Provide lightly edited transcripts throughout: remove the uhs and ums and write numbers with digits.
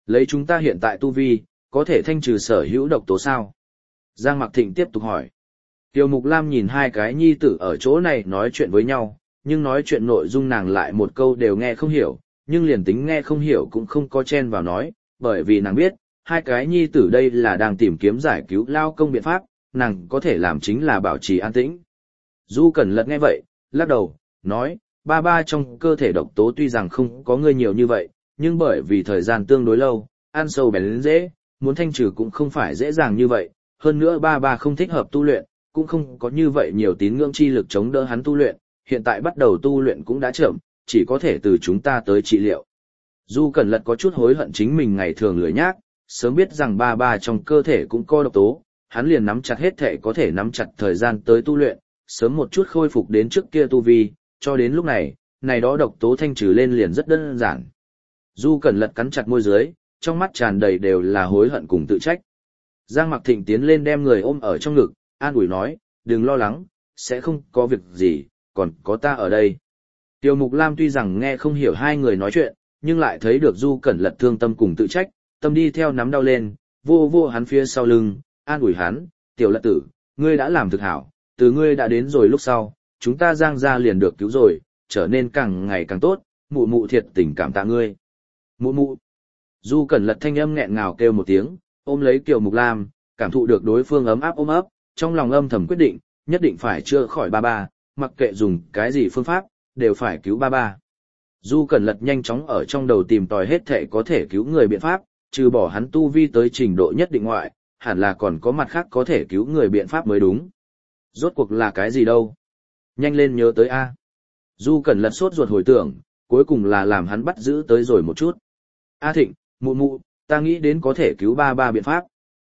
Lấy chúng ta hiện tại tu vi, có thể thanh trừ sở hữu độc tố sao? Giang Mặc Thịnh tiếp tục hỏi. Tiêu Mục Lam nhìn hai cái nhi tử ở chỗ này nói chuyện với nhau, nhưng nói chuyện nội dung nàng lại một câu đều nghe không hiểu, nhưng liền tính nghe không hiểu cũng không có chen vào nói, bởi vì nàng biết, hai cái nhi tử đây là đang tìm kiếm giải cứu lao công biện pháp, nàng có thể làm chính là bảo trì an tĩnh. Du Cẩn Lật nghe vậy, lắc đầu, nói, ba ba trong cơ thể độc tố tuy rằng không có ngươi nhiều như vậy, nhưng bởi vì thời gian tương đối lâu, ăn sâu bén lên dễ, muốn thanh trừ cũng không phải dễ dàng như vậy, hơn nữa ba ba không thích hợp tu luyện, cũng không có như vậy nhiều tín ngưỡng chi lực chống đỡ hắn tu luyện, hiện tại bắt đầu tu luyện cũng đã chậm, chỉ có thể từ chúng ta tới trị liệu. Du Cẩn Lật có chút hối hận chính mình ngày thường lười nhác, sớm biết rằng ba ba trong cơ thể cũng có độc tố, hắn liền nắm chặt hết thể có thể nắm chặt thời gian tới tu luyện, sớm một chút khôi phục đến trước kia tu vi, cho đến lúc này, này đó độc tố thanh trừ lên liền rất đơn giản. Du Cẩn Lật cắn chặt môi dưới, trong mắt tràn đầy đều là hối hận cùng tự trách. Giang Mặc Thịnh tiến lên đem người ôm ở trong ngực, an ủi nói, đừng lo lắng, sẽ không có việc gì, còn có ta ở đây. Tiêu Mục Lam tuy rằng nghe không hiểu hai người nói chuyện, nhưng lại thấy được Du Cẩn Lật thương tâm cùng tự trách, tâm đi theo nắm đau lên, vô vô hắn phía sau lưng, an ủi hắn, tiểu Lật tử, ngươi đã làm thực hảo, từ ngươi đã đến rồi lúc sau, chúng ta Giang gia liền được cứu rồi, trở nên càng ngày càng tốt, mụ mụ thiệt tình cảm tạ ngươi. Mụ mụ. Du Cẩn Lật thanh âm nghẹn ngào kêu một tiếng, ôm lấy Kiều Mục Lam, cảm thụ được đối phương ấm áp ôm ấp, trong lòng âm thầm quyết định, nhất định phải chữa khỏi ba ba, mặc kệ dùng cái gì phương pháp, đều phải cứu ba ba. Du Cẩn Lật nhanh chóng ở trong đầu tìm tòi hết thể có thể cứu người biện pháp, trừ bỏ hắn tu vi tới trình độ nhất định ngoại, hẳn là còn có mặt khác có thể cứu người biện pháp mới đúng. Rốt cuộc là cái gì đâu? Nhanh lên nhớ tới A. Du Cẩn Lật sốt ruột hồi tưởng, cuối cùng là làm hắn bắt giữ tới rồi một chút. A Thịnh, mụ mụ, ta nghĩ đến có thể cứu ba ba biện pháp.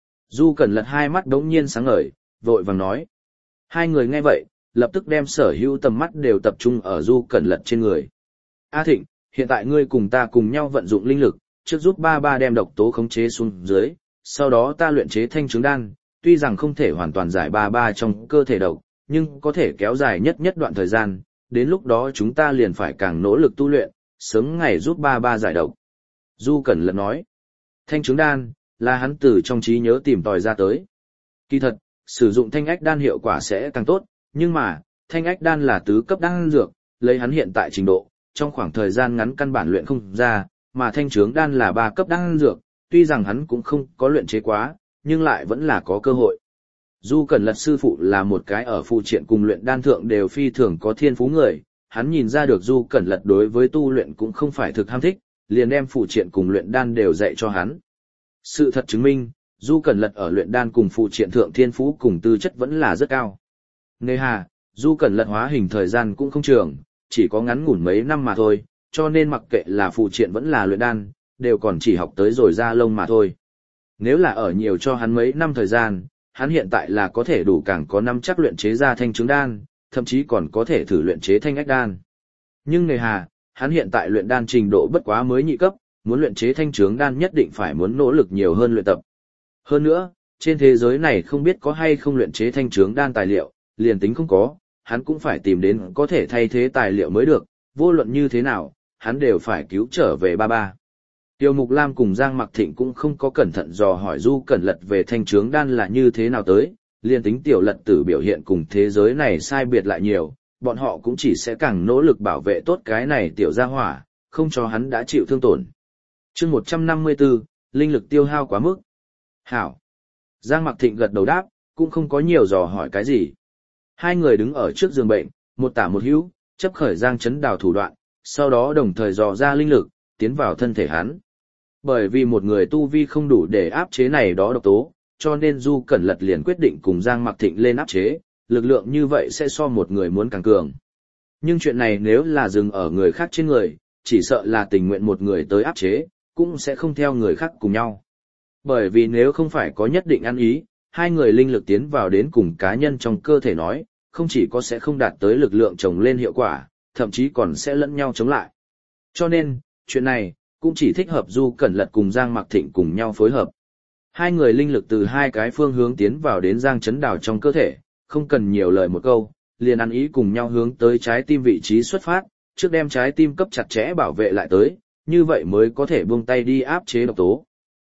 Du Cẩn Lật hai mắt đống nhiên sáng ngời, vội vàng nói. Hai người nghe vậy, lập tức đem sở hữu tầm mắt đều tập trung ở Du Cẩn Lật trên người. A Thịnh, hiện tại ngươi cùng ta cùng nhau vận dụng linh lực, trước giúp ba ba đem độc tố khống chế xuống dưới, sau đó ta luyện chế thanh trứng đan, tuy rằng không thể hoàn toàn giải ba ba trong cơ thể độc, nhưng có thể kéo dài nhất đoạn thời gian, đến lúc đó chúng ta liền phải càng nỗ lực tu luyện, sớm ngày giúp ba ba giải độc. Du Cẩn Lật nói, thanh trứng đan, là hắn từ trong trí nhớ tìm tòi ra tới. Kỳ thật, sử dụng thanh ách đan hiệu quả sẽ càng tốt, nhưng mà, thanh ách đan là tứ cấp đan dược, lấy hắn hiện tại trình độ, trong khoảng thời gian ngắn căn bản luyện không ra, mà thanh trướng đan là 3 cấp đan dược, tuy rằng hắn cũng không có luyện chế quá, nhưng lại vẫn là có cơ hội. Du Cẩn Lật sư phụ là một cái ở phụ triện cùng luyện đan thượng đều phi thường có thiên phú người, hắn nhìn ra được Du Cẩn Lật đối với tu luyện cũng không phải thực ham thích, liền đem phụ triện cùng luyện đan đều dạy cho hắn. Sự thật chứng minh, Du Cẩn Lật ở luyện đan cùng phụ triện thượng thiên phú cùng tư chất vẫn là rất cao. Nề hà, Du Cẩn Lật hóa hình thời gian cũng không trường, chỉ có ngắn ngủn mấy năm mà thôi, cho nên mặc kệ là phụ triện vẫn là luyện đan, đều còn chỉ học tới rồi ra lông mà thôi. Nếu là ở nhiều cho hắn mấy năm thời gian, hắn hiện tại là có thể đủ càng có năm chắc luyện chế ra thanh trứng đan, thậm chí còn có thể thử luyện chế thanh ách đan. Nhưng nề hà, hắn hiện tại luyện đan trình độ bất quá mới nhị cấp, muốn luyện chế thanh trứng đan nhất định phải muốn nỗ lực nhiều hơn luyện tập. Hơn nữa, trên thế giới này không biết có hay không luyện chế thanh trứng đan tài liệu, liền tính không có, hắn cũng phải tìm đến có thể thay thế tài liệu mới được, vô luận như thế nào, hắn đều phải cứu trở về ba ba. Tiêu Mục Lam cùng Giang Mặc Thịnh cũng không có cẩn thận dò hỏi Du Cẩn Lật về thanh trướng đan là như thế nào tới, liền tính tiểu Lật Tử biểu hiện cùng thế giới này sai biệt lại nhiều, bọn họ cũng chỉ sẽ càng nỗ lực bảo vệ tốt cái này tiểu gia hỏa, không cho hắn đã chịu thương tổn. Chương 154, linh lực tiêu hao quá mức. Hảo. Giang Mặc Thịnh gật đầu đáp, cũng không có nhiều dò hỏi cái gì. Hai người đứng ở trước giường bệnh, một tả một hữu, chấp khởi Giang Chấn Đào thủ đoạn, sau đó đồng thời dò ra linh lực, tiến vào thân thể hắn. Bởi vì một người tu vi không đủ để áp chế này đó độc tố, cho nên Du Cẩn Lật liền quyết định cùng Giang Mặc Thịnh lên áp chế, lực lượng như vậy sẽ so một người muốn càng cường. Nhưng chuyện này nếu là dừng ở người khác trên người, chỉ sợ là tình nguyện một người tới áp chế, cũng sẽ không theo người khác cùng nhau. Bởi vì nếu không phải có nhất định ăn ý, hai người linh lực tiến vào đến cùng cá nhân trong cơ thể nói, không chỉ có sẽ không đạt tới lực lượng chồng lên hiệu quả, thậm chí còn sẽ lẫn nhau chống lại. Cho nên, chuyện này, cũng chỉ thích hợp Du Cẩn Lật cùng Giang Mặc Thịnh cùng nhau phối hợp. Hai người linh lực từ hai cái phương hướng tiến vào đến Giang Chấn Đào trong cơ thể, không cần nhiều lời một câu, liền ăn ý cùng nhau hướng tới trái tim vị trí xuất phát, trước đem trái tim cấp chặt chẽ bảo vệ lại tới, như vậy mới có thể buông tay đi áp chế độc tố.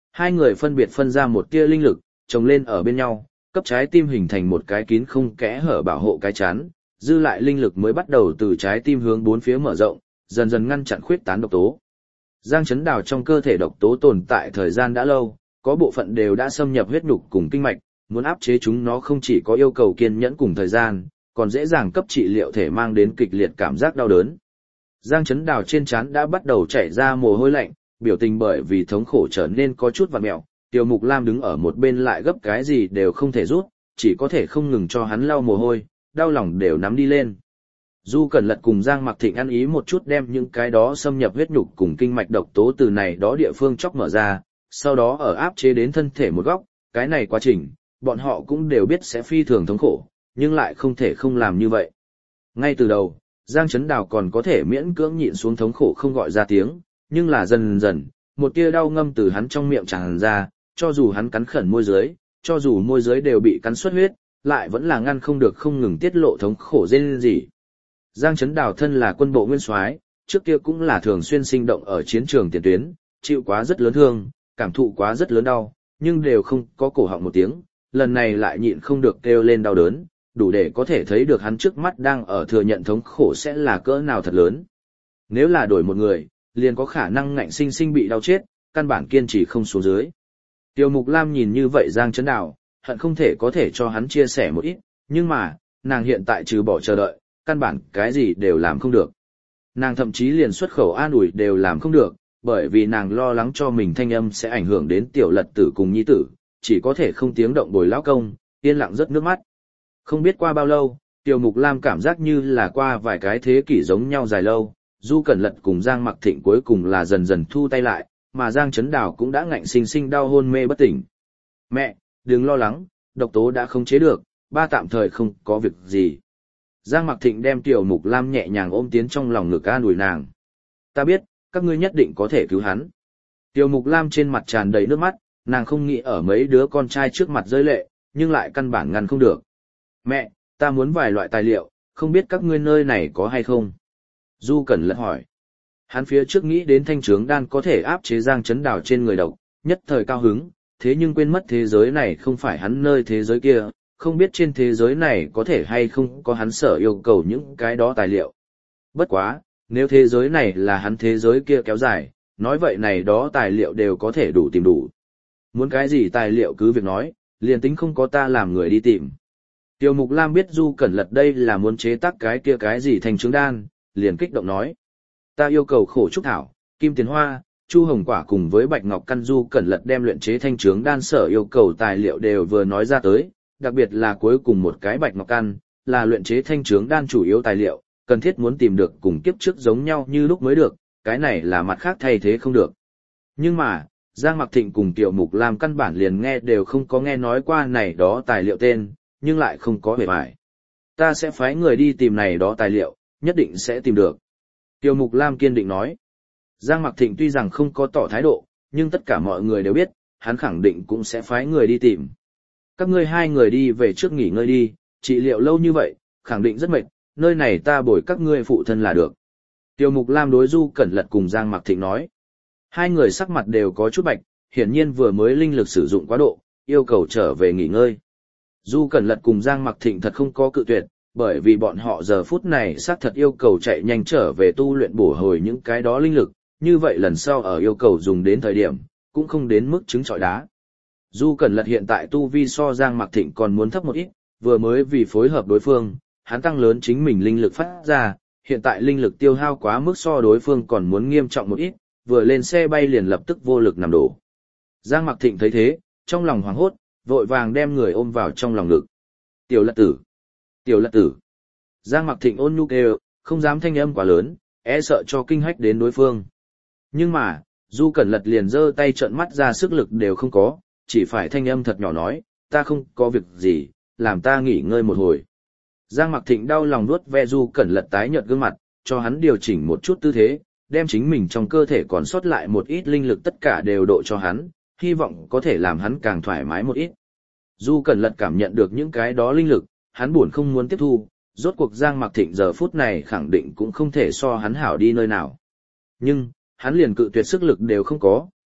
Hai người phân biệt phân ra một tia linh lực, chồng lên ở bên nhau, cấp trái tim hình thành một cái kín không kẽ hở bảo hộ cái chán, dư lại linh lực mới bắt đầu từ trái tim hướng bốn phía mở rộng, dần dần ngăn chặn khuyết tán độc tố. Giang Chấn Đào trong cơ thể độc tố tồn tại thời gian đã lâu, có bộ phận đều đã xâm nhập huyết nhục cùng kinh mạch, muốn áp chế chúng nó không chỉ có yêu cầu kiên nhẫn cùng thời gian, còn dễ dàng cấp trị liệu thể mang đến kịch liệt cảm giác đau đớn. Giang Chấn Đào trên trán đã bắt đầu chảy ra mồ hôi lạnh, biểu tình bởi vì thống khổ trở nên có chút vặn mẹo. Tiêu Mục Lam đứng ở một bên lại gấp cái gì đều không thể rút, chỉ có thể không ngừng cho hắn lau mồ hôi, đau lòng đều nắm đi lên. Du Cẩn Lật cùng Giang Mặc Thịnh ăn ý một chút đem những cái đó xâm nhập huyết nhục cùng kinh mạch độc tố từ này đó địa phương chóc mở ra, sau đó ở áp chế đến thân thể một góc, cái này quá trình, bọn họ cũng đều biết sẽ phi thường thống khổ, nhưng lại không thể không làm như vậy. Ngay từ đầu, Giang Chấn Đào còn có thể miễn cưỡng nhịn xuống thống khổ không gọi ra tiếng, nhưng là dần dần, một tia đau ngâm từ hắn trong miệng tràn ra, cho dù hắn cắn khẩn môi dưới, cho dù môi dưới đều bị cắn xuất huyết, lại vẫn là ngăn không được không ngừng tiết lộ thống khổ rên rỉ. Giang Chấn Đào thân là quân bộ nguyên soái, trước kia cũng là thường xuyên sinh động ở chiến trường tiền tuyến, chịu quá rất lớn thương, cảm thụ quá rất lớn đau, nhưng đều không có cổ họng một tiếng, lần này lại nhịn không được kêu lên đau đớn, đủ để có thể thấy được hắn trước mắt đang ở thừa nhận thống khổ sẽ là cỡ nào thật lớn. Nếu là đổi một người, liền có khả năng ngạnh sinh sinh bị đau chết, căn bản kiên trì không xuống dưới. Tiêu Mục Lam nhìn như vậy Giang Chấn Đào, hận không thể có thể cho hắn chia sẻ một ít, nhưng mà, nàng hiện tại trừ bỏ chờ đợi, căn bản cái gì đều làm không được. Nàng thậm chí liền xuất khẩu an ủi đều làm không được, bởi vì nàng lo lắng cho mình thanh âm sẽ ảnh hưởng đến Tiểu Lật Tử cùng nhi tử, chỉ có thể không tiếng động bồi lão công, yên lặng rớt nước mắt. Không biết qua bao lâu, Tiêu Mục Lam cảm giác như là qua vài cái thế kỷ giống nhau dài lâu, Du Cẩn Lật cùng Giang Mặc Thịnh cuối cùng là dần dần thu tay lại, mà Giang Chấn Đào cũng đã ngạnh sinh sinh đau hôn mê bất tỉnh. Mẹ, đừng lo lắng, độc tố đã không chế được, ba tạm thời không có việc gì. Giang Mặc Thịnh đem Tiểu Mục Lam nhẹ nhàng ôm tiến trong lòng ngực an ủi nàng. Ta biết, các ngươi nhất định có thể cứu hắn. Tiểu Mục Lam trên mặt tràn đầy nước mắt, nàng không nghĩ ở mấy đứa con trai trước mặt rơi lệ, nhưng lại căn bản ngăn không được. Mẹ, ta muốn vài loại tài liệu, không biết các ngươi nơi này có hay không? Du Cẩn Lật hỏi. Hắn phía trước nghĩ đến thanh trướng đan có thể áp chế Giang Chấn Đào trên người độc, nhất thời cao hứng, thế nhưng quên mất thế giới này không phải hắn nơi thế giới kia, không biết trên thế giới này có thể hay không có hắn sở yêu cầu những cái đó tài liệu. Bất quá, nếu thế giới này là hắn thế giới kia kéo dài, nói vậy này đó tài liệu đều có thể đủ tìm đủ. Muốn cái gì tài liệu cứ việc nói, liền tính không có ta làm người đi tìm. Tiêu Mục Lam biết Du Cẩn Lật đây là muốn chế tác cái kia cái gì thành trứng đan, liền kích động nói. Ta yêu cầu khổ trúc thảo, kim tiền hoa, chu hồng quả cùng với bạch ngọc căn. Du Cẩn Lật đem luyện chế thanh trướng đan sở yêu cầu tài liệu đều vừa nói ra tới, đặc biệt là cuối cùng một cái bạch ngọc căn, là luyện chế thanh trướng đan chủ yếu tài liệu, cần thiết muốn tìm được cùng kiếp trước giống nhau như lúc mới được, cái này là mặt khác thay thế không được. Nhưng mà, Giang Mặc Thịnh cùng Tiểu Mục Lam căn bản liền nghe đều không có nghe nói qua này đó tài liệu tên, nhưng lại không có vẻ vải. Ta sẽ phái người đi tìm này đó tài liệu, nhất định sẽ tìm được. Tiểu Mục Lam kiên định nói. Giang Mặc Thịnh tuy rằng không có tỏ thái độ, nhưng tất cả mọi người đều biết, hắn khẳng định cũng sẽ phái người đi tìm. Các ngươi hai người đi về trước nghỉ ngơi đi, trị liệu lâu như vậy, khẳng định rất mệt, nơi này ta bồi các ngươi phụ thân là được. Tiêu Mục Lam đối Du Cẩn Lật cùng Giang Mặc Thịnh nói. Hai người sắc mặt đều có chút bạch, hiển nhiên vừa mới linh lực sử dụng quá độ, yêu cầu trở về nghỉ ngơi. Du Cẩn Lật cùng Giang Mặc Thịnh thật không có cự tuyệt, bởi vì bọn họ giờ phút này xác thật yêu cầu chạy nhanh trở về tu luyện bổ hồi những cái đó linh lực, như vậy lần sau ở yêu cầu dùng đến thời điểm, cũng không đến mức trứng trọi đá. Du Cẩn Lật hiện tại tu vi so Giang Mặc Thịnh còn muốn thấp một ít, vừa mới vì phối hợp đối phương, hắn tăng lớn chính mình linh lực phát ra, hiện tại linh lực tiêu hao quá mức so đối phương còn muốn nghiêm trọng một ít, vừa lên xe bay liền lập tức vô lực nằm đổ. Giang Mặc Thịnh thấy thế, trong lòng hoảng hốt, vội vàng đem người ôm vào trong lòng ngực. Tiểu Lật Tử! Tiểu Lật Tử! Giang Mặc Thịnh ôn nhu kêu, không dám thanh âm quá lớn, e sợ cho kinh hách đến đối phương. Nhưng mà, Du Cẩn Lật liền giơ tay trợn mắt ra sức lực đều không có, chỉ phải thanh âm thật nhỏ nói, ta không có việc gì, làm ta nghỉ ngơi một hồi. Giang Mặc Thịnh đau lòng nuốt ve Du Cẩn Lật tái nhợt gương mặt, cho hắn điều chỉnh một chút tư thế, đem chính mình trong cơ thể còn sót lại một ít linh lực tất cả đều độ cho hắn, hy vọng có thể làm hắn càng thoải mái một ít. Du Cẩn Lật cảm nhận được những cái đó linh lực, hắn buồn không muốn tiếp thu, rốt cuộc Giang Mặc Thịnh giờ phút này khẳng định cũng không thể so hắn hảo đi nơi nào. Nhưng, hắn liền cự tuyệt sức lực đều không có,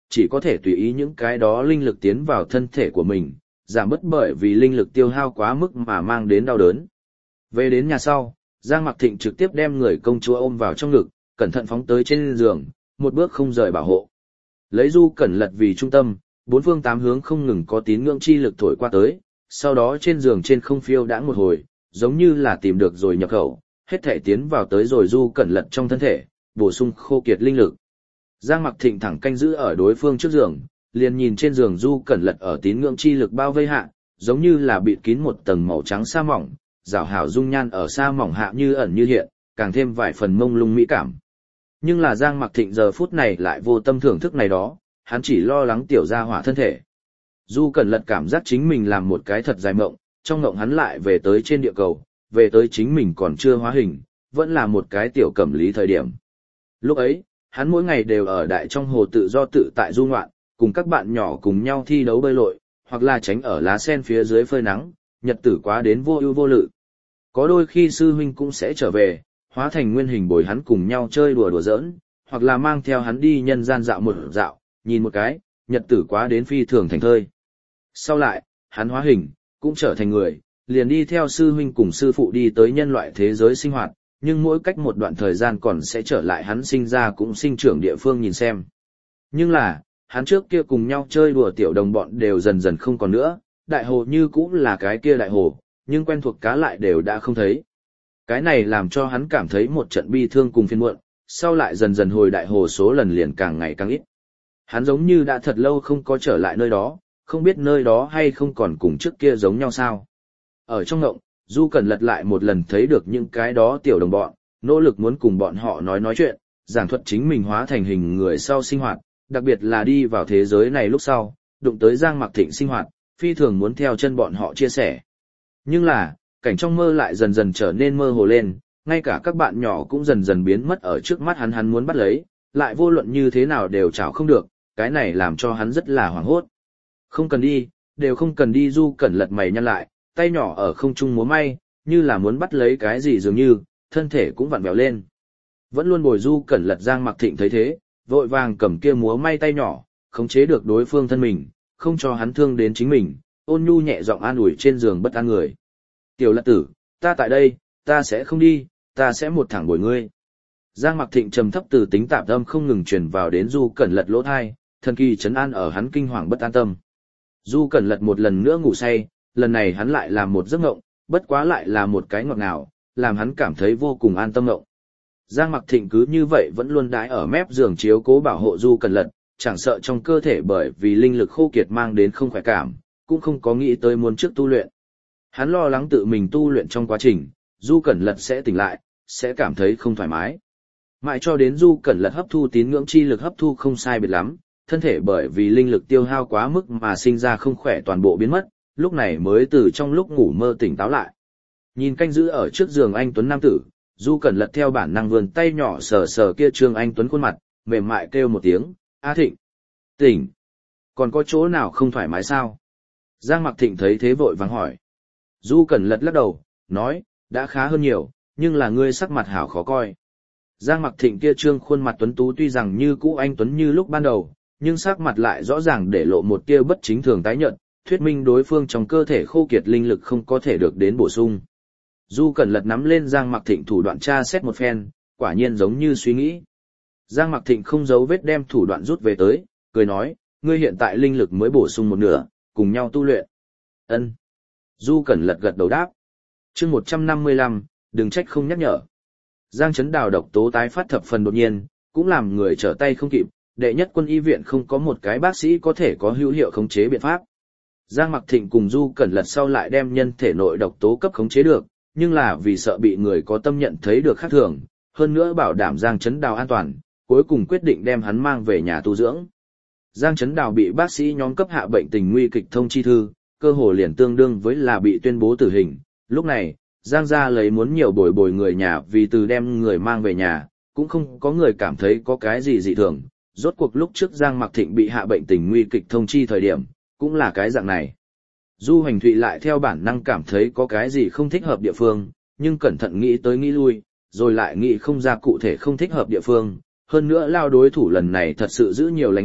chỉ có thể tùy ý những cái đó linh lực tiến vào thân thể của mình, giảm bớt bởi vì linh lực tiêu hao quá mức mà mang đến đau đớn. Về đến nhà sau, Giang Mặc Thịnh trực tiếp đem người công chúa ôm vào trong ngực, cẩn thận phóng tới trên giường, một bước không rời bảo hộ. Lấy Du Cẩn Lật vì trung tâm, bốn phương tám hướng không ngừng có tín ngưỡng chi lực thổi qua tới, sau đó trên giường trên không phiêu đãng một hồi, giống như là tìm được rồi nhập khẩu, hết thể tiến vào tới rồi Du Cẩn Lật trong thân thể, bổ sung khô kiệt linh lực. Giang Mặc Thịnh thẳng canh giữ ở đối phương trước giường, liền nhìn trên giường Du Cẩn Lật ở tín ngưỡng chi lực bao vây hạ, giống như là bịt kín một tầng màu trắng sa mỏng, rảo hảo dung nhan ở sa mỏng hạ như ẩn như hiện, càng thêm vài phần mông lung mỹ cảm. Nhưng là Giang Mặc Thịnh giờ phút này lại vô tâm thưởng thức này đó, hắn chỉ lo lắng tiểu gia hỏa thân thể. Du Cẩn Lật cảm giác chính mình làm một cái thật dài mộng, trong mộng hắn lại về tới trên địa cầu, về tới chính mình còn chưa hóa hình, vẫn là một cái tiểu cẩm lý thời điểm. Lúc ấy, hắn mỗi ngày đều ở đại trong hồ tự do tự tại du ngoạn, cùng các bạn nhỏ cùng nhau thi đấu bơi lội, hoặc là tránh ở lá sen phía dưới phơi nắng, nhật tử quá đến vô ưu vô lự. Có đôi khi sư huynh cũng sẽ trở về, hóa thành nguyên hình bồi hắn cùng nhau chơi đùa đùa giỡn, hoặc là mang theo hắn đi nhân gian dạo một dạo, nhìn một cái, nhật tử quá đến phi thường thành thơi. Sau lại, hắn hóa hình, cũng trở thành người, liền đi theo sư huynh cùng sư phụ đi tới nhân loại thế giới sinh hoạt, nhưng mỗi cách một đoạn thời gian còn sẽ trở lại hắn sinh ra cũng sinh trưởng địa phương nhìn xem. Nhưng là, hắn trước kia cùng nhau chơi đùa tiểu đồng bọn đều dần dần không còn nữa, đại hồ như cũng là cái kia đại hồ, nhưng quen thuộc cá lại đều đã không thấy. Cái này làm cho hắn cảm thấy một trận bi thương cùng phiền muộn, sau lại dần dần hồi đại hồ số lần liền càng ngày càng ít. Hắn giống như đã thật lâu không có trở lại nơi đó, không biết nơi đó hay không còn cùng trước kia giống nhau sao. Ở trong ngộng, Du Cẩn Lật lại một lần thấy được những cái đó tiểu đồng bọn, nỗ lực muốn cùng bọn họ nói chuyện, giảng thuật chính mình hóa thành hình người sau sinh hoạt, đặc biệt là đi vào thế giới này lúc sau, đụng tới Giang Mặc Thịnh sinh hoạt, phi thường muốn theo chân bọn họ chia sẻ. Nhưng là, cảnh trong mơ lại dần dần trở nên mơ hồ lên, ngay cả các bạn nhỏ cũng dần dần biến mất ở trước mắt hắn muốn bắt lấy, lại vô luận như thế nào đều chảo không được, cái này làm cho hắn rất là hoảng hốt. Không cần đi, đều không cần đi. Du Cẩn Lật mày nhăn lại, tay nhỏ ở không trung múa may, như là muốn bắt lấy cái gì dường như, thân thể cũng vặn vẹo lên. Vẫn luôn bồi Du Cẩn Lật Giang Mặc Thịnh thấy thế, vội vàng cầm kia múa may tay nhỏ, khống chế được đối phương thân mình, không cho hắn thương đến chính mình, ôn nhu nhẹ giọng an ủi trên giường bất an người. Tiểu Lật tử, ta tại đây, ta sẽ không đi, ta sẽ một thẳng bồi ngươi. Giang Mặc Thịnh trầm thấp từ tính tạp âm không ngừng truyền vào đến Du Cẩn Lật lỗ thai, thần kỳ trấn an ở hắn kinh hoàng bất an tâm. Du Cẩn Lật một lần nữa ngủ say, lần này hắn lại làm một giấc ngộng, bất quá lại là một cái ngọt ngào, làm hắn cảm thấy vô cùng an tâm ngộng. Giang Mặc Thịnh cứ như vậy vẫn luôn đãi ở mép giường chiếu cố bảo hộ Du Cẩn Lật, chẳng sợ trong cơ thể bởi vì linh lực khô kiệt mang đến không khỏe cảm, cũng không có nghĩ tới muốn trước tu luyện. Hắn lo lắng tự mình tu luyện trong quá trình, Du Cẩn Lật sẽ tỉnh lại, sẽ cảm thấy không thoải mái. Mãi cho đến Du Cẩn Lật hấp thu tín ngưỡng chi lực hấp thu không sai biệt lắm, thân thể bởi vì linh lực tiêu hao quá mức mà sinh ra không khỏe toàn bộ biến mất, lúc này mới từ trong lúc ngủ mơ tỉnh táo lại. Nhìn canh giữ ở trước giường anh tuấn nam tử, Du Cẩn Lật theo bản năng vươn tay nhỏ sờ sờ kia trương anh tuấn khuôn mặt, mềm mại kêu một tiếng, "A Thịnh, tỉnh, còn có chỗ nào không thoải mái sao?" Giang Mặc Thịnh thấy thế vội vàng hỏi. Du Cẩn Lật lắc đầu, nói, "đã khá hơn nhiều, nhưng là ngươi sắc mặt hảo khó coi." Giang Mặc Thịnh kia trương khuôn mặt tuấn tú tuy rằng như cũ anh tuấn như lúc ban đầu, nhưng sắc mặt lại rõ ràng để lộ một tia bất chính thường tái nhợt, thuyết minh đối phương trong cơ thể khô kiệt linh lực không có thể được đến bổ sung. Du Cẩn Lật nắm lên Giang Mặc Thịnh thủ đoạn tra xét một phen, quả nhiên giống như suy nghĩ. Giang Mặc Thịnh không giấu vết đem thủ đoạn rút về tới, cười nói, "ngươi hiện tại linh lực mới bổ sung một nửa, cùng nhau tu luyện." Ân. Du Cẩn Lật gật đầu đáp. Chương 155, đừng trách không nhắc nhở. Giang Chấn Đào độc tố tái phát thập phần đột nhiên, cũng làm người trở tay không kịp, đệ nhất quân y viện không có một cái bác sĩ có thể có hữu hiệu khống chế biện pháp. Giang Mặc Thịnh cùng Du Cẩn Lật sau lại đem nhân thể nội độc tố cấp khống chế được, nhưng là vì sợ bị người có tâm nhận thấy được khác thường, hơn nữa bảo đảm Giang Chấn Đào an toàn, cuối cùng quyết định đem hắn mang về nhà tu dưỡng. Giang Chấn Đào bị bác sĩ nhóm cấp hạ bệnh tình nguy kịch thông chi thư, cơ hồ liền tương đương với là bị tuyên bố tử hình. Lúc này, Giang gia lấy muốn nhiều bồi bồi người nhà vì từ đem người mang về nhà, cũng không có người cảm thấy có cái gì dị thường. Rốt cuộc lúc trước Giang Mặc Thịnh bị hạ bệnh tình nguy kịch thông chi thời điểm, cũng là cái dạng này. Du Hoành Thụy lại theo bản năng cảm thấy có cái gì không thích hợp địa phương, nhưng cẩn thận nghĩ tới nghĩ lui, rồi lại nghĩ không ra cụ thể không thích hợp địa phương. Hơn nữa lao đối thủ lần này thật sự giữ nhiều lành ít,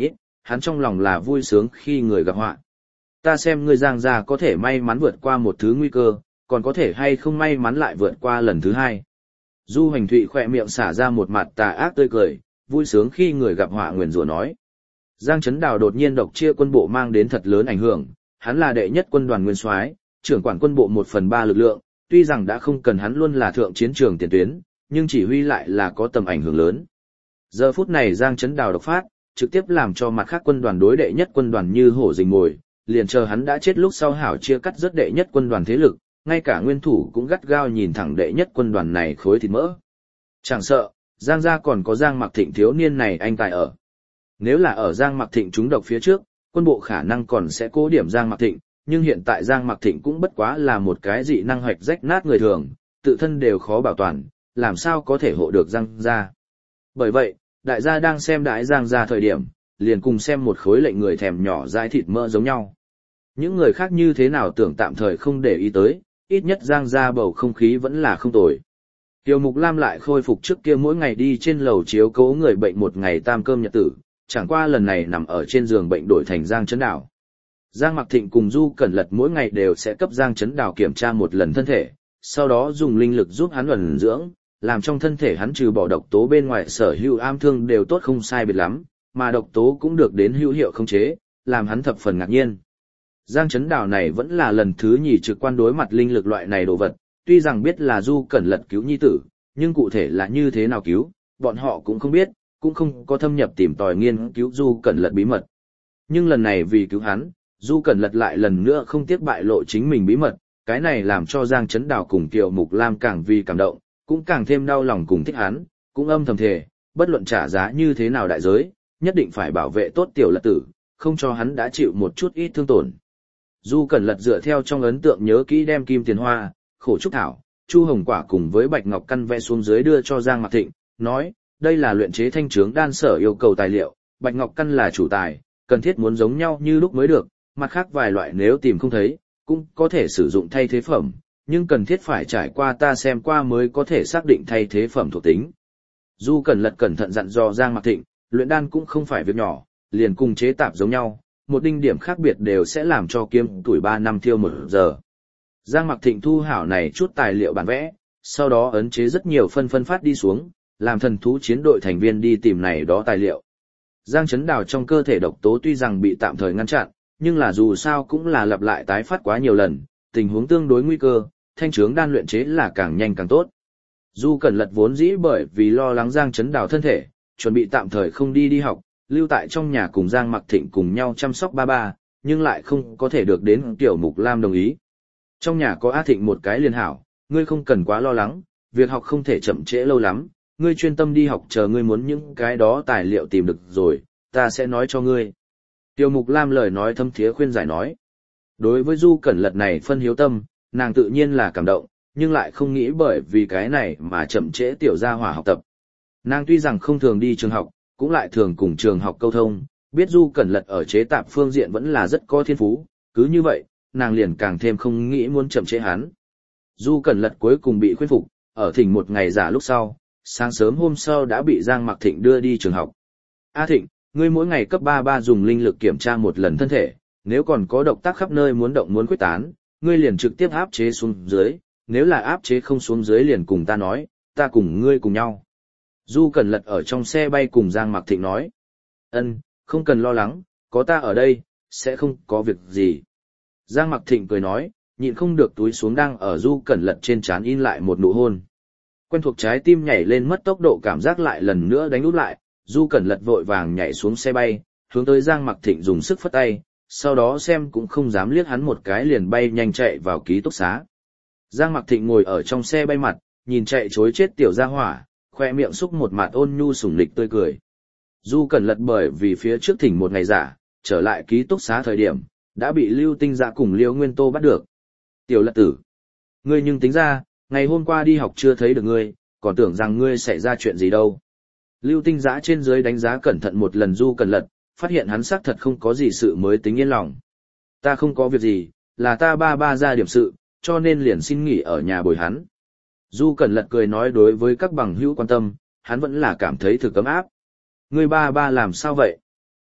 hắn trong lòng là vui sướng khi người gặp họa. Ta xem ngươi Giang gia có thể may mắn vượt qua một thứ nguy cơ, còn có thể hay không may mắn lại vượt qua lần thứ hai. Du Hoành Thụy khỏe miệng xả ra một mặt tà ác tươi cười, vui sướng khi người gặp họa nguyền rủa nói. Giang Chấn Đào đột nhiên độc chia quân bộ mang đến thật lớn ảnh hưởng, hắn là đệ nhất quân đoàn nguyên soái, trưởng quản quân bộ 1/3 lực lượng, tuy rằng đã không cần hắn luôn là thượng chiến trường tiền tuyến, nhưng chỉ huy lại là có tầm ảnh hưởng lớn. Giờ phút này Giang Chấn Đào độc phát, trực tiếp làm cho mặt khác quân đoàn đối đệ nhất quân đoàn như hổ rình mồi, liền chờ hắn đã chết lúc sau hảo chia cắt rất đệ nhất quân đoàn thế lực, ngay cả nguyên thủ cũng gắt gao nhìn thẳng đệ nhất quân đoàn này khối thịt mỡ. Chẳng sợ, Giang gia còn có Giang Mặc Thịnh thiếu niên này anh tài ở. Nếu là ở Giang Mặc Thịnh trúng độc phía trước, quân bộ khả năng còn sẽ cố điểm Giang Mặc Thịnh, nhưng hiện tại Giang Mặc Thịnh cũng bất quá là một cái dị năng hoạch rách nát người thường, tự thân đều khó bảo toàn, làm sao có thể hộ được Giang gia. Bởi vậy, đại gia đang xem đại Giang gia thời điểm, liền cùng xem một khối lệnh người thèm nhỏ dãi thịt mỡ giống nhau. Những người khác như thế nào tưởng tạm thời không để ý tới, ít nhất Giang gia bầu không khí vẫn là không tồi. Tiêu Mục Lam lại khôi phục trước kia mỗi ngày đi trên lầu chiếu cố người bệnh một ngày tam cơm nhật tử, chẳng qua lần này nằm ở trên giường bệnh đổi thành Giang Chấn Đào. Giang Mặc Thịnh cùng Du Cẩn Lật mỗi ngày đều sẽ cấp Giang Chấn Đào kiểm tra một lần thân thể, sau đó dùng linh lực giúp hắn ẩn dưỡng, làm trong thân thể hắn trừ bỏ độc tố bên ngoài sở hữu am thương đều tốt không sai biệt lắm, mà độc tố cũng được đến hữu hiệu khống chế, làm hắn thập phần ngạc nhiên. Giang Chấn Đào này vẫn là lần thứ nhì trực quan đối mặt linh lực loại này đồ vật, tuy rằng biết là Du Cẩn Lật cứu nhi tử, nhưng cụ thể là như thế nào cứu, bọn họ cũng không biết, cũng không có thâm nhập tìm tòi nghiên cứu Du Cẩn Lật bí mật. Nhưng lần này vì cứu hắn, Du Cẩn Lật lại lần nữa không tiếc bại lộ chính mình bí mật, cái này làm cho Giang Chấn Đào cùng Kiều Mục Lam càng vì cảm động, cũng càng thêm đau lòng cùng thích hắn, cũng âm thầm thề, bất luận trả giá như thế nào đại giới, nhất định phải bảo vệ tốt Tiểu Lật tử, không cho hắn đã chịu một chút ít thương tổn. Du Cẩn Lật dựa theo trong ấn tượng nhớ kỹ đem kim tiền hoa, khổ trúc thảo, chu hồng quả cùng với bạch ngọc căn vẽ xuống dưới đưa cho Giang Mặc Thịnh, nói, đây là luyện chế thanh trướng đan sở yêu cầu tài liệu, bạch ngọc căn là chủ tài, cần thiết muốn giống nhau như lúc mới được, mặt khác vài loại nếu tìm không thấy, cũng có thể sử dụng thay thế phẩm, nhưng cần thiết phải trải qua ta xem qua mới có thể xác định thay thế phẩm thuộc tính. Du Cẩn Lật cẩn thận dặn dò Giang Mặc Thịnh, luyện đan cũng không phải việc nhỏ, liền cùng chế tạp giống nhau, một đinh điểm khác biệt đều sẽ làm cho kiếm tuổi 3 năm thiêu 1 giờ. Giang Mặc Thịnh thu hảo này chút tài liệu bản vẽ, sau đó ấn chế rất nhiều phân phát đi xuống, làm thần thú chiến đội thành viên đi tìm này đó tài liệu. Giang Chấn Đào trong cơ thể độc tố tuy rằng bị tạm thời ngăn chặn, nhưng là dù sao cũng là lặp lại tái phát quá nhiều lần, tình huống tương đối nguy cơ, thanh trướng đan luyện chế là càng nhanh càng tốt. Du Cẩn Lật vốn dĩ bởi vì lo lắng Giang Chấn Đào thân thể, chuẩn bị tạm thời không đi học, lưu tại trong nhà cùng Giang Mặc Thịnh cùng nhau chăm sóc ba ba, nhưng lại không có thể được đến Tiểu Mục Lam đồng ý. Trong nhà có A Thịnh một cái liền hảo, ngươi không cần quá lo lắng, việc học không thể chậm trễ lâu lắm, ngươi chuyên tâm đi học chờ ngươi muốn những cái đó tài liệu tìm được rồi, ta sẽ nói cho ngươi. Tiểu Mục Lam lời nói thâm thiế khuyên giải nói. Đối với Du Cẩn Lật này phân hiếu tâm, nàng tự nhiên là cảm động, nhưng lại không nghĩ bởi vì cái này mà chậm trễ tiểu gia hỏa học tập. Nàng tuy rằng không thường đi trường học, cũng lại thường cùng trường học câu thông, biết Du Cẩn Lật ở chế tạp phương diện vẫn là rất có thiên phú, cứ như vậy, nàng liền càng thêm không nghĩ muốn chậm trễ hắn. Du Cẩn Lật cuối cùng bị khuyên phục, ở thỉnh một ngày giả lúc sau, sáng sớm hôm sau đã bị Giang Mặc Thịnh đưa đi trường học. A Thịnh, ngươi mỗi ngày cấp 3 dùng linh lực kiểm tra một lần thân thể, nếu còn có độc tác khắp nơi muốn động muốn quyết tán, ngươi liền trực tiếp áp chế xuống dưới, nếu là áp chế không xuống dưới liền cùng ta nói, ta cùng ngươi cùng nhau. Du Cẩn Lật ở trong xe bay cùng Giang Mặc Thịnh nói. Ân, không cần lo lắng, có ta ở đây, sẽ không có việc gì. Giang Mặc Thịnh cười nói, nhịn không được túi xuống đang ở Du Cẩn Lật trên trán in lại một nụ hôn. Quen thuộc trái tim nhảy lên mất tốc độ cảm giác lại lần nữa đánh úp lại, Du Cẩn Lật vội vàng nhảy xuống xe bay, hướng tới Giang Mặc Thịnh dùng sức phất tay, sau đó xem cũng không dám liếc hắn một cái liền bay nhanh chạy vào ký túc xá. Giang Mặc Thịnh ngồi ở trong xe bay mặt, nhìn chạy chối chết tiểu gia hỏa, khoe miệng xúc một mặt ôn nhu sủng lịch tươi cười. Du Cẩn Lật bởi vì phía trước thỉnh một ngày giả, trở lại ký túc xá thời điểm, đã bị Lưu Tinh Giã cùng Liễu Nguyên Tô bắt được. Tiểu Lật tử, ngươi nhưng tính ra, ngày hôm qua đi học chưa thấy được ngươi, còn tưởng rằng ngươi xảy ra chuyện gì đâu. Lưu Tinh Giã trên dưới đánh giá cẩn thận một lần Du Cẩn Lật, phát hiện hắn xác thật không có gì sự mới tính yên lòng. Ta không có việc gì, là ta ba ra điểm sự, cho nên liền xin nghỉ ở nhà bồi hắn. Du Cẩn Lật cười nói đối với các bằng hữu quan tâm, hắn vẫn là cảm thấy thực ấm áp. Ngươi ba làm sao vậy?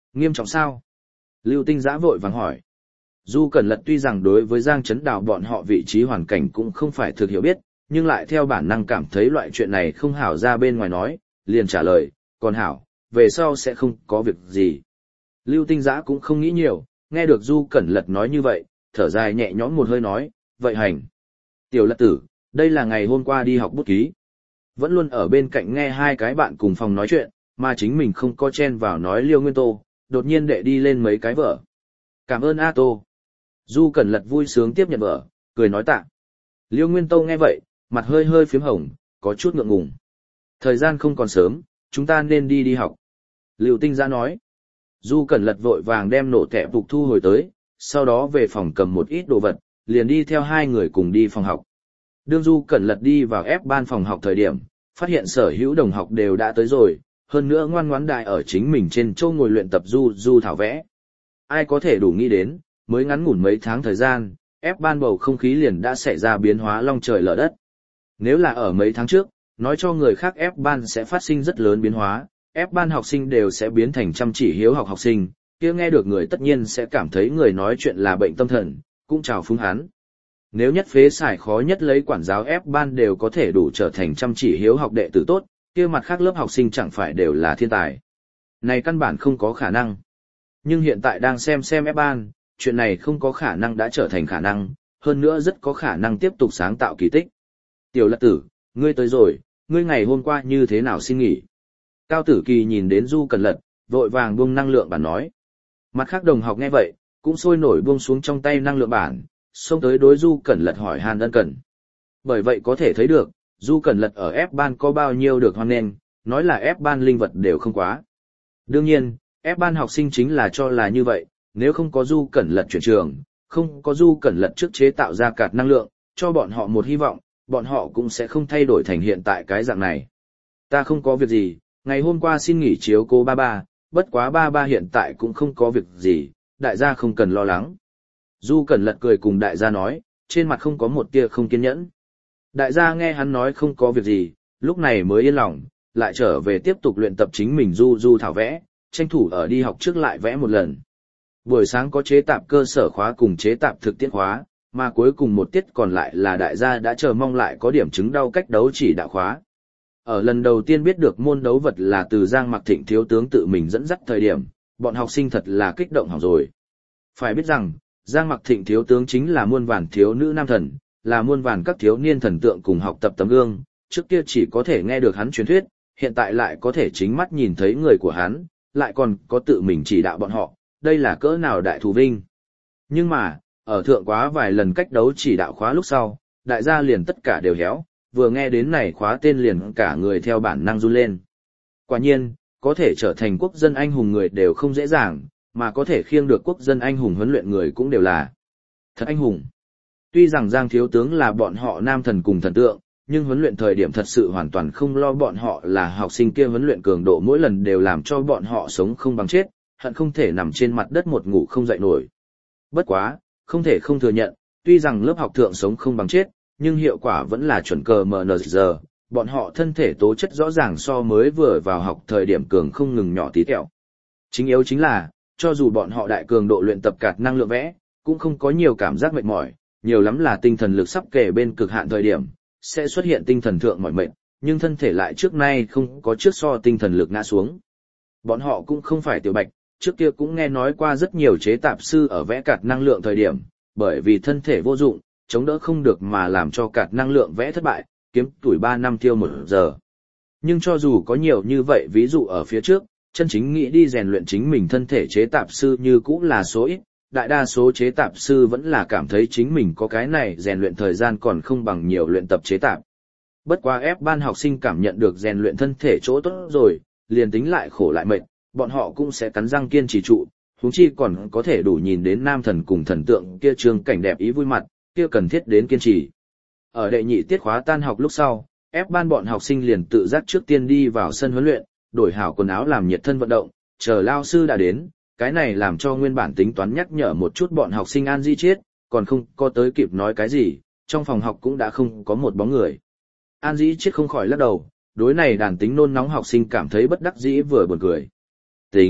Nghiêm trọng sao? Lưu Tinh Giã vội vàng hỏi. Du Cẩn Lật tuy rằng đối với Giang Trấn Đào bọn họ vị trí hoàn cảnh cũng không phải thực hiểu biết, nhưng lại theo bản năng cảm thấy loại chuyện này không hảo ra bên ngoài nói, liền trả lời, còn hảo, về sau sẽ không có việc gì. Lưu Tinh Giã cũng không nghĩ nhiều, nghe được Du Cẩn Lật nói như vậy, thở dài nhẹ nhõm một hơi nói, vậy hành. Tiểu Lật tử, đây là ngày hôm qua đi học bút ký. Vẫn luôn ở bên cạnh nghe hai cái bạn cùng phòng nói chuyện, mà chính mình không có chen vào nói Liêu Nguyên Tô, đột nhiên đệ đi lên mấy cái vở. Cảm ơn A Tô. Du Cẩn Lật vui sướng tiếp nhận vở, cười nói tạ. Liêu Nguyên Tô nghe vậy, mặt hơi hơi phím hồng, có chút ngượng ngùng. Thời gian không còn sớm, chúng ta nên đi học. Lưu Tinh Giã nói. Du Cẩn Lật vội vàng đem nổ tẹp phục thu hồi tới, sau đó về phòng cầm một ít đồ vật, liền đi theo hai người cùng đi phòng học. Đương Du Cẩn Lật đi vào ép ban phòng học thời điểm, phát hiện sở hữu đồng học đều đã tới rồi, hơn nữa ngoan ngoãn đại ở chính mình trên châu ngồi luyện tập du thảo vẽ. Ai có thể đủ nghĩ đến, mới ngắn ngủn mấy tháng thời gian, ép ban bầu không khí liền đã xảy ra biến hóa long trời lở đất. Nếu là ở mấy tháng trước, nói cho người khác ép ban sẽ phát sinh rất lớn biến hóa, ép ban học sinh đều sẽ biến thành chăm chỉ hiếu học học sinh, kia nghe được người tất nhiên sẽ cảm thấy người nói chuyện là bệnh tâm thần, cũng chào phúng hắn. Nếu nhất phế xài khó nhất lấy quản giáo ép ban đều có thể đủ trở thành chăm chỉ hiếu học đệ tử tốt, kia mặt khác lớp học sinh chẳng phải đều là thiên tài. Này căn bản không có khả năng. Nhưng hiện tại đang xem ép ban, chuyện này không có khả năng đã trở thành khả năng, hơn nữa rất có khả năng tiếp tục sáng tạo kỳ tích. Tiểu Lật tử, ngươi tới rồi, ngươi ngày hôm qua như thế nào xin nghỉ? Cao Tử Kỳ nhìn đến Du Cẩn Lật, vội vàng buông năng lượng bản nói. Mặt khác đồng học nghe vậy, cũng sôi nổi buông xuống trong tay năng lượng bản, xông tới đối Du Cẩn Lật hỏi han ân cần. Bởi vậy có thể thấy được, Du Cẩn Lật ở ép ban có bao nhiêu được hoan nghênh, nói là ép ban linh vật đều không quá. Đương nhiên, ép ban học sinh chính là cho là như vậy, nếu không có Du Cẩn Lật chuyển trường, không có Du Cẩn Lật trước chế tạo ra cạt năng lượng, cho bọn họ một hy vọng, bọn họ cũng sẽ không thay đổi thành hiện tại cái dạng này. Ta không có việc gì, ngày hôm qua xin nghỉ chiếu cô ba ba, bất quá ba ba hiện tại cũng không có việc gì, đại gia không cần lo lắng. Du Cẩn Lật cười cùng đại gia nói, trên mặt không có một tia không kiên nhẫn. Đại gia nghe hắn nói không có việc gì, lúc này mới yên lòng, lại trở về tiếp tục luyện tập chính mình du thảo vẽ, tranh thủ ở đi học trước lại vẽ một lần. Buổi sáng có chế tạp cơ sở khóa cùng chế tạp thực tiễn khóa, mà cuối cùng một tiết còn lại là đại gia đã chờ mong lại có điểm chứng đau cách đấu chỉ đạo khóa. Ở lần đầu tiên biết được môn đấu vật là từ Giang Mặc Thịnh thiếu tướng tự mình dẫn dắt thời điểm, bọn học sinh thật là kích động hỏng rồi. Phải biết rằng, Giang Mặc Thịnh thiếu tướng chính là muôn vàn thiếu nữ nam thần, là muôn vàn các thiếu niên thần tượng cùng học tập tấm gương, trước kia chỉ có thể nghe được hắn truyền thuyết, hiện tại lại có thể chính mắt nhìn thấy người của hắn, lại còn có tự mình chỉ đạo bọn họ, đây là cỡ nào đại thù vinh. Nhưng mà, ở thượng quá vài lần cách đấu chỉ đạo khóa lúc sau, đại gia liền tất cả đều héo, vừa nghe đến này khóa tên liền cả người theo bản năng run lên. Quả nhiên, có thể trở thành quốc dân anh hùng người đều không dễ dàng, mà có thể khiêng được quốc dân anh hùng huấn luyện người cũng đều là thật anh hùng. Tuy rằng Giang thiếu tướng là bọn họ nam thần cùng thần tượng, nhưng huấn luyện thời điểm thật sự hoàn toàn không lo bọn họ là học sinh kia, huấn luyện cường độ mỗi lần đều làm cho bọn họ sống không bằng chết, hận không thể nằm trên mặt đất một ngủ không dậy nổi. Bất quá, không thể không thừa nhận, tuy rằng lớp học thượng sống không bằng chết, nhưng hiệu quả vẫn là chuẩn cờ MNZ, bọn họ thân thể tố chất rõ ràng so mới vừa vào học thời điểm cường không ngừng nhỏ tí tẹo. Chính yếu chính là, cho dù bọn họ đại cường độ luyện tập cạt năng lượng vẽ, cũng không có nhiều cảm giác mệt mỏi, nhiều lắm là tinh thần lực sắp kể bên cực hạn thời điểm, sẽ xuất hiện tinh thần thượng mỏi mệt, nhưng thân thể lại trước nay không có trước so tinh thần lực ngã xuống. Bọn họ cũng không phải tiểu bạch, trước kia cũng nghe nói qua rất nhiều chế tạp sư ở vẽ cạt năng lượng thời điểm, bởi vì thân thể vô dụng, chống đỡ không được mà làm cho cạt năng lượng vẽ thất bại, kiếm tuổi 3 năm tiêu 1 giờ. Nhưng cho dù có nhiều như vậy ví dụ ở phía trước, chân chính nghĩ đi rèn luyện chính mình thân thể chế tạp sư như cũng là số ít, đại đa số chế tạp sư vẫn là cảm thấy chính mình có cái này rèn luyện thời gian còn không bằng nhiều luyện tập chế tạp. Bất quá ép ban học sinh cảm nhận được rèn luyện thân thể chỗ tốt rồi, liền tính lại khổ lại mệt, bọn họ cũng sẽ cắn răng kiên trì trụ, huống chi còn có thể đủ nhìn đến nam thần cùng thần tượng kia trương cảnh đẹp ý vui mặt, kia cần thiết đến kiên trì. Ở đệ nhị tiết khóa tan học lúc sau, ép ban bọn học sinh liền tự giác trước tiên đi vào sân huấn luyện, đổi hảo quần áo làm nhiệt thân vận động, chờ lao sư đã đến, cái này làm cho nguyên bản tính toán nhắc nhở một chút bọn học sinh An Di Chiết, còn không có tới kịp nói cái gì, trong phòng học cũng đã không có một bóng người. An Di Chiết không khỏi lắc đầu, đối này đàn tính nôn nóng học sinh cảm thấy bất đắc dĩ vừa buồn cười. Tính,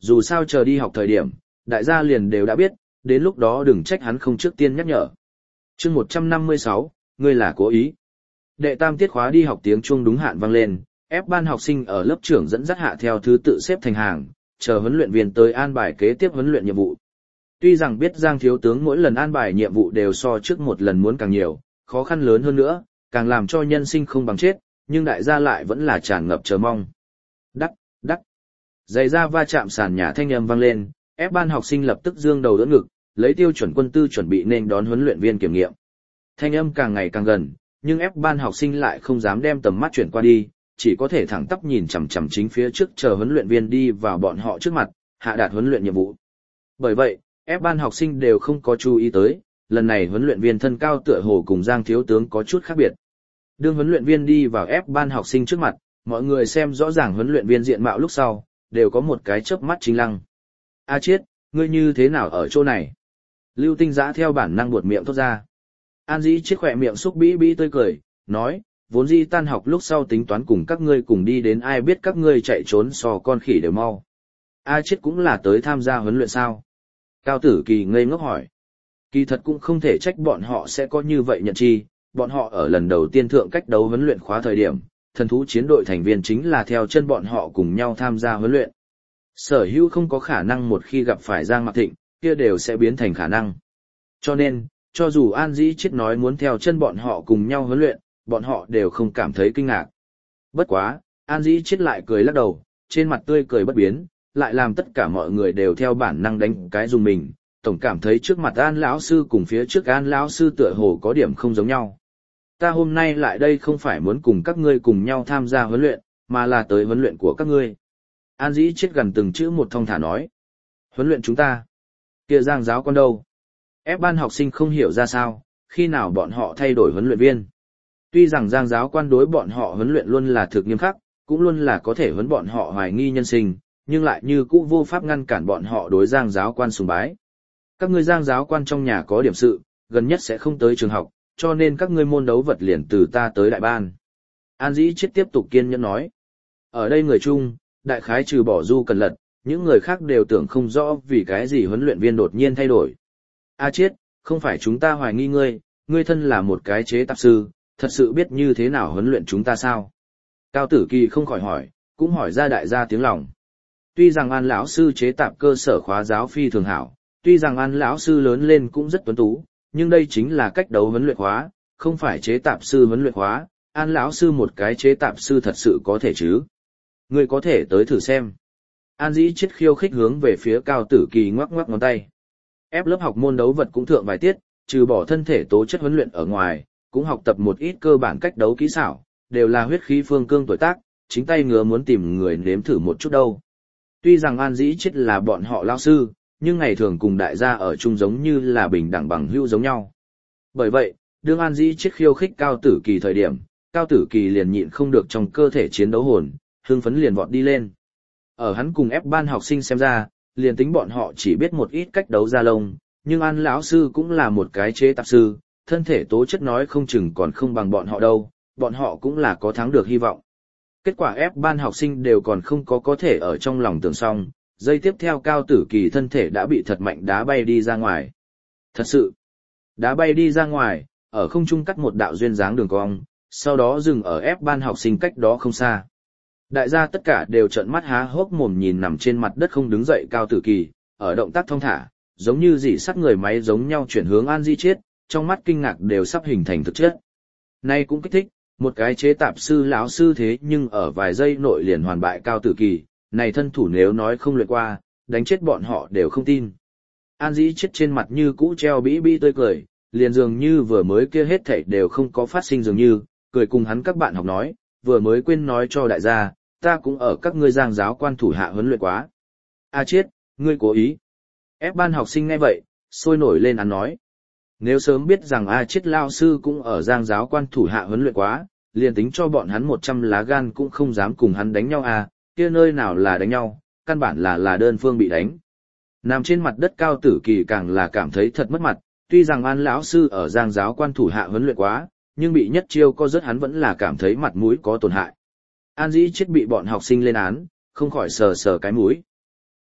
dù sao chờ đi học thời điểm, đại gia liền đều đã biết, đến lúc đó đừng trách hắn không trước tiên nhắc nhở. Chương 156, ngươi là cố ý. Đệ tam tiết khóa đi học tiếng chuông đúng hạn vang lên, ép ban học sinh ở lớp trưởng dẫn dắt hạ theo thứ tự xếp thành hàng, chờ huấn luyện viên tới an bài kế tiếp huấn luyện nhiệm vụ. Tuy rằng biết Giang thiếu tướng mỗi lần an bài nhiệm vụ đều so trước một lần muốn càng nhiều, khó khăn lớn hơn nữa, càng làm cho nhân sinh không bằng chết, nhưng đại gia lại vẫn là tràn ngập chờ mong. Đắc, đắc. Giày da va chạm sàn nhà thanh âm vang lên, ép ban học sinh lập tức dương đầu đỡ ngực, lấy tiêu chuẩn quân tư chuẩn bị nên đón huấn luyện viên kiểm nghiệm. Thanh âm càng ngày càng gần, nhưng ép ban học sinh lại không dám đem tầm mắt chuyển qua đi, chỉ có thể thẳng tắp nhìn chằm chằm chính phía trước chờ huấn luyện viên đi vào bọn họ trước mặt, hạ đạt huấn luyện nhiệm vụ. Bởi vậy, ép ban học sinh đều không có chú ý tới, lần này huấn luyện viên thân cao tựa hồ cùng Giang thiếu tướng có chút khác biệt. Đương huấn luyện viên đi vào ép ban học sinh trước mặt, mọi người xem rõ ràng huấn luyện viên diện mạo lúc sau, đều có một cái chớp mắt chính lăng. A Chiết, ngươi như thế nào ở chỗ này? Lưu Tinh Giã theo bản năng buột miệng thốt ra. An Dĩ Chiết khỏe miệng xúc bĩ bĩ tươi cười, nói, vốn dĩ tan học lúc sau tính toán cùng các ngươi cùng đi đến ai biết các ngươi chạy trốn so con khỉ đều mau. A Chiết cũng là tới tham gia huấn luyện sao? Cao Tử Kỳ ngây ngốc hỏi. Kỳ thật cũng không thể trách bọn họ sẽ có như vậy nhận chi, bọn họ ở lần đầu tiên thượng cách đấu huấn luyện khóa thời điểm, thần thú chiến đội thành viên chính là theo chân bọn họ cùng nhau tham gia huấn luyện. Sở hữu không có khả năng một khi gặp phải Giang Mạc Thịnh, kia đều sẽ biến thành khả năng. Cho nên, cho dù An Dĩ Chiết nói muốn theo chân bọn họ cùng nhau huấn luyện, bọn họ đều không cảm thấy kinh ngạc. Bất quá, An Dĩ Chiết lại cười lắc đầu, trên mặt tươi cười bất biến, lại làm tất cả mọi người đều theo bản năng đánh cái dùng mình, tổng cảm thấy trước mặt An lão sư cùng phía trước An lão sư tựa hồ có điểm không giống nhau. Ta hôm nay lại đây không phải muốn cùng các ngươi cùng nhau tham gia huấn luyện, mà là tới huấn luyện của các ngươi. An Dĩ Chiết gần từng chữ một thong thả nói. Huấn luyện chúng ta? Kia Giang giáo con đâu? Ép ban học sinh không hiểu ra sao, khi nào bọn họ thay đổi huấn luyện viên. Tuy rằng Giang giáo quan đối bọn họ huấn luyện luôn là thực nghiêm khắc, cũng luôn là có thể huấn bọn họ hoài nghi nhân sinh, nhưng lại như cũ vô pháp ngăn cản bọn họ đối Giang giáo quan sùng bái. Các ngươi Giang giáo quan trong nhà có điểm sự, gần nhất sẽ không tới trường học, cho nên các ngươi môn đấu vật liền từ ta tới đại ban. An Dĩ Chiết tiếp tục kiên nhẫn nói. Ở đây người chung, đại khái trừ bỏ Du Cần Lật, những người khác đều tưởng không rõ vì cái gì huấn luyện viên đột nhiên thay đổi. A Chiết, không phải chúng ta hoài nghi ngươi, ngươi thân là một cái chế tạp sư, thật sự biết như thế nào huấn luyện chúng ta sao? Cao Tử Kỳ không khỏi hỏi, cũng hỏi ra đại gia tiếng lòng. Tuy rằng An lão sư chế tạp cơ sở khóa giáo phi thường hảo, tuy rằng An lão sư lớn lên cũng rất tuấn tú, nhưng đây chính là cách đấu huấn luyện khóa, không phải chế tạp sư huấn luyện khóa. An lão sư một cái chế tạp sư thật sự có thể chứ? Ngươi có thể tới thử xem. An Dĩ Chiết khiêu khích hướng về phía Cao Tử Kỳ ngoắc ngoắc ngón tay. Ép lớp học môn đấu vật cũng thượng vài tiết, trừ bỏ thân thể tố chất huấn luyện ở ngoài, cũng học tập một ít cơ bản cách đấu kỹ xảo, đều là huyết khí phương cương tuổi tác, chính tay ngứa muốn tìm người nếm thử một chút đâu. Tuy rằng An Dĩ Chiết là bọn họ lao sư, nhưng ngày thường cùng đại gia ở chung giống như là bình đẳng bằng hữu giống nhau. Bởi vậy, đương An Dĩ Chiết khiêu khích Cao Tử Kỳ thời điểm, Cao Tử Kỳ liền nhịn không được trong cơ thể chiến đấu hồn, hưng phấn liền vọt đi lên. Ở hắn cùng ép ban học sinh xem ra, liền tính bọn họ chỉ biết một ít cách đấu ra lông, nhưng An lão sư cũng là một cái chế tạp sư, thân thể tố chất nói không chừng còn không bằng bọn họ đâu, bọn họ cũng là có thắng được hy vọng. Kết quả ép ban học sinh đều còn không có thể ở trong lòng tưởng xong, giây tiếp theo Cao Tử Kỳ thân thể đã bị thật mạnh đá bay đi ra ngoài. Thật sự, đá bay đi ra ngoài, ở không trung cắt một đạo duyên dáng đường cong, sau đó dừng ở ép ban học sinh cách đó không xa. Đại gia tất cả đều trợn mắt há hốc mồm nhìn nằm trên mặt đất không đứng dậy Cao Tử Kỳ, ở động tác thong thả, giống như dỉ sắt người máy giống nhau chuyển hướng An Dĩ Chiết, trong mắt kinh ngạc đều sắp hình thành thực chất. Nay cũng kích thích, một cái chế tạp sư lão sư thế nhưng ở vài giây nội liền hoàn bại Cao Tử Kỳ, này thân thủ nếu nói không luyện qua, đánh chết bọn họ đều không tin. An Dĩ Chiết trên mặt như cũ treo bĩ bĩ tươi cười, liền dường như vừa mới kia hết thảy đều không có phát sinh dường như, cười cùng hắn các bạn học nói, vừa mới quên nói cho đại gia, ta cũng ở các ngươi Giang giáo quan thủ hạ huấn luyện quá. A Chiết, ngươi cố ý. Ép ban học sinh nghe vậy, sôi nổi lên ăn nói. Nếu sớm biết rằng A Chiết lao sư cũng ở Giang giáo quan thủ hạ huấn luyện quá, liền tính cho bọn hắn 100 lá gan cũng không dám cùng hắn đánh nhau à, kia nơi nào là đánh nhau, căn bản là đơn phương bị đánh. Nằm trên mặt đất Cao Tử Kỳ càng là cảm thấy thật mất mặt, tuy rằng An lão sư ở Giang giáo quan thủ hạ huấn luyện quá, nhưng bị nhất chiêu co rất hắn vẫn là cảm thấy mặt mũi có tổn hại. An Dĩ Chiết bị bọn học sinh lên án, không khỏi sờ sờ cái mũi.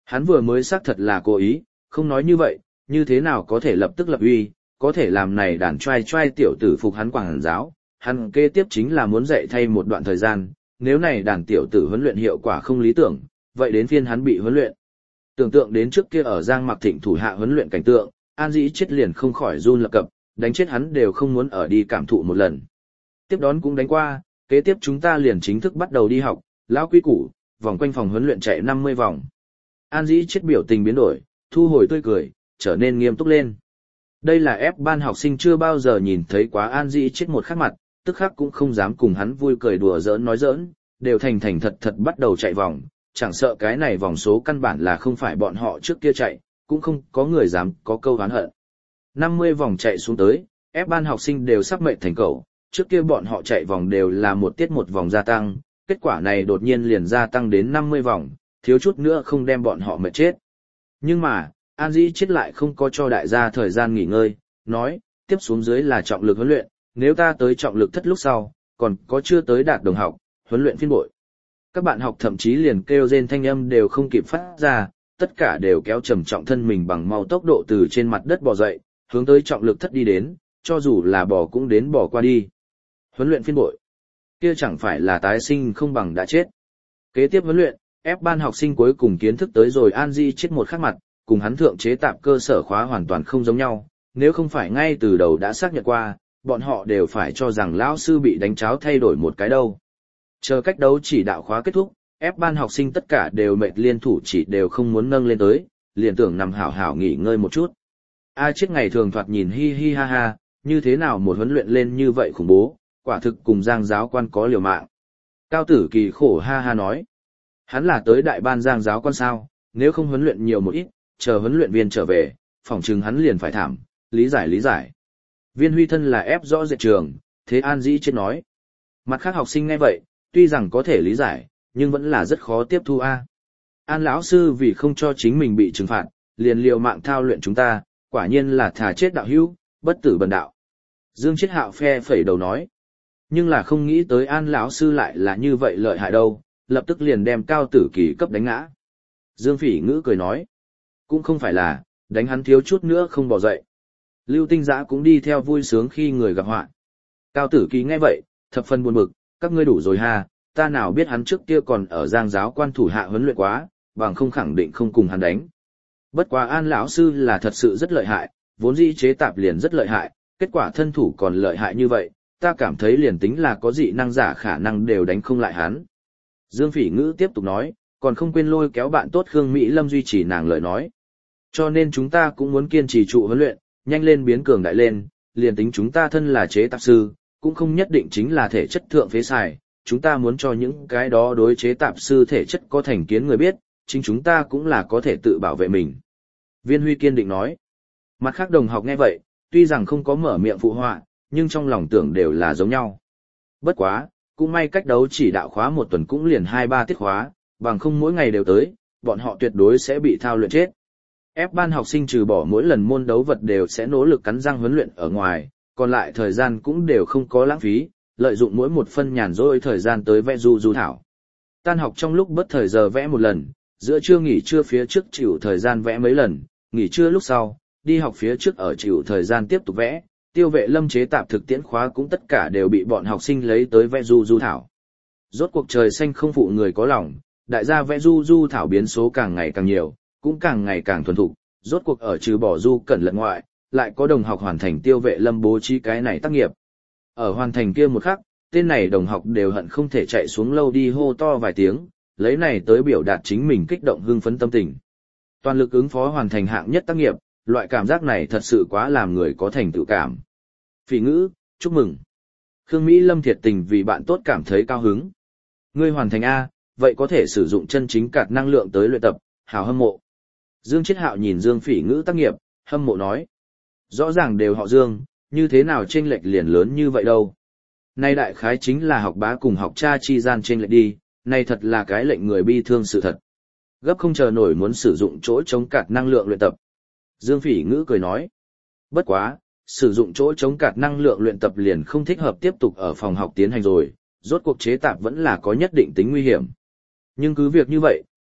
Hắn vừa mới xác thật là cố ý, không nói như vậy, như thế nào có thể lập tức lập uy, có thể làm này đàn trai trai tiểu tử phục hắn quảng giáo, hắn kế tiếp chính là muốn dạy thay một đoạn thời gian, nếu này đàn tiểu tử huấn luyện hiệu quả không lý tưởng, vậy đến phiên hắn bị huấn luyện. Tưởng tượng đến trước kia ở Giang Mặc Thịnh thủ hạ huấn luyện cảnh tượng, An Dĩ chết liền không khỏi run lập cập, đánh chết hắn đều không muốn ở đi cảm thụ một lần. Tiếp đón cũng đánh qua, kế tiếp chúng ta liền chính thức bắt đầu đi học, lão quy củ, vòng quanh phòng huấn luyện chạy 50 vòng. An Dĩ chết biểu tình biến đổi, thu hồi tươi cười, trở nên nghiêm túc lên. Đây là ép ban học sinh chưa bao giờ nhìn thấy quá An Dĩ chết một khắc mặt, tức khắc cũng không dám cùng hắn vui cười đùa giỡn nói giỡn, đều thành thành thật thật bắt đầu chạy vòng, chẳng sợ cái này vòng số căn bản là không phải bọn họ trước kia chạy, cũng không có người dám có câu oán hận. 50 vòng chạy xuống tới, ép ban học sinh đều sắp mệt thành cẩu, trước kia bọn họ chạy vòng đều là một tiết một vòng gia tăng, kết quả này đột nhiên liền gia tăng đến 50 vòng, thiếu chút nữa không đem bọn họ mệt chết. Nhưng mà, An Dĩ chết lại không có cho đại gia thời gian nghỉ ngơi, nói, tiếp xuống dưới là trọng lực huấn luyện, nếu ta tới trọng lực thất lúc sau, còn có chưa tới đạt đồng học, huấn luyện phiên bội. Các bạn học thậm chí liền kêu rên thanh âm đều không kịp phát ra, tất cả đều kéo trầm trọng thân mình bằng mau tốc độ từ trên mặt đất bò dậy, hướng tới trọng lực thất đi đến, cho dù là bò cũng đến bò qua đi. Huấn luyện phiên bội. Kia chẳng phải là tái sinh không bằng đã chết. Kế tiếp huấn luyện, ép ban học sinh cuối cùng kiến thức tới rồi An Dĩ chết một khắc mặt, cùng hắn thượng chế tạp cơ sở khóa hoàn toàn không giống nhau, nếu không phải ngay từ đầu đã xác nhận qua, bọn họ đều phải cho rằng lão sư bị đánh cháo thay đổi một cái đâu. Chờ cách đấu chỉ đạo khóa kết thúc, ép ban học sinh tất cả đều mệt liên thủ chỉ đều không muốn nâng lên tới, liền tưởng nằm hảo hảo nghỉ ngơi một chút. A chết ngày thường thoạt nhìn hi hi ha ha, như thế nào một huấn luyện lên như vậy khủng bố, quả thực cùng Giang giáo quan có liều mạng. Cao Tử Kỳ khổ ha ha nói, hắn là tới đại ban Giang giáo quan sao, nếu không huấn luyện nhiều một ít, chờ huấn luyện viên trở về, phỏng chừng hắn liền phải thảm, lý giải. Viên Huy thân là ép rõ dệt trường, thế An Dĩ chết nói. Mặt khác học sinh nghe vậy, tuy rằng có thể lý giải, nhưng vẫn là rất khó tiếp thu a. An lão sư vì không cho chính mình bị trừng phạt, liền liều mạng thao luyện chúng ta, quả nhiên là thà chết đạo hữu, bất tử bần đạo. Dương Chiết Hạo phe phẩy đầu nói, nhưng là không nghĩ tới An lão sư lại là như vậy lợi hại đâu, lập tức liền đem Cao Tử Kỳ cấp đánh ngã. Dương Phỉ Ngữ cười nói, cũng không phải là, đánh hắn thiếu chút nữa không bỏ dậy. Lưu Tinh Giã cũng đi theo vui sướng khi người gặp họa. Cao Tử Kỳ nghe vậy, thập phần buồn bực, các ngươi đủ rồi ha, ta nào biết hắn trước kia còn ở Giang giáo quan thủ hạ huấn luyện quá, bằng không khẳng định không cùng hắn đánh. Bất quá An lão sư là thật sự rất lợi hại, vốn dĩ chế tạp liền rất lợi hại, kết quả thân thủ còn lợi hại như vậy, ta cảm thấy liền tính là có dị năng giả khả năng đều đánh không lại hắn. Dương Phỉ Ngữ tiếp tục nói, còn không quên lôi kéo bạn tốt Khương Mỹ Lâm duy trì nàng lời nói. Cho nên chúng ta cũng muốn kiên trì trụ huấn luyện, nhanh lên biến cường đại lên, liền tính chúng ta thân là chế tạp sư, cũng không nhất định chính là thể chất thượng phế xài, chúng ta muốn cho những cái đó đối chế tạp sư thể chất có thành kiến người biết, chính chúng ta cũng là có thể tự bảo vệ mình. Viên Huy kiên định nói. Mặt khác đồng học nghe vậy, tuy rằng không có mở miệng phụ họa, nhưng trong lòng tưởng đều là giống nhau. Bất quá, cũng may cách đấu chỉ đạo khóa một tuần cũng liền 2-3 tiết khóa, bằng không mỗi ngày đều tới, bọn họ tuyệt đối sẽ bị thao luyện chết. Ép ban học sinh trừ bỏ mỗi lần môn đấu vật đều sẽ nỗ lực cắn răng huấn luyện ở ngoài, còn lại thời gian cũng đều không có lãng phí, lợi dụng mỗi một phân nhàn rỗi thời gian tới vẽ du thảo. Tan học trong lúc bất thời giờ vẽ một lần, giữa trưa nghỉ trưa phía trước chịu thời gian vẽ mấy lần, nghỉ trưa lúc sau, đi học phía trước ở chịu thời gian tiếp tục vẽ, Tiêu Vệ Lâm chế tạp thực tiễn khóa cũng tất cả đều bị bọn học sinh lấy tới vẽ du thảo. Rốt cuộc trời xanh không phụ người có lòng, đại gia vẽ du thảo biến số càng ngày càng nhiều, cũng càng ngày càng thuần thục, rốt cuộc ở trừ bỏ du cẩn lẫn ngoại, lại có đồng học hoàn thành Tiêu Vệ Lâm bố trí cái này tác nghiệp. Ở hoàn thành kia một khắc, tên này đồng học đều hận không thể chạy xuống lâu đi hô to vài tiếng, lấy này tới biểu đạt chính mình kích động hưng phấn tâm tình. Toàn lực ứng phó hoàn thành hạng nhất tác nghiệp, loại cảm giác này thật sự quá làm người có thành tựu cảm. Phỉ Ngữ, chúc mừng. Khương Mỹ Lâm thiệt tình vì bạn tốt cảm thấy cao hứng. Ngươi hoàn thành A, vậy có thể sử dụng chân chính cạt năng lượng tới luyện tập, hào hâm mộ. Dương Chiết Hạo nhìn Dương Phỉ Ngữ tác nghiệp, hâm mộ nói. Rõ ràng đều họ Dương, như thế nào chênh lệch liền lớn như vậy đâu. Nay đại khái chính là học bá cùng học cha chi gian chênh lệch đi, này thật là cái lệnh người bi thương sự thật. Gấp không chờ nổi muốn sử dụng chỗ chống cạt năng lượng luyện tập. Dương Phỉ Ngữ cười nói. Bất quá, sử dụng chỗ chống cạt năng lượng luyện tập liền không thích hợp tiếp tục ở phòng học tiến hành rồi, rốt cuộc chế tạp vẫn là có nhất định tính nguy hiểm. Nhưng cứ việc như vậy,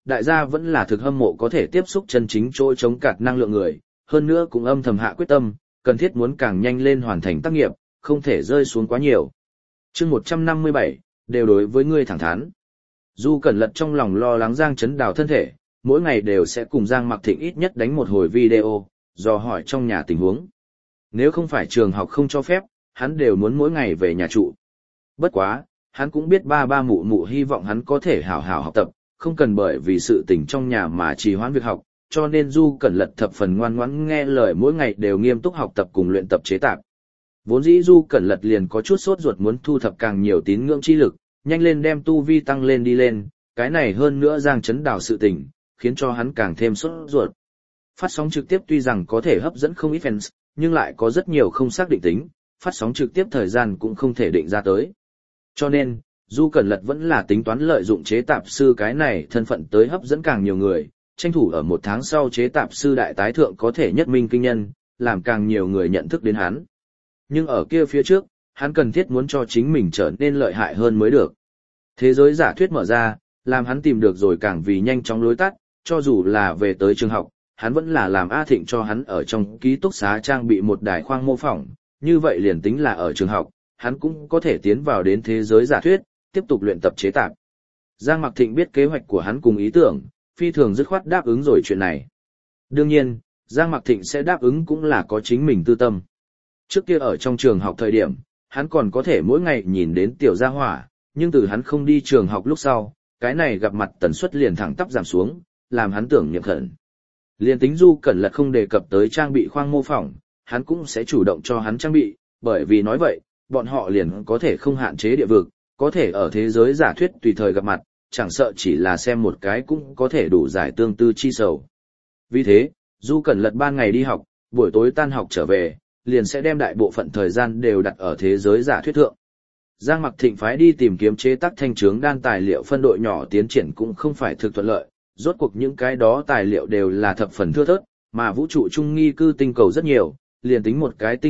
đại gia vẫn là thực hâm mộ có thể tiếp xúc chân chính chỗ chống cạt năng lượng người, hơn nữa cũng âm thầm hạ quyết tâm, cần thiết muốn càng nhanh lên hoàn thành tác nghiệp, không thể rơi xuống quá nhiều. Chương 157, đều đối với ngươi thẳng thắn. Du Cẩn Lật trong lòng lo lắng Giang Chấn Đào thân thể, mỗi ngày đều sẽ cùng Giang Mặc Thịnh ít nhất đánh một hồi video, dò hỏi trong nhà tình huống. Nếu không phải trường học không cho phép, hắn đều muốn mỗi ngày về nhà trụ. Bất quá, hắn cũng biết ba ba mụ mụ hy vọng hắn có thể hảo hảo học tập, không cần bởi vì sự tình trong nhà mà trì hoãn việc học, cho nên Du Cẩn Lật thập phần ngoan ngoãn nghe lời, mỗi ngày đều nghiêm túc học tập cùng luyện tập chế tạp. Vốn dĩ Du Cẩn Lật liền có chút sốt ruột muốn thu thập càng nhiều tín ngưỡng chi lực, nhanh lên đem tu vi tăng lên đi lên, cái này hơn nữa Giang Chấn Đào sự tình, khiến cho hắn càng thêm sốt ruột. Phát sóng trực tiếp tuy rằng có thể hấp dẫn không ít fans, nhưng lại có rất nhiều không xác định tính, phát sóng trực tiếp thời gian cũng không thể định ra tới. Cho nên, Du Cẩn Lật vẫn là tính toán lợi dụng chế tạp sư cái này thân phận tới hấp dẫn càng nhiều người, tranh thủ ở một tháng sau chế tạp sư đại tái thượng có thể nhất minh kinh nhân, làm càng nhiều người nhận thức đến hắn. Nhưng ở kia phía trước, hắn cần thiết muốn cho chính mình trở nên lợi hại hơn mới được. Thế giới giả thuyết mở ra, làm hắn tìm được rồi càng vì nhanh chóng lối tắt, cho dù là về tới trường học, hắn vẫn là làm A Thịnh cho hắn ở trong ký túc xá trang bị một đài khoang mô phỏng, như vậy liền tính là ở trường học, hắn cũng có thể tiến vào đến thế giới giả thuyết, tiếp tục luyện tập chế tạp. Giang Mặc Thịnh biết kế hoạch của hắn cùng ý tưởng, phi thường dứt khoát đáp ứng rồi chuyện này. Đương nhiên, Giang Mặc Thịnh sẽ đáp ứng cũng là có chính mình tư tâm. Trước kia ở trong trường học thời điểm, hắn còn có thể mỗi ngày nhìn đến tiểu gia hỏa, nhưng từ hắn không đi trường học lúc sau, cái này gặp mặt tần suất liền thẳng tắp giảm xuống, làm hắn tưởng niệm khẩn. Liên tính Du Cẩn Lật không đề cập tới trang bị khoang mô phỏng, hắn cũng sẽ chủ động cho hắn trang bị, bởi vì nói vậy, bọn họ liền có thể không hạn chế địa vực, có thể ở thế giới giả thuyết tùy thời gặp mặt, chẳng sợ chỉ là xem một cái cũng có thể đủ giải tương tư chi sầu. Vì thế, Du Cẩn Lật ban ngày đi học, buổi tối tan học trở về, liền sẽ đem đại bộ phận thời gian đều đặt ở thế giới giả thuyết thượng. Giang Mặc Thịnh phái đi tìm kiếm chế tác thanh trướng đan tài liệu phân đội nhỏ tiến triển cũng không phải thực thuận lợi, rốt cuộc những cái đó tài liệu đều là thập phần thưa thớt, mà vũ trụ trung nghi cư tinh cầu rất nhiều, liền tính một cái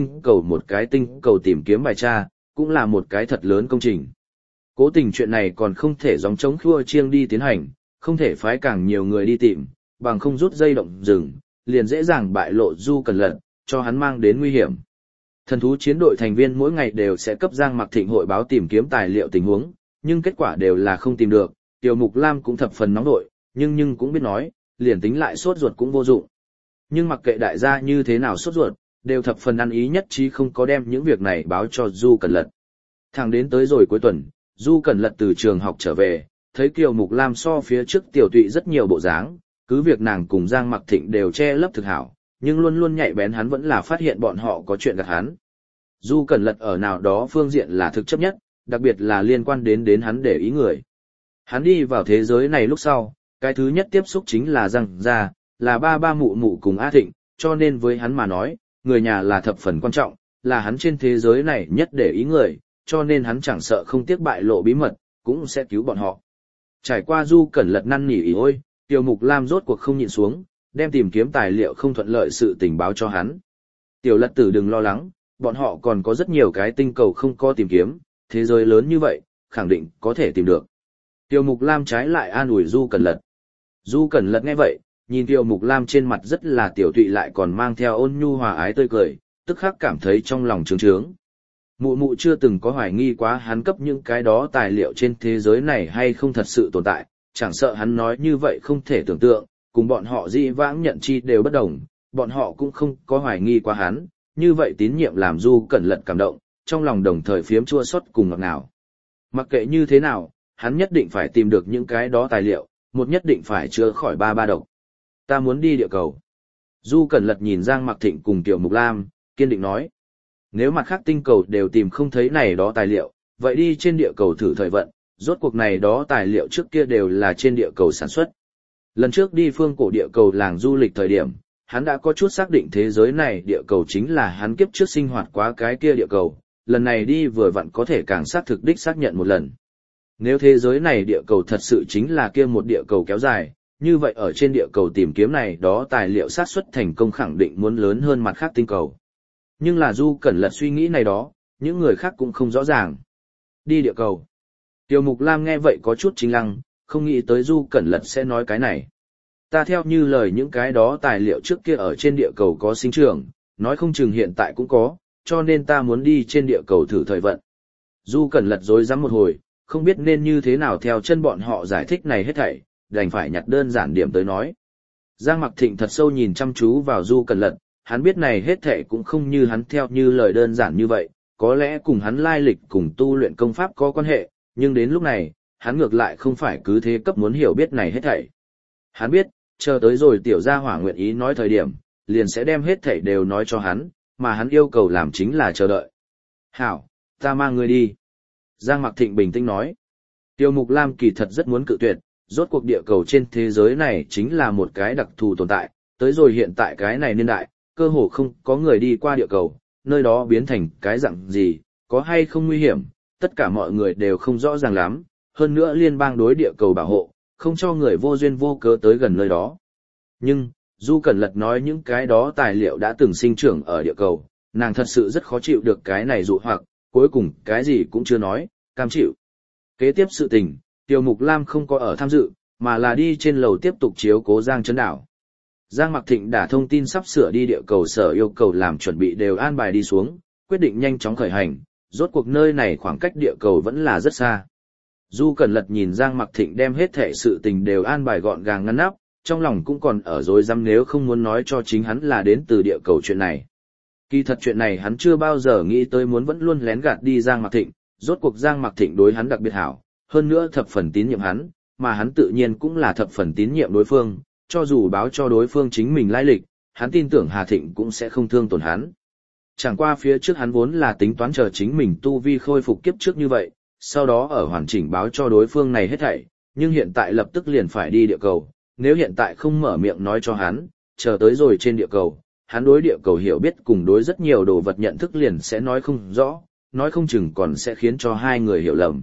tinh cầu tìm kiếm bài tra, cũng là một cái thật lớn công trình. Cố tình chuyện này còn không thể gióng trống khua chiêng đi tiến hành, không thể phái càng nhiều người đi tìm, bằng không rút dây động rừng, liền dễ dàng bại lộ Du Cẩn Lật, cho hắn mang đến nguy hiểm. Thần thú chiến đội thành viên mỗi ngày đều sẽ cấp Giang Mặc Thịnh hội báo tìm kiếm tài liệu tình huống, nhưng kết quả đều là không tìm được. Tiểu Mục Lam cũng thập phần nóng nội, nhưng cũng biết nói, liền tính lại sốt ruột cũng vô dụng. Nhưng mặc kệ đại gia như thế nào sốt ruột, đều thập phần ăn ý nhất trí không có đem những việc này báo cho Du Cẩn Lật. Thẳng đến tới rồi cuối tuần, Du Cẩn Lật từ trường học trở về, thấy Kiều Mục Lam so phía trước tiểu tụy rất nhiều bộ dáng, cứ việc nàng cùng Giang Mặc Thịnh đều che lấp thực hảo, nhưng luôn luôn nhạy bén hắn vẫn là phát hiện bọn họ có chuyện gạt hắn. Du Cẩn Lật ở nào đó phương diện là thực chấp nhất, đặc biệt là liên quan đến hắn để ý người. Hắn đi vào thế giới này lúc sau, cái thứ nhất tiếp xúc chính là Giang gia, là ba ba mụ mụ cùng A Thịnh, cho nên với hắn mà nói, người nhà là thập phần quan trọng, là hắn trên thế giới này nhất để ý người, cho nên hắn chẳng sợ không tiếc bại lộ bí mật, cũng sẽ cứu bọn họ. Trải qua Du Cẩn Lật năn nỉ ỉ ôi, Tiểu Mục Lam rốt cuộc không nhịn xuống, đem tìm kiếm tài liệu không thuận lợi sự tình báo cho hắn. Tiểu Lật tử đừng lo lắng, bọn họ còn có rất nhiều cái tinh cầu không có tìm kiếm, thế giới lớn như vậy, khẳng định có thể tìm được. Tiểu Mục Lam trái lại an ủi Du Cẩn Lật. Du Cẩn Lật nghe vậy, nhìn Tiểu Mục Lam trên mặt rất là tiểu tụy lại còn mang theo ôn nhu hòa ái tươi cười, tức khắc cảm thấy trong lòng trướng trướng. Mụ mụ chưa từng có hoài nghi quá hắn cấp những cái đó tài liệu trên thế giới này hay không thật sự tồn tại, chẳng sợ hắn nói như vậy không thể tưởng tượng, cùng bọn họ dĩ vãng nhận chi đều bất đồng, bọn họ cũng không có hoài nghi quá hắn, như vậy tín nhiệm làm Du Cẩn Lật cảm động, trong lòng đồng thời phiếm chua xót cùng ngọt ngào. Mặc kệ như thế nào, hắn nhất định phải tìm được những cái đó tài liệu, một nhất định phải chữa khỏi ba ba độc. Ta muốn đi địa cầu. Du Cẩn Lật nhìn Giang Mặc Thịnh cùng Tiểu Mục Lam, kiên định nói. Nếu mặt khác tinh cầu đều tìm không thấy này đó tài liệu, vậy đi trên địa cầu thử thời vận, rốt cuộc này đó tài liệu trước kia đều là trên địa cầu sản xuất. Lần trước đi phương cổ địa cầu làng du lịch thời điểm, hắn đã có chút xác định thế giới này địa cầu chính là hắn kiếp trước sinh hoạt quá cái kia địa cầu, lần này đi vừa vặn có thể càng xác thực đích xác nhận một lần. Nếu thế giới này địa cầu thật sự chính là kia một địa cầu kéo dài, như vậy ở trên địa cầu tìm kiếm này đó tài liệu xác suất thành công khẳng định muốn lớn hơn mặt khác tinh cầu. Nhưng là Du Cẩn Lật suy nghĩ này đó, những người khác cũng không rõ ràng. Đi địa cầu. Tiểu Mục Lam nghe vậy có chút chính lăng, không nghĩ tới Du Cẩn Lật sẽ nói cái này. Ta theo như lời những cái đó tài liệu trước kia ở trên địa cầu có sinh trưởng, nói không chừng hiện tại cũng có, cho nên ta muốn đi trên địa cầu thử thời vận. Du Cẩn Lật rối rắm một hồi, không biết nên như thế nào theo chân bọn họ giải thích này hết thảy, đành phải nhặt đơn giản điểm tới nói. Giang Mặc Thịnh thật sâu nhìn chăm chú vào Du Cẩn Lật, hắn biết này hết thảy cũng không như hắn theo như lời đơn giản như vậy, có lẽ cùng hắn lai lịch cùng tu luyện công pháp có quan hệ, nhưng đến lúc này, hắn ngược lại không phải cứ thế cấp muốn hiểu biết này hết thảy. Hắn biết, chờ tới rồi tiểu gia hỏa nguyện ý nói thời điểm, liền sẽ đem hết thảy đều nói cho hắn, mà hắn yêu cầu làm chính là chờ đợi. Hảo, ta mang ngươi đi. Giang Mặc Thịnh bình tĩnh nói. Tiêu Mục Lam kỳ thật rất muốn cự tuyệt, rốt cuộc địa cầu trên thế giới này chính là một cái đặc thù tồn tại, tới rồi hiện tại cái này niên đại, cơ hồ không có người đi qua địa cầu, nơi đó biến thành cái dạng gì, có hay không nguy hiểm, tất cả mọi người đều không rõ ràng lắm, hơn nữa liên bang đối địa cầu bảo hộ, không cho người vô duyên vô cớ tới gần nơi đó. Nhưng, Du Cẩn Lật nói những cái đó tài liệu đã từng sinh trưởng ở địa cầu, nàng thật sự rất khó chịu được cái này dụ hoặc, cuối cùng cái gì cũng chưa nói, cam chịu. Kế tiếp sự tình, Tiêu Mục Lam không có ở tham dự, mà là đi trên lầu tiếp tục chiếu cố Giang Trấn Đảo. Giang Mặc Thịnh đã thông tin sắp sửa đi địa cầu sở yêu cầu làm chuẩn bị đều an bài đi xuống, quyết định nhanh chóng khởi hành, rốt cuộc nơi này khoảng cách địa cầu vẫn là rất xa. Du Cẩn Lật nhìn Giang Mặc Thịnh đem hết thể sự tình đều an bài gọn gàng ngăn nắp, trong lòng cũng còn ở rối rắm nếu không muốn nói cho chính hắn là đến từ địa cầu chuyện này. Kỳ thật chuyện này hắn chưa bao giờ nghĩ tới muốn vẫn luôn lén gạt đi Giang Mặc Thịnh, rốt cuộc Giang Mặc Thịnh đối hắn đặc biệt hảo, hơn nữa thập phần tín nhiệm hắn, mà hắn tự nhiên cũng là thập phần tín nhiệm đối phương, cho dù báo cho đối phương chính mình lai lịch, hắn tin tưởng Hà Thịnh cũng sẽ không thương tổn hắn. Chẳng qua phía trước hắn vốn là tính toán chờ chính mình tu vi khôi phục kiếp trước như vậy, sau đó ở hoàn chỉnh báo cho đối phương này hết thảy, nhưng hiện tại lập tức liền phải đi địa cầu, nếu hiện tại không mở miệng nói cho hắn, chờ tới rồi trên địa cầu, hắn đối địa cầu hiểu biết cùng đối rất nhiều đồ vật nhận thức liền sẽ nói không rõ, nói không chừng còn sẽ khiến cho hai người hiểu lầm.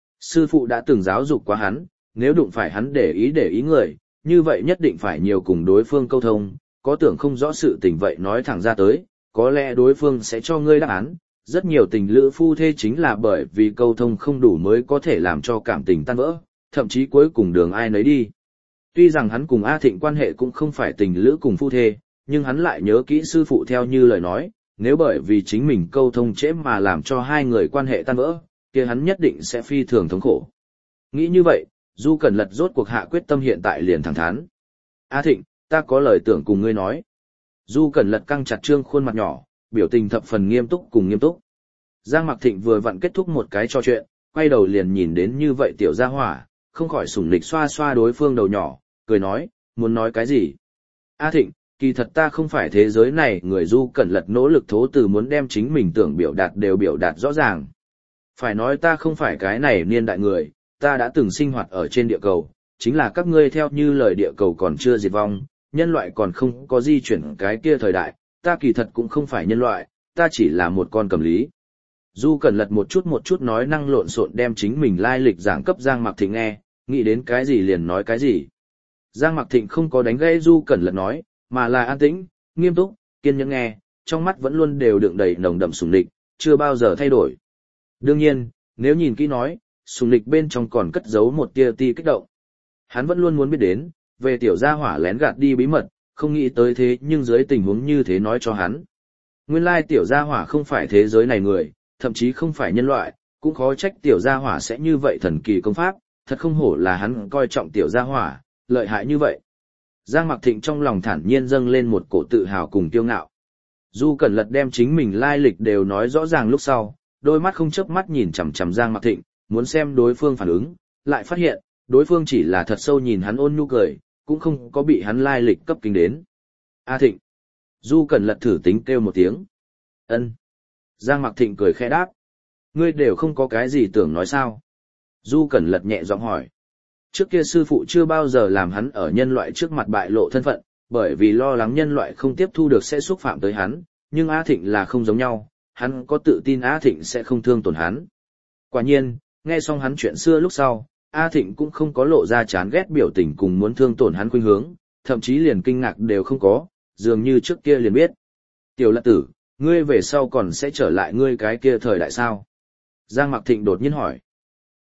Sư phụ đã từng giáo dục qua hắn, nếu đụng phải hắn để ý người, như vậy nhất định phải nhiều cùng đối phương câu thông, có tưởng không rõ sự tình vậy nói thẳng ra tới, có lẽ đối phương sẽ cho ngươi đáp án. Rất nhiều tình lữ phu thê chính là bởi vì câu thông không đủ mới có thể làm cho cảm tình tan vỡ, thậm chí cuối cùng đường ai nấy đi. Tuy rằng hắn cùng A Thịnh quan hệ cũng không phải tình lữ cùng phu thê, nhưng hắn lại nhớ kỹ sư phụ theo như lời nói, nếu bởi vì chính mình câu thông trễ mà làm cho hai người quan hệ tan vỡ, kia hắn nhất định sẽ phi thường thống khổ. Nghĩ như vậy, Du Cẩn Lật rốt cuộc hạ quyết tâm hiện tại liền thẳng thắn. A Thịnh, ta có lời tưởng cùng ngươi nói. Du Cẩn Lật căng chặt trương khuôn mặt nhỏ, biểu tình thập phần nghiêm túc cùng nghiêm túc. Giang Mặc Thịnh vừa vặn kết thúc một cái trò chuyện, quay đầu liền nhìn đến như vậy tiểu gia hỏa, không khỏi sủng nịch xoa xoa đối phương đầu nhỏ, cười nói, muốn nói cái gì? A Thịnh, kỳ thật ta không phải thế giới này, người Du Cẩn Lật nỗ lực thố từ muốn đem chính mình tưởng biểu đạt đều biểu đạt rõ ràng. Phải nói ta không phải cái này niên đại người, ta đã từng sinh hoạt ở trên địa cầu, chính là các ngươi theo như lời địa cầu còn chưa diệt vong, nhân loại còn không có di chuyển cái kia thời đại, ta kỳ thật cũng không phải nhân loại, ta chỉ là một con cầm lý. Du Cẩn Lật một chút nói năng lộn xộn đem chính mình lai lịch giảng cấp Giang Mặc Thịnh nghe, nghĩ đến cái gì liền nói cái gì. Giang Mặc Thịnh không có đánh gãy Du Cẩn Lật nói, mà là an tĩnh, nghiêm túc, kiên nhẫn nghe, trong mắt vẫn luôn đều đựng đầy nồng đậm sùng địch, chưa bao giờ thay đổi. Đương nhiên, nếu nhìn kỹ nói, sùng địch bên trong còn cất giấu một tia ti kích động. Hắn vẫn luôn muốn biết đến, về tiểu gia hỏa lén gạt đi bí mật, không nghĩ tới thế nhưng dưới tình huống như thế nói cho hắn. Nguyên lai tiểu gia hỏa không phải thế giới này người, thậm chí không phải nhân loại, cũng khó trách tiểu gia hỏa sẽ như vậy thần kỳ công pháp, thật không hổ là hắn coi trọng tiểu gia hỏa, lợi hại như vậy. Giang Mặc Thịnh trong lòng thản nhiên dâng lên một cổ tự hào cùng kiêu ngạo. Du Cẩn Lật đem chính mình lai lịch đều nói rõ ràng lúc sau, đôi mắt không chớp mắt nhìn chằm chằm Giang Mặc Thịnh, muốn xem đối phương phản ứng, lại phát hiện, đối phương chỉ là thật sâu nhìn hắn ôn nhu cười, cũng không có bị hắn lai lịch cấp kinh đến. A Thịnh. Du Cẩn Lật thử tính kêu một tiếng. Ân. Giang Mặc Thịnh cười khẽ đáp. Ngươi đều không có cái gì tưởng nói sao? Du Cẩn Lật nhẹ giọng hỏi. Trước kia sư phụ chưa bao giờ làm hắn ở nhân loại trước mặt bại lộ thân phận, bởi vì lo lắng nhân loại không tiếp thu được sẽ xúc phạm tới hắn, nhưng A Thịnh là không giống nhau, hắn có tự tin A Thịnh sẽ không thương tổn hắn. Quả nhiên, nghe xong hắn chuyện xưa lúc sau, A Thịnh cũng không có lộ ra chán ghét biểu tình cùng muốn thương tổn hắn khuynh hướng, thậm chí liền kinh ngạc đều không có, dường như trước kia liền biết. Tiểu Lật tử, ngươi về sau còn sẽ trở lại ngươi cái kia thời đại sao? Giang Mặc Thịnh đột nhiên hỏi.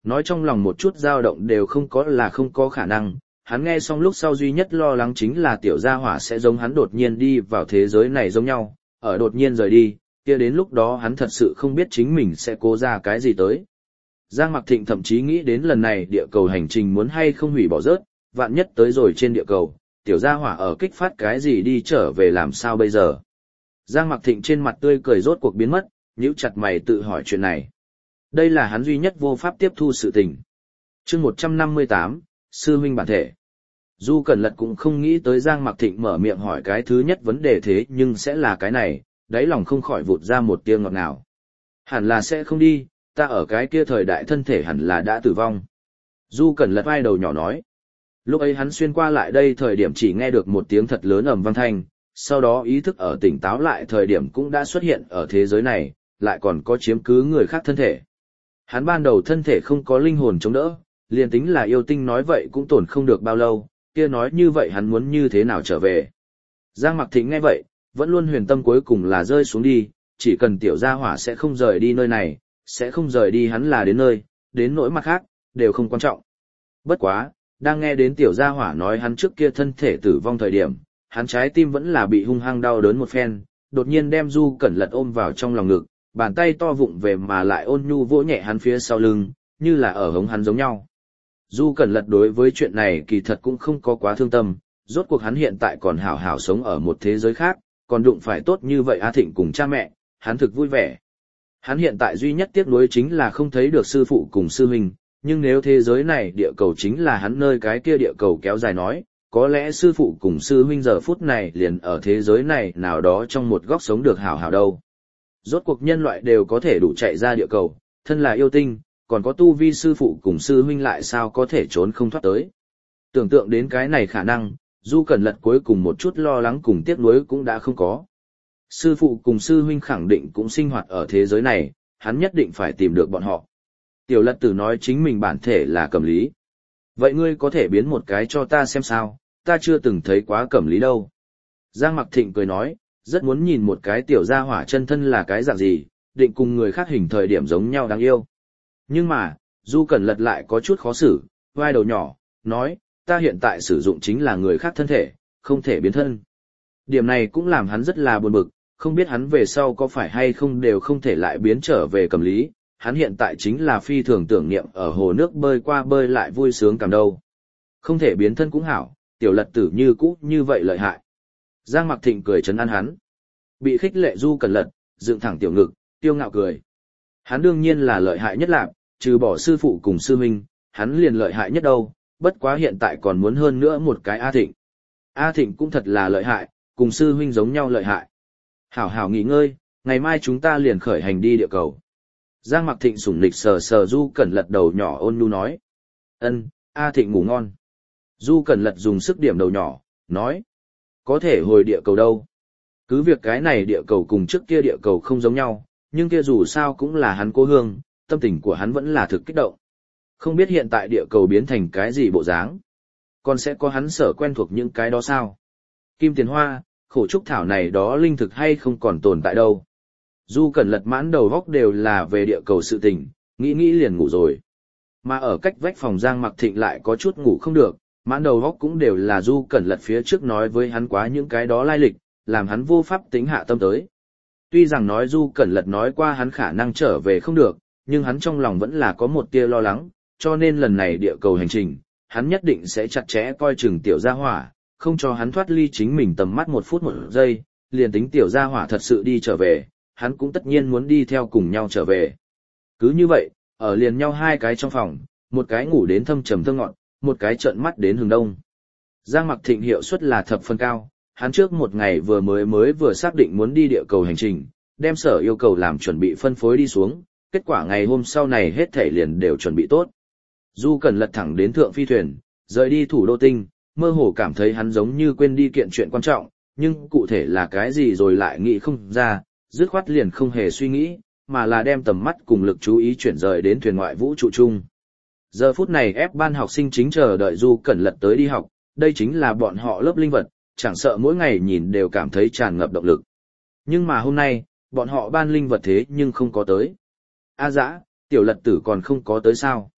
Nói trong lòng một chút dao động đều không có là không có khả năng, hắn nghe xong lúc sau duy nhất lo lắng chính là tiểu gia hỏa sẽ giống hắn đột nhiên đi vào thế giới này giống nhau, ở đột nhiên rời đi, kia đến lúc đó hắn thật sự không biết chính mình sẽ cố ra cái gì tới. Giang Mặc Thịnh thậm chí nghĩ đến lần này địa cầu hành trình muốn hay không hủy bỏ rớt, vạn nhất tới rồi trên địa cầu, tiểu gia hỏa ở kích phát cái gì đi trở về làm sao bây giờ. Giang Mặc Thịnh trên mặt tươi cười rốt cuộc biến mất, nhíu chặt mày tự hỏi chuyện này. Đây là hắn duy nhất vô pháp tiếp thu sự tình. Chương 158, Sư huynh bản thể. Du Cẩn Lật cũng không nghĩ tới Giang Mặc Thịnh mở miệng hỏi cái thứ nhất vấn đề thế nhưng sẽ là cái này, đáy lòng không khỏi vụt ra một tia ngọt ngào. Hẳn là sẽ không đi, ta ở cái kia thời đại thân thể hẳn là đã tử vong. Du Cẩn Lật vai đầu nhỏ nói. Lúc ấy hắn xuyên qua lại đây thời điểm chỉ nghe được một tiếng thật lớn ầm vang thanh, sau đó ý thức ở tỉnh táo lại thời điểm cũng đã xuất hiện ở thế giới này, lại còn có chiếm cứ người khác thân thể. Hắn ban đầu thân thể không có linh hồn chống đỡ, liền tính là yêu tinh nói vậy cũng tổn không được bao lâu, kia nói như vậy hắn muốn như thế nào trở về. Giang Mặc Thịnh nghe vậy, vẫn luôn huyền tâm cuối cùng là rơi xuống đi, chỉ cần tiểu gia hỏa sẽ không rời đi nơi này, sẽ không rời đi hắn là đến nơi, đến nỗi mặt khác, đều không quan trọng. Bất quá, đang nghe đến tiểu gia hỏa nói hắn trước kia thân thể tử vong thời điểm, hắn trái tim vẫn là bị hung hăng đau đớn một phen, đột nhiên đem Du Cẩn Lật ôm vào trong lòng ngực, bàn tay to vụng về mà lại ôn nhu vỗ nhẹ hắn phía sau lưng, như là ở hống hắn giống nhau. Du Cẩn Lật đối với chuyện này kỳ thật cũng không có quá thương tâm, rốt cuộc hắn hiện tại còn hảo hảo sống ở một thế giới khác, còn đụng phải tốt như vậy A Thịnh cùng cha mẹ, hắn thực vui vẻ. Hắn hiện tại duy nhất tiếc nuối chính là không thấy được sư phụ cùng sư huynh, nhưng nếu thế giới này địa cầu chính là hắn nơi cái kia địa cầu kéo dài nói, có lẽ sư phụ cùng sư huynh giờ phút này liền ở thế giới này nào đó trong một góc sống được hảo hảo đâu. Rốt cuộc nhân loại đều có thể đủ chạy ra địa cầu, thân là yêu tinh, còn có tu vi sư phụ cùng sư huynh lại sao có thể trốn không thoát tới. Tưởng tượng đến cái này khả năng, Du Cẩn Lật cuối cùng một chút lo lắng cùng tiếc nuối cũng đã không có. Sư phụ cùng sư huynh khẳng định cũng sinh hoạt ở thế giới này, hắn nhất định phải tìm được bọn họ. Tiểu Lật Tử nói chính mình bản thể là Cẩm Lý. Vậy ngươi có thể biến một cái cho ta xem sao, ta chưa từng thấy quá Cẩm Lý đâu. Giang Mặc Thịnh cười nói, rất muốn nhìn một cái tiểu gia hỏa chân thân là cái dạng gì, định cùng người khác hình thời điểm giống nhau đáng yêu. Nhưng mà, Du Cẩn Lật lại có chút khó xử, vai đầu nhỏ, nói, ta hiện tại sử dụng chính là người khác thân thể, không thể biến thân. Điểm này cũng làm hắn rất là buồn bực, không biết hắn về sau có phải hay không đều không thể lại biến trở về Cẩm Lý, hắn hiện tại chính là phi thường tưởng niệm ở hồ nước bơi qua bơi lại vui sướng cảm đâu. Không thể biến thân cũng hảo, tiểu Lật Tử như cũ như vậy lợi hại. Giang Mặc Thịnh cười trấn an hắn. Bị khích lệ Du Cẩn Lật, dựng thẳng tiểu ngực, tiêu ngạo cười. Hắn đương nhiên là lợi hại nhất lạc, trừ bỏ sư phụ cùng sư huynh, hắn liền lợi hại nhất đâu, bất quá hiện tại còn muốn hơn nữa một cái A Thịnh. A Thịnh cũng thật là lợi hại, cùng sư huynh giống nhau lợi hại. Hảo hảo nghỉ ngơi, ngày mai chúng ta liền khởi hành đi địa cầu. Giang Mặc Thịnh sủng nịch sờ sờ Du Cẩn Lật đầu nhỏ ôn nhu nói. Ân, A Thịnh ngủ ngon. Du Cẩn Lật dùng sức điểm đầu nhỏ, nói. Có thể hồi địa cầu đâu. Cứ việc cái này địa cầu cùng trước kia địa cầu không giống nhau, nhưng kia dù sao cũng là hắn cố hương, tâm tình của hắn vẫn là thực kích động. Không biết hiện tại địa cầu biến thành cái gì bộ dáng. Còn sẽ có hắn sở quen thuộc những cái đó sao? Kim tiền hoa, khổ trúc thảo này đó linh thực hay không còn tồn tại đâu. Du Cẩn Lật mãn đầu góc đều là về địa cầu sự tình, nghĩ nghĩ liền ngủ rồi. Mà ở cách vách phòng Giang Mặc Thịnh lại có chút ngủ không được, mãn đầu góc cũng đều là Du Cẩn Lật phía trước nói với hắn quá những cái đó lai lịch, làm hắn vô pháp tính hạ tâm tới. Tuy rằng nói Du Cẩn Lật nói qua hắn khả năng trở về không được, nhưng hắn trong lòng vẫn là có một tia lo lắng, cho nên lần này địa cầu hành trình, hắn nhất định sẽ chặt chẽ coi chừng tiểu gia hỏa, không cho hắn thoát ly chính mình tầm mắt 1 phút 1 giây, liền tính tiểu gia hỏa thật sự đi trở về, hắn cũng tất nhiên muốn đi theo cùng nhau trở về. Cứ như vậy, ở liền nhau 2 cái trong phòng, một cái ngủ đến thâm trầm thơ ngọn, một cái trợn mắt đến hừng đông. Giang Mặc Thịnh hiệu suất là thập phân cao, hắn trước một ngày vừa xác định muốn đi địa cầu hành trình, đem sở yêu cầu làm chuẩn bị phân phối đi xuống, kết quả ngày hôm sau này hết thảy liền đều chuẩn bị tốt. Du Cẩn Lật thẳng đến thượng phi thuyền, rời đi thủ đô tinh, mơ hồ cảm thấy hắn giống như quên đi kiện chuyện quan trọng, nhưng cụ thể là cái gì rồi lại nghĩ không ra, dứt khoát liền không hề suy nghĩ, mà là đem tầm mắt cùng lực chú ý chuyển rời đến thuyền ngoại vũ trụ chung. Giờ phút này ép ban học sinh chính chờ đợi Du Cẩn Lật tới đi học, đây chính là bọn họ lớp linh vật, chẳng sợ mỗi ngày nhìn đều cảm thấy tràn ngập động lực. Nhưng mà hôm nay, bọn họ ban linh vật thế nhưng không có tới. A Dã, tiểu Lật Tử còn không có tới sao?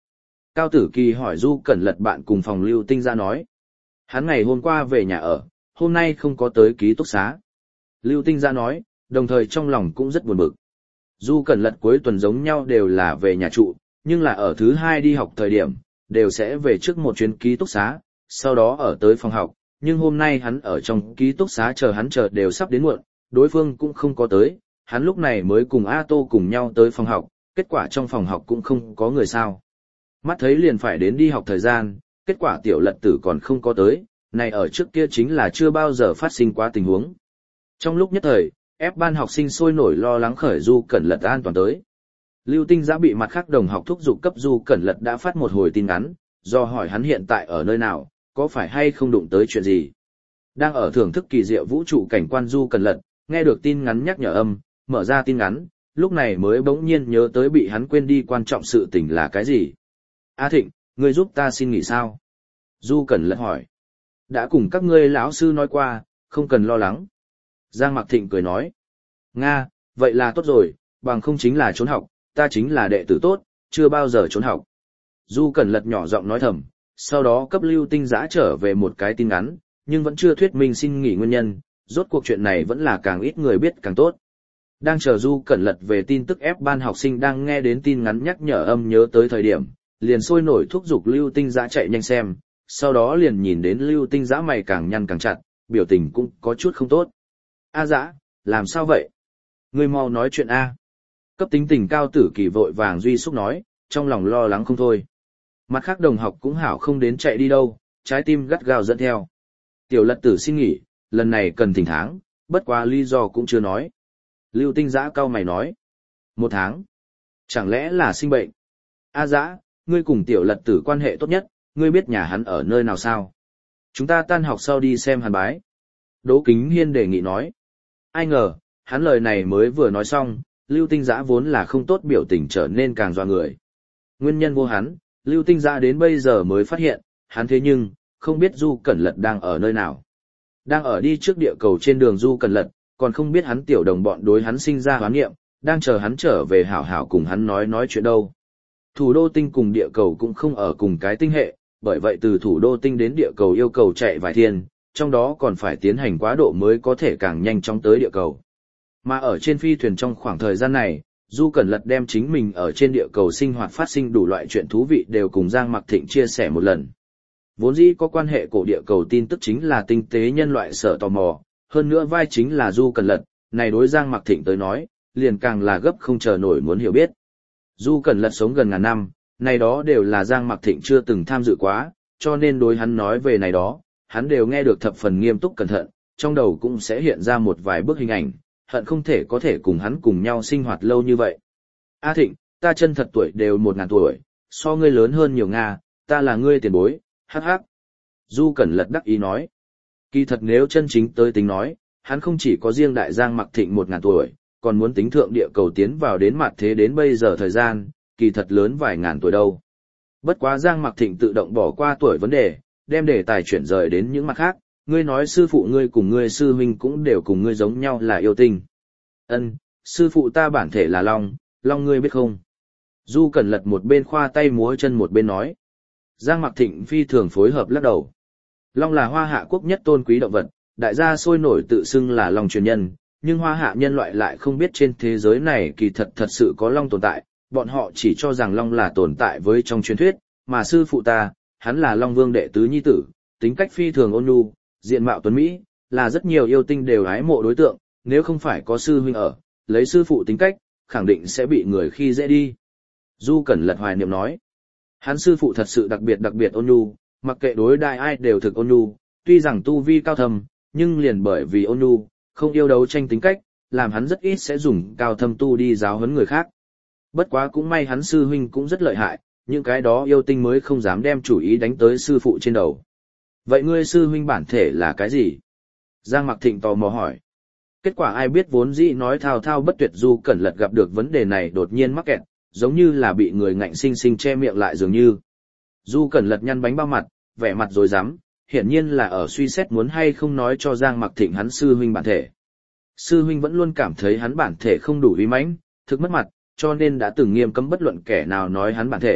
Cao Tử Kỳ hỏi Du Cẩn Lật bạn cùng phòng Lưu Tinh Giã nói. Hắn ngày hôm qua về nhà ở, hôm nay không có tới ký túc xá. Lưu Tinh Giã nói, đồng thời trong lòng cũng rất buồn bực. Du Cẩn Lật cuối tuần giống nhau đều là về nhà trụ, nhưng là ở thứ hai đi học thời điểm, đều sẽ về trước một chuyến ký túc xá, sau đó ở tới phòng học, nhưng hôm nay hắn ở trong ký túc xá chờ hắn chờ đều sắp đến muộn, đối phương cũng không có tới, hắn lúc này mới cùng A Tô cùng nhau tới phòng học, kết quả trong phòng học cũng không có người sao. Mắt thấy liền phải đến đi học thời gian, kết quả Tiểu Lật Tử còn không có tới, này ở trước kia chính là chưa bao giờ phát sinh qua tình huống. Trong lúc nhất thời, ép ban học sinh sôi nổi lo lắng khởi Du Cẩn Lật an toàn tới. Lưu Tinh Giã bị mặt khác đồng học thúc giục cấp Du Cẩn Lật đã phát một hồi tin ngắn, do hỏi hắn hiện tại ở nơi nào, có phải hay không đụng tới chuyện gì. Đang ở thưởng thức kỳ diệu vũ trụ cảnh quan Du Cẩn Lật, nghe được tin ngắn nhắc nhở âm, mở ra tin ngắn, lúc này mới bỗng nhiên nhớ tới bị hắn quên đi quan trọng sự tình là cái gì. A Thịnh, ngươi giúp ta xin nghỉ sao? Du Cẩn Lật hỏi. Đã cùng các ngươi lão sư nói qua, không cần lo lắng. Giang Mạc Thịnh cười nói. Nga, vậy là tốt rồi, bằng không chính là trốn học, ta chính là đệ tử tốt, chưa bao giờ trốn học. Du Cẩn Lật nhỏ giọng nói thầm, sau đó cấp Lưu Tinh Giã trở về một cái tin ngắn, nhưng vẫn chưa thuyết minh xin nghỉ nguyên nhân, rốt cuộc chuyện này vẫn là càng ít người biết càng tốt. Đang chờ Du Cẩn Lật về tin tức ép ban học sinh đang nghe đến tin ngắn nhắc nhở âm nhớ tới thời điểm, liền sôi nổi thúc giục Lưu Tinh Giã chạy nhanh xem, sau đó liền nhìn đến Lưu Tinh Giã mày càng nhăn càng chặt, biểu tình cũng có chút không tốt. A Giã, làm sao vậy? Ngươi mau nói chuyện A. Cấp tính tình Cao Tử Kỳ vội vàng duy xúc nói, trong lòng lo lắng không thôi. Mặt khác đồng học cũng hảo không đến chạy đi đâu, trái tim gắt gao dẫn theo. Tiểu Lật Tử xin nghỉ, lần này cần thỉnh tháng, bất quá lý do cũng chưa nói. Lưu Tinh Giã cau mày nói. 1 tháng? Chẳng lẽ là sinh bệnh? A Giã, ngươi cùng Tiểu Lật Tử quan hệ tốt nhất, ngươi biết nhà hắn ở nơi nào sao? Chúng ta tan học sau đi xem hắn bái. Đỗ Kính Hiên đề nghị nói. Ai ngờ, hắn lời này mới vừa nói xong, Lưu Tinh Giã vốn là không tốt biểu tình trở nên càng dọa người. Nguyên nhân vô hắn, Lưu Tinh Giã đến bây giờ mới phát hiện, hắn thế nhưng, không biết Du Cẩn Lật đang ở nơi nào. Đang ở đi trước địa cầu trên đường Du Cẩn Lật, còn không biết hắn tiểu đồng bọn đối hắn sinh ra hoán nghiệm, đang chờ hắn trở về hảo hảo cùng hắn nói chuyện đâu. Thủ đô tinh cùng địa cầu cũng không ở cùng cái tinh hệ, bởi vậy từ thủ đô tinh đến địa cầu yêu cầu chạy vài thiên, trong đó còn phải tiến hành quá độ mới có thể càng nhanh chóng tới địa cầu. Mà ở trên phi thuyền trong khoảng thời gian này, Du Cẩn Lật đem chính mình ở trên địa cầu sinh hoạt phát sinh đủ loại chuyện thú vị đều cùng Giang Mạc Thịnh chia sẻ một lần. Vốn dĩ có quan hệ cổ địa cầu tin tức chính là tinh tế nhân loại sở tò mò, hơn nữa vai chính là Du Cẩn Lật, này đối Giang Mạc Thịnh tới nói, liền càng là gấp không chờ nổi muốn hiểu biết. Du Cẩn Lật sống gần ngàn năm, này đó đều là Giang Mạc Thịnh chưa từng tham dự quá, cho nên đối hắn nói về này đó, hắn đều nghe được thập phần nghiêm túc cẩn thận, trong đầu cũng sẽ hiện ra một vài bức hình ảnh, hận không thể có thể cùng hắn cùng nhau sinh hoạt lâu như vậy. A Thịnh, ta chân thật tuổi đều 1000 tuổi, so ngươi lớn hơn nhiều Nga, ta là ngươi tiền bối, hắc hắc. Du Cẩn Lật đắc ý nói. Kỳ thật nếu chân chính tới tính nói, hắn không chỉ có riêng đại Giang Mạc Thịnh 1000 tuổi, còn muốn tính thượng địa cầu tiến vào đến mặt thế đến bây giờ thời gian, kỳ thật lớn vài ngàn tuổi đâu. Bất quá Giang Mạc Thịnh tự động bỏ qua tuổi vấn đề, đem đề tài chuyển rời đến những mặt khác, ngươi nói sư phụ ngươi cùng ngươi sư huynh cũng đều cùng ngươi giống nhau là yêu tinh. Ân, sư phụ ta bản thể là Long, Long ngươi biết không? Du Cẩn Lật một bên khoa tay múa chân một bên nói. Giang Mạc Thịnh phi thường phối hợp lắc đầu. Long là Hoa Hạ quốc nhất tôn quý động vật, đại gia sôi nổi tự xưng là Long truyền nhân, nhưng Hoa Hạ nhân loại lại không biết trên thế giới này kỳ thật sự có Long tồn tại, bọn họ chỉ cho rằng Long là tồn tại với trong truyền thuyết, mà sư phụ ta, hắn là Long Vương đệ tứ nhi tử, tính cách phi thường ôn nhu, diện mạo tuấn mỹ, là rất nhiều yêu tinh đều hái mộ đối tượng, nếu không phải có sư huynh ở, lấy sư phụ tính cách, khẳng định sẽ bị người khi dễ đi. Du Cẩn Lật hoài niệm nói, hắn sư phụ thật sự đặc biệt ôn nhu, mặc kệ đối đại ai đều thực ôn nhu, tuy rằng tu vi cao thâm, nhưng liền bởi vì ôn nhu, không yêu đấu tranh tính cách, làm hắn rất ít sẽ dùng cao thâm tu đi giáo huấn người khác. Bất quá cũng may hắn sư huynh cũng rất lợi hại, những cái đó yêu tinh mới không dám đem chủ ý đánh tới sư phụ trên đầu. Vậy ngươi sư huynh bản thể là cái gì? Giang Mạc Thịnh tò mò hỏi. Kết quả ai biết vốn dĩ nói thao thao bất tuyệt Du Cẩn Lật gặp được vấn đề này đột nhiên mắc kẹt, giống như là bị người ngạnh sinh sinh che miệng lại dường như. Du Cẩn Lật nhăn bánh bao mặt, vẻ mặt rồi dám, hiển nhiên là ở suy xét muốn hay không nói cho Giang Mạc Thịnh hắn sư huynh bản thể. Sư huynh vẫn luôn cảm thấy hắn bản thể không đủ uy mãnh, thực mất mặt, cho nên đã từng nghiêm cấm bất luận kẻ nào nói hắn bản thể,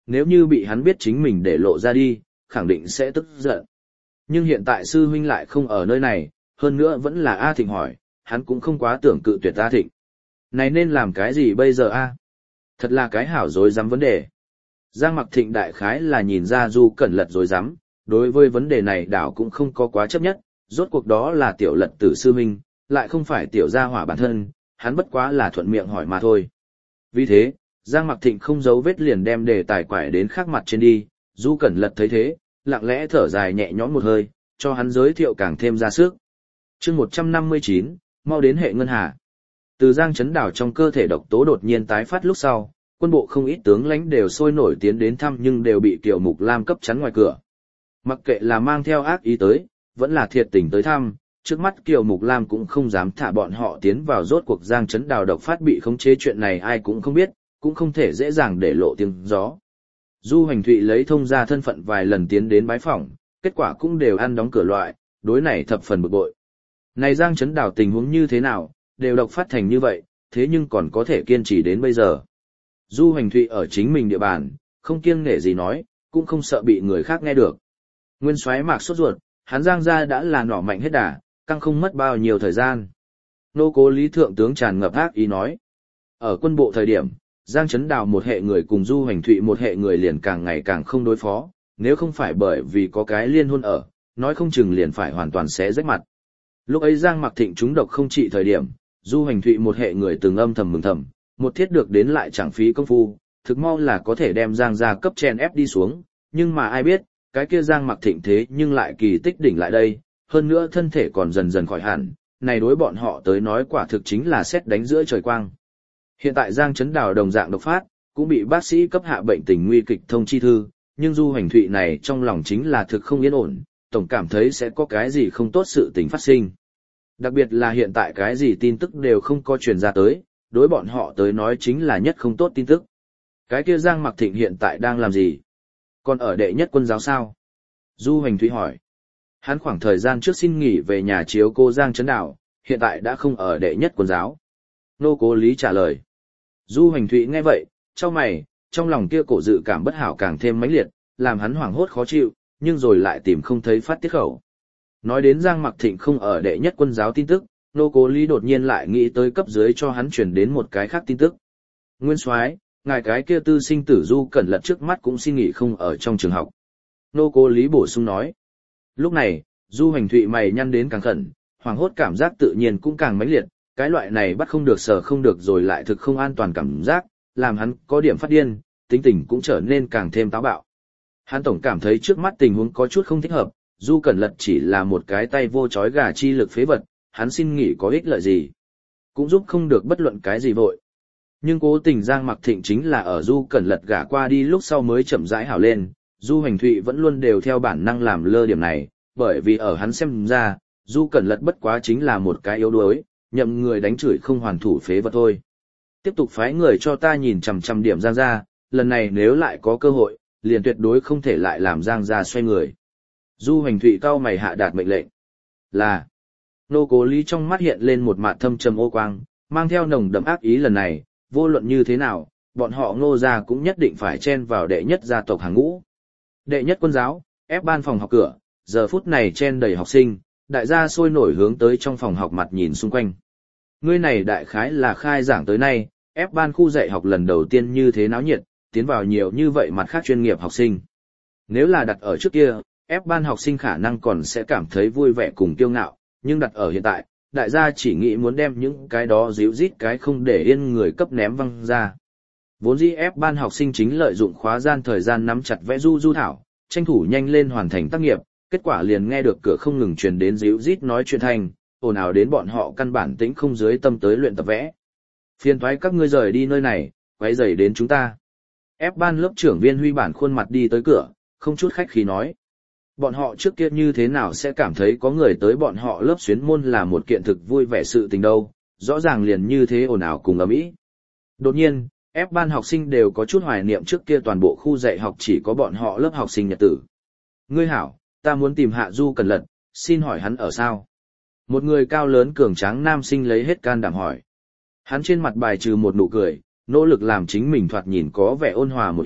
nếu như bị hắn biết chính mình để lộ ra đi, khẳng định sẽ tức giận. Nhưng hiện tại sư huynh lại không ở nơi này, hơn nữa vẫn là A Thịnh hỏi, hắn cũng không quá tưởng cự tuyệt A Thịnh. Này nên làm cái gì bây giờ a? Thật là cái hảo dối dám vấn đề. Giang Mặc Thịnh đại khái là nhìn ra Du Cẩn Lật dối dám, đối với vấn đề này đảo cũng không có quá chấp nhất, rốt cuộc đó là tiểu Lật tử sư huynh, lại không phải tiểu gia hỏa bản thân, hắn bất quá là thuận miệng hỏi mà thôi. Vì thế, Giang Mặc Thịnh không giấu vết liền đem đề tài quải đến khác mặt trên đi, Du Cẩn Lật thấy thế, lặng lẽ thở dài nhẹ nhõm một hơi, cho hắn giới thiệu càng thêm ra sức. Chương 159, mau đến hệ ngân hà. Từ Giang Chấn Đảo trong cơ thể độc tố đột nhiên tái phát lúc sau, quân bộ không ít tướng lãnh đều sôi nổi tiến đến thăm nhưng đều bị Kiều Mục Lam cấp chắn ngoài cửa. Mặc kệ là mang theo ác ý tới, vẫn là thiệt tình tới thăm, trước mắt Kiều Mục Lam cũng không dám thả bọn họ tiến vào, rốt cuộc Giang Chấn Đảo độc phát bị khống chế chuyện này ai cũng không biết, cũng không thể dễ dàng để lộ tiếng gió. Du Hoành Thụy lấy thông ra thân phận vài lần tiến đến bái phỏng, kết quả cũng đều ăn đóng cửa loại, đối này thập phần bực bội. Này Giang Chấn Đảo tình huống như thế nào, đều độc phát thành như vậy, thế nhưng còn có thể kiên trì đến bây giờ. Du Hoành Thụy ở chính mình địa bàn, không kiêng nể gì nói, cũng không sợ bị người khác nghe được. Nguyên Soái Mạc sốt ruột, hắn Giang gia đã là nỏ mạnh hết đà, căng không mất bao nhiêu thời gian. Nô cố Lý Thượng tướng tràn ngập ác ý nói. Ở quân bộ thời điểm, Giang Chấn Đào một hệ người cùng Du Hoành Thụy một hệ người liền càng ngày càng không đối phó, nếu không phải bởi vì có cái liên hôn ở, nói không chừng liền phải hoàn toàn xé rách mặt. Lúc ấy Giang Mặc Thịnh trúng độc không trị thời điểm, Du Hoành Thụy một hệ người từng âm thầm mừng thầm, một thiết được đến lại chẳng phí công phu, thực mau là có thể đem Giang gia cấp chen ép đi xuống, nhưng mà ai biết, cái kia Giang Mặc Thịnh thế nhưng lại kỳ tích đỉnh lại đây, hơn nữa thân thể còn dần dần khỏi hẳn, này đối bọn họ tới nói quả thực chính là sét đánh giữa trời quang. Hiện tại Giang Chấn Đào đồng dạng độc phát, cũng bị bác sĩ cấp hạ bệnh tình nguy kịch thông chi thư, nhưng Du Hoành Thụy này trong lòng chính là thực không yên ổn, tổng cảm thấy sẽ có cái gì không tốt sự tình phát sinh. Đặc biệt là hiện tại cái gì tin tức đều không có truyền ra tới, đối bọn họ tới nói chính là nhất không tốt tin tức. Cái kia Giang Mặc Thịnh hiện tại đang làm gì? Còn ở đệ nhất quân giáo sao? Du Hoành Thụy hỏi. Hắn khoảng thời gian trước xin nghỉ về nhà chiếu cô Giang Chấn Đào, hiện tại đã không ở đệ nhất quân giáo. Nô cố Lý trả lời. Du Hoành Thụy nghe vậy, chau mày, trong lòng kia cổ dự cảm bất hảo càng thêm mãnh liệt, làm hắn hoảng hốt khó chịu, nhưng rồi lại tìm không thấy phát tiết khẩu. Nói đến Giang Mặc Thịnh không ở đệ nhất quân giáo tin tức, nô cố Lý đột nhiên lại nghĩ tới cấp dưới cho hắn truyền đến một cái khác tin tức. Nguyên Soái, ngài cái kia tư sinh tử Du Cẩn Lật trước mắt cũng xin nghỉ không ở trong trường học. Nô cố Lý bổ sung nói. Lúc này, Du Hoành Thụy mày nhăn đến càng khẩn, hoảng hốt cảm giác tự nhiên cũng càng mãnh liệt, cái loại này bắt không được sờ không được rồi lại thực không an toàn cảm giác, làm hắn có điểm phát điên, tính tình cũng trở nên càng thêm táo bạo. Hắn tổng cảm thấy trước mắt tình huống có chút không thích hợp, Du Cẩn Lật chỉ là một cái tay vô chói gà chi lực phế vật, hắn xin nghỉ có ích lợi gì, cũng giúp không được bất luận cái gì vội. Nhưng cố tình Giang Mặc Thịnh chính là ở Du Cẩn Lật gả qua đi lúc sau mới chậm rãi hảo lên, Du Hoành Thụy vẫn luôn đều theo bản năng làm lơ điểm này, bởi vì ở hắn xem ra, Du Cẩn Lật bất quá chính là một cái yếu đuối, nhậm người đánh chửi không hoàn thủ phế vật thôi. Tiếp tục phái người cho ta nhìn chằm chằm điểm Giang gia, lần này nếu lại có cơ hội, liền tuyệt đối không thể lại làm Giang gia xoay người. Du Hoành Thụy cau mày hạ đạt mệnh lệnh. Là. Nô cố Lý trong mắt hiện lên một mạt thâm trầm ô quang, mang theo nồng đậm ác ý lần này, vô luận như thế nào, bọn họ Ngô gia cũng nhất định phải chen vào đệ nhất gia tộc hàng ngũ. Đệ nhất quân giáo, ép ban phòng học cửa, giờ phút này chen đầy học sinh, đại gia sôi nổi hướng tới trong phòng học mặt nhìn xung quanh. Ngươi này đại khái là khai giảng tới nay, ép ban khu dạy học lần đầu tiên như thế náo nhiệt, tiến vào nhiều như vậy mặt khác chuyên nghiệp học sinh. Nếu là đặt ở trước kia, ép ban học sinh khả năng còn sẽ cảm thấy vui vẻ cùng kiêu ngạo, nhưng đặt ở hiện tại, đại gia chỉ nghĩ muốn đem những cái đó díu rít cái không để yên người cấp ném văng ra. Vốn dĩ ép ban học sinh chính lợi dụng khóa gian thời gian nắm chặt vẽ du thảo, tranh thủ nhanh lên hoàn thành tác nghiệp, kết quả liền nghe được cửa không ngừng truyền đến díu rít nói chuyện thành, ồn ào đến bọn họ căn bản tĩnh không dưới tâm tới luyện tập vẽ. Phiền thoái các ngươi rời đi nơi này, quấy rầy đến chúng ta. Ép ban lớp trưởng Viên Huy bản khuôn mặt đi tới cửa, không chút khách khí nói. Bọn họ trước kia như thế nào sẽ cảm thấy có người tới bọn họ lớp xuyến môn là một kiện thực vui vẻ sự tình đâu, rõ ràng liền như thế ồn ào cùng ầm ĩ. Đột nhiên, ép ban học sinh đều có chút hoài niệm trước kia toàn bộ khu dạy học chỉ có bọn họ lớp học sinh nhật tử. Ngươi hảo, ta muốn tìm Hạ Du Cẩn Lật, xin hỏi hắn ở sao? Một người cao lớn cường tráng nam sinh lấy hết can đảm hỏi. Hắn trên mặt bài trừ một nụ cười, nỗ lực làm chính mình thoạt nhìn có vẻ ôn hòa một ít,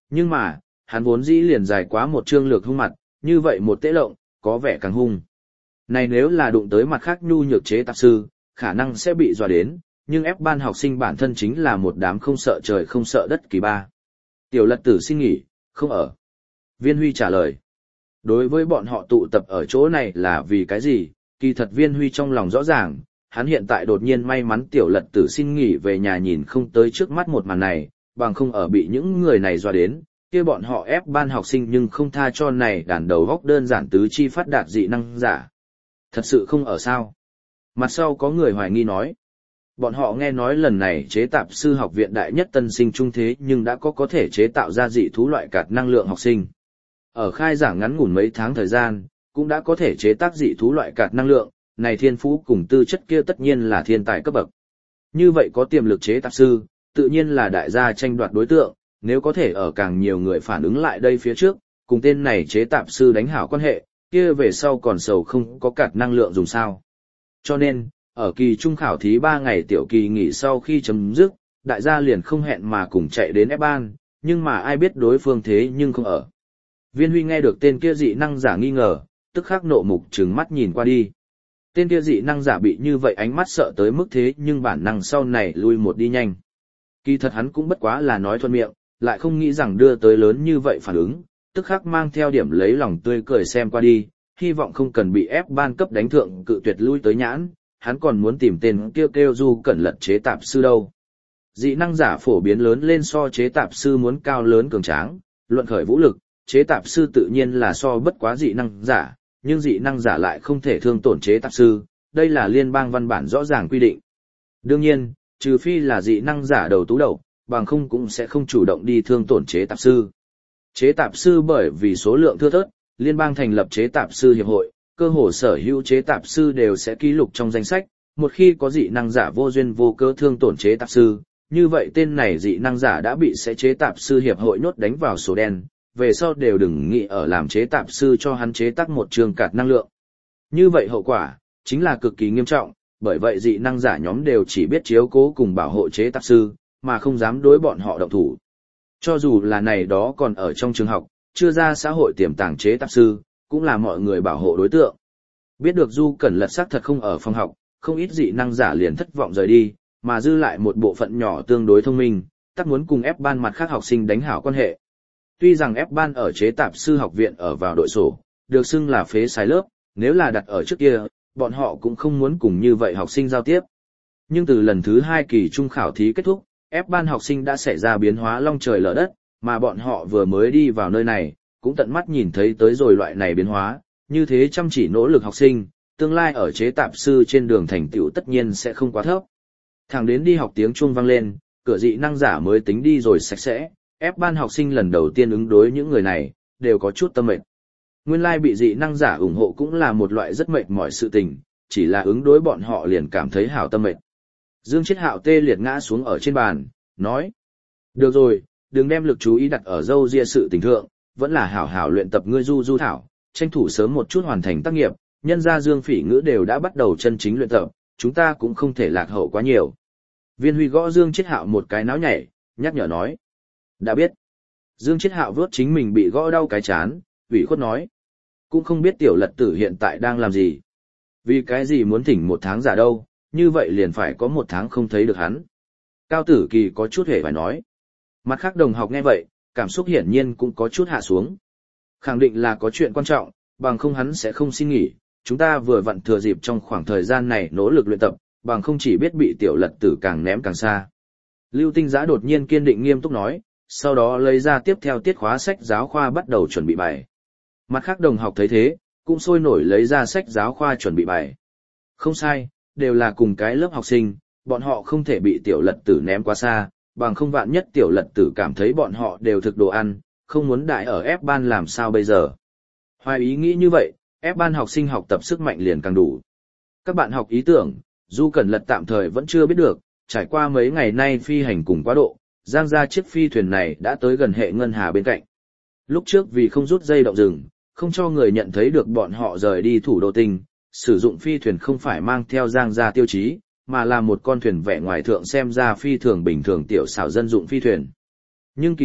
Nhưng mà, hắn vốn dĩ liền dài quá một chương lược hung mặt, như vậy một tế lộng, có vẻ càng hung. Này nếu là đụng tới mặt khác nhu nhược chế tạp sư, khả năng sẽ bị dọa đến, nhưng ép ban học sinh bản thân chính là một đám không sợ trời không sợ đất kỳ ba. Tiểu Lật Tử xin nghỉ, không ở. Viên Huy trả lời. Đối với bọn họ tụ tập ở chỗ này là vì cái gì, kỳ thật Viên Huy trong lòng rõ ràng, hắn hiện tại đột nhiên may mắn Tiểu Lật Tử xin nghỉ về nhà nhìn không tới trước mắt một màn này, bằng không ở bị những người này dọa đến, kia bọn họ ép ban học sinh nhưng không tha cho này đàn đầu góc đơn giản tứ chi phát đạt dị năng giả. Thật sự không ở sao. Mặt sau có người hoài nghi nói. Bọn họ nghe nói lần này chế tạp sư học viện đại nhất tân sinh trung thế nhưng đã có thể chế tạo ra dị thú loại cạt năng lượng học sinh. Ở khai giảng ngắn ngủn mấy tháng thời gian, cũng đã có thể chế tác dị thú loại cạt năng lượng, này thiên phú cùng tư chất kia tất nhiên là thiên tài cấp bậc. Như vậy có tiềm lực chế tạp sư, tự nhiên là đại gia tranh đoạt đối tượng, nếu có thể ở càng nhiều người phản ứng lại đây phía trước, cùng tên này chế tạp sư đánh hảo quan hệ, kia về sau còn sầu không có cạt năng lượng dùng sao. Cho nên, ở kỳ trung khảo thí 3 ngày tiểu kỳ nghỉ sau khi chấm dứt, đại gia liền không hẹn mà cùng chạy đến ép ban, nhưng mà ai biết đối phương thế nhưng không ở. Viên Huy nghe được tên kia dị năng giả nghi ngờ, tức khắc nộ mục trừng mắt nhìn qua đi. Tên kia dị năng giả bị như vậy ánh mắt sợ tới mức thế nhưng bản năng sau này lui một đi nhanh. Kỳ thật hắn cũng bất quá là nói thuận miệng, lại không nghĩ rằng đưa tới lớn như vậy phản ứng, tức khắc mang theo điểm lấy lòng tươi cười xem qua đi, hy vọng không cần bị ép ban cấp đánh thượng cự tuyệt lui tới nhãn, hắn còn muốn tìm tên kêu Du Cẩn Lật chế tạp sư đâu. Dị năng giả phổ biến lớn lên so chế tạp sư muốn cao lớn cường tráng, luận khởi vũ lực, chế tạp sư tự nhiên là so bất quá dị năng giả, nhưng dị năng giả lại không thể thương tổn chế tạp sư, đây là liên bang văn bản rõ ràng quy định. Đương nhiên, trừ phi là dị năng giả đầu tú đầu, bằng không cũng sẽ không chủ động đi thương tổn chế tạp sư. Chế tạp sư bởi vì số lượng thưa thớt, liên bang thành lập chế tạp sư hiệp hội, cơ hồ sở hữu chế tạp sư đều sẽ ký lục trong danh sách, một khi có dị năng giả vô duyên vô cớ thương tổn chế tạp sư, như vậy tên này dị năng giả đã bị sẽ chế tạp sư hiệp hội nhốt đánh vào sổ đen, về sau đều đừng nghĩ ở làm chế tạp sư cho hắn chế tác một trường cạt năng lượng. Như vậy hậu quả, chính là cực kỳ nghiêm trọng, bởi vậy dị năng giả nhóm đều chỉ biết chiếu cố cùng bảo hộ chế tạp sư, mà không dám đối bọn họ động thủ. Cho dù là này đó còn ở trong trường học, chưa ra xã hội tiềm tàng chế tạp sư, cũng là mọi người bảo hộ đối tượng. Biết được Du Cẩn Lật xác thật không ở phòng học, không ít dị năng giả liền thất vọng rời đi, mà dư lại một bộ phận nhỏ tương đối thông minh, tất muốn cùng ép ban mặt khác học sinh đánh hảo quan hệ. Tuy rằng ép ban ở chế tạp sư học viện ở vào đội sổ, được xưng là phế sai lớp, nếu là đặt ở trước kia, bọn họ cũng không muốn cùng như vậy học sinh giao tiếp. Nhưng từ lần thứ 2 kỳ trung khảo thí kết thúc, ép ban học sinh đã xảy ra biến hóa long trời lở đất, mà bọn họ vừa mới đi vào nơi này, cũng tận mắt nhìn thấy tới rồi loại này biến hóa, như thế chăm chỉ nỗ lực học sinh, tương lai ở chế tạp sư trên đường thành tựu tất nhiên sẽ không quá thấp. Thẳng đến đi học tiếng chuông vang lên, cửa dị năng giả mới tính đi rồi sạch sẽ, ép ban học sinh lần đầu tiên ứng đối những người này, đều có chút tâm mệt. Nguyên lai bị dị năng giả ủng hộ cũng là một loại rất mệt mỏi sự tình, chỉ là ứng đối bọn họ liền cảm thấy hảo tâm mệt. Dương Chiết Hạo tê liệt ngã xuống ở trên bàn, nói: "Được rồi, đừng đem lực chú ý đặt ở dâu ria sự tình thượng, vẫn là hảo hảo luyện tập ngươi du thảo, tranh thủ sớm một chút hoàn thành tác nghiệp, nhân gia Dương Phỉ Ngữ đều đã bắt đầu chân chính luyện tập, chúng ta cũng không thể lạc hậu quá nhiều." Viên Huy gõ Dương Chiết Hạo một cái náo nhảy, nhắc nhở nói: "Đã biết." Dương Chiết Hạo vuốt chính mình bị gõ đau cái chán, ủy khuất nói: "Cũng không biết Tiểu Lật Tử hiện tại đang làm gì. Vì cái gì muốn thỉnh 1 tháng giả đâu, như vậy liền phải có 1 tháng không thấy được hắn." Cao Tử Kỳ có chút hề phải nói. Mặt khác đồng học nghe vậy, cảm xúc hiển nhiên cũng có chút hạ xuống. Khẳng định là có chuyện quan trọng, bằng không hắn sẽ không xin nghỉ, chúng ta vừa vặn thừa dịp trong khoảng thời gian này nỗ lực luyện tập, bằng không chỉ biết bị Tiểu Lật Tử càng ném càng xa. Lưu Tinh Giã đột nhiên kiên định nghiêm túc nói, sau đó lấy ra tiếp theo tiết khóa sách giáo khoa bắt đầu chuẩn bị bài. Mặt khác đồng học thấy thế, cũng sôi nổi lấy ra sách giáo khoa chuẩn bị bài. Không sai, đều là cùng cái lớp học sinh, bọn họ không thể bị Tiểu Lật Tử ném quá xa, bằng không vạn nhất Tiểu Lật Tử cảm thấy bọn họ đều thực đồ ăn, không muốn đại ở ép ban làm sao bây giờ. Hoài ý nghĩ như vậy, ép ban học sinh học tập sức mạnh liền càng đủ. Các bạn học ý tưởng, Du Cẩn Lật tạm thời vẫn chưa biết được, trải qua mấy ngày nay phi hành cùng quá độ, giang ra chiếc phi thuyền này đã tới gần hệ ngân hà bên cạnh. Lúc trước vì không rút dây động rừng, không cho người nhận thấy được bọn họ rời đi thủ đô tinh, sử dụng phi thuyền không phải mang theo giang ra tiêu chí, mà là một con thuyền vẻ ngoài thượng xem ra phi thường bình thường tiểu xảo dân dụng phi thuyền. Nhưng kỳ thật,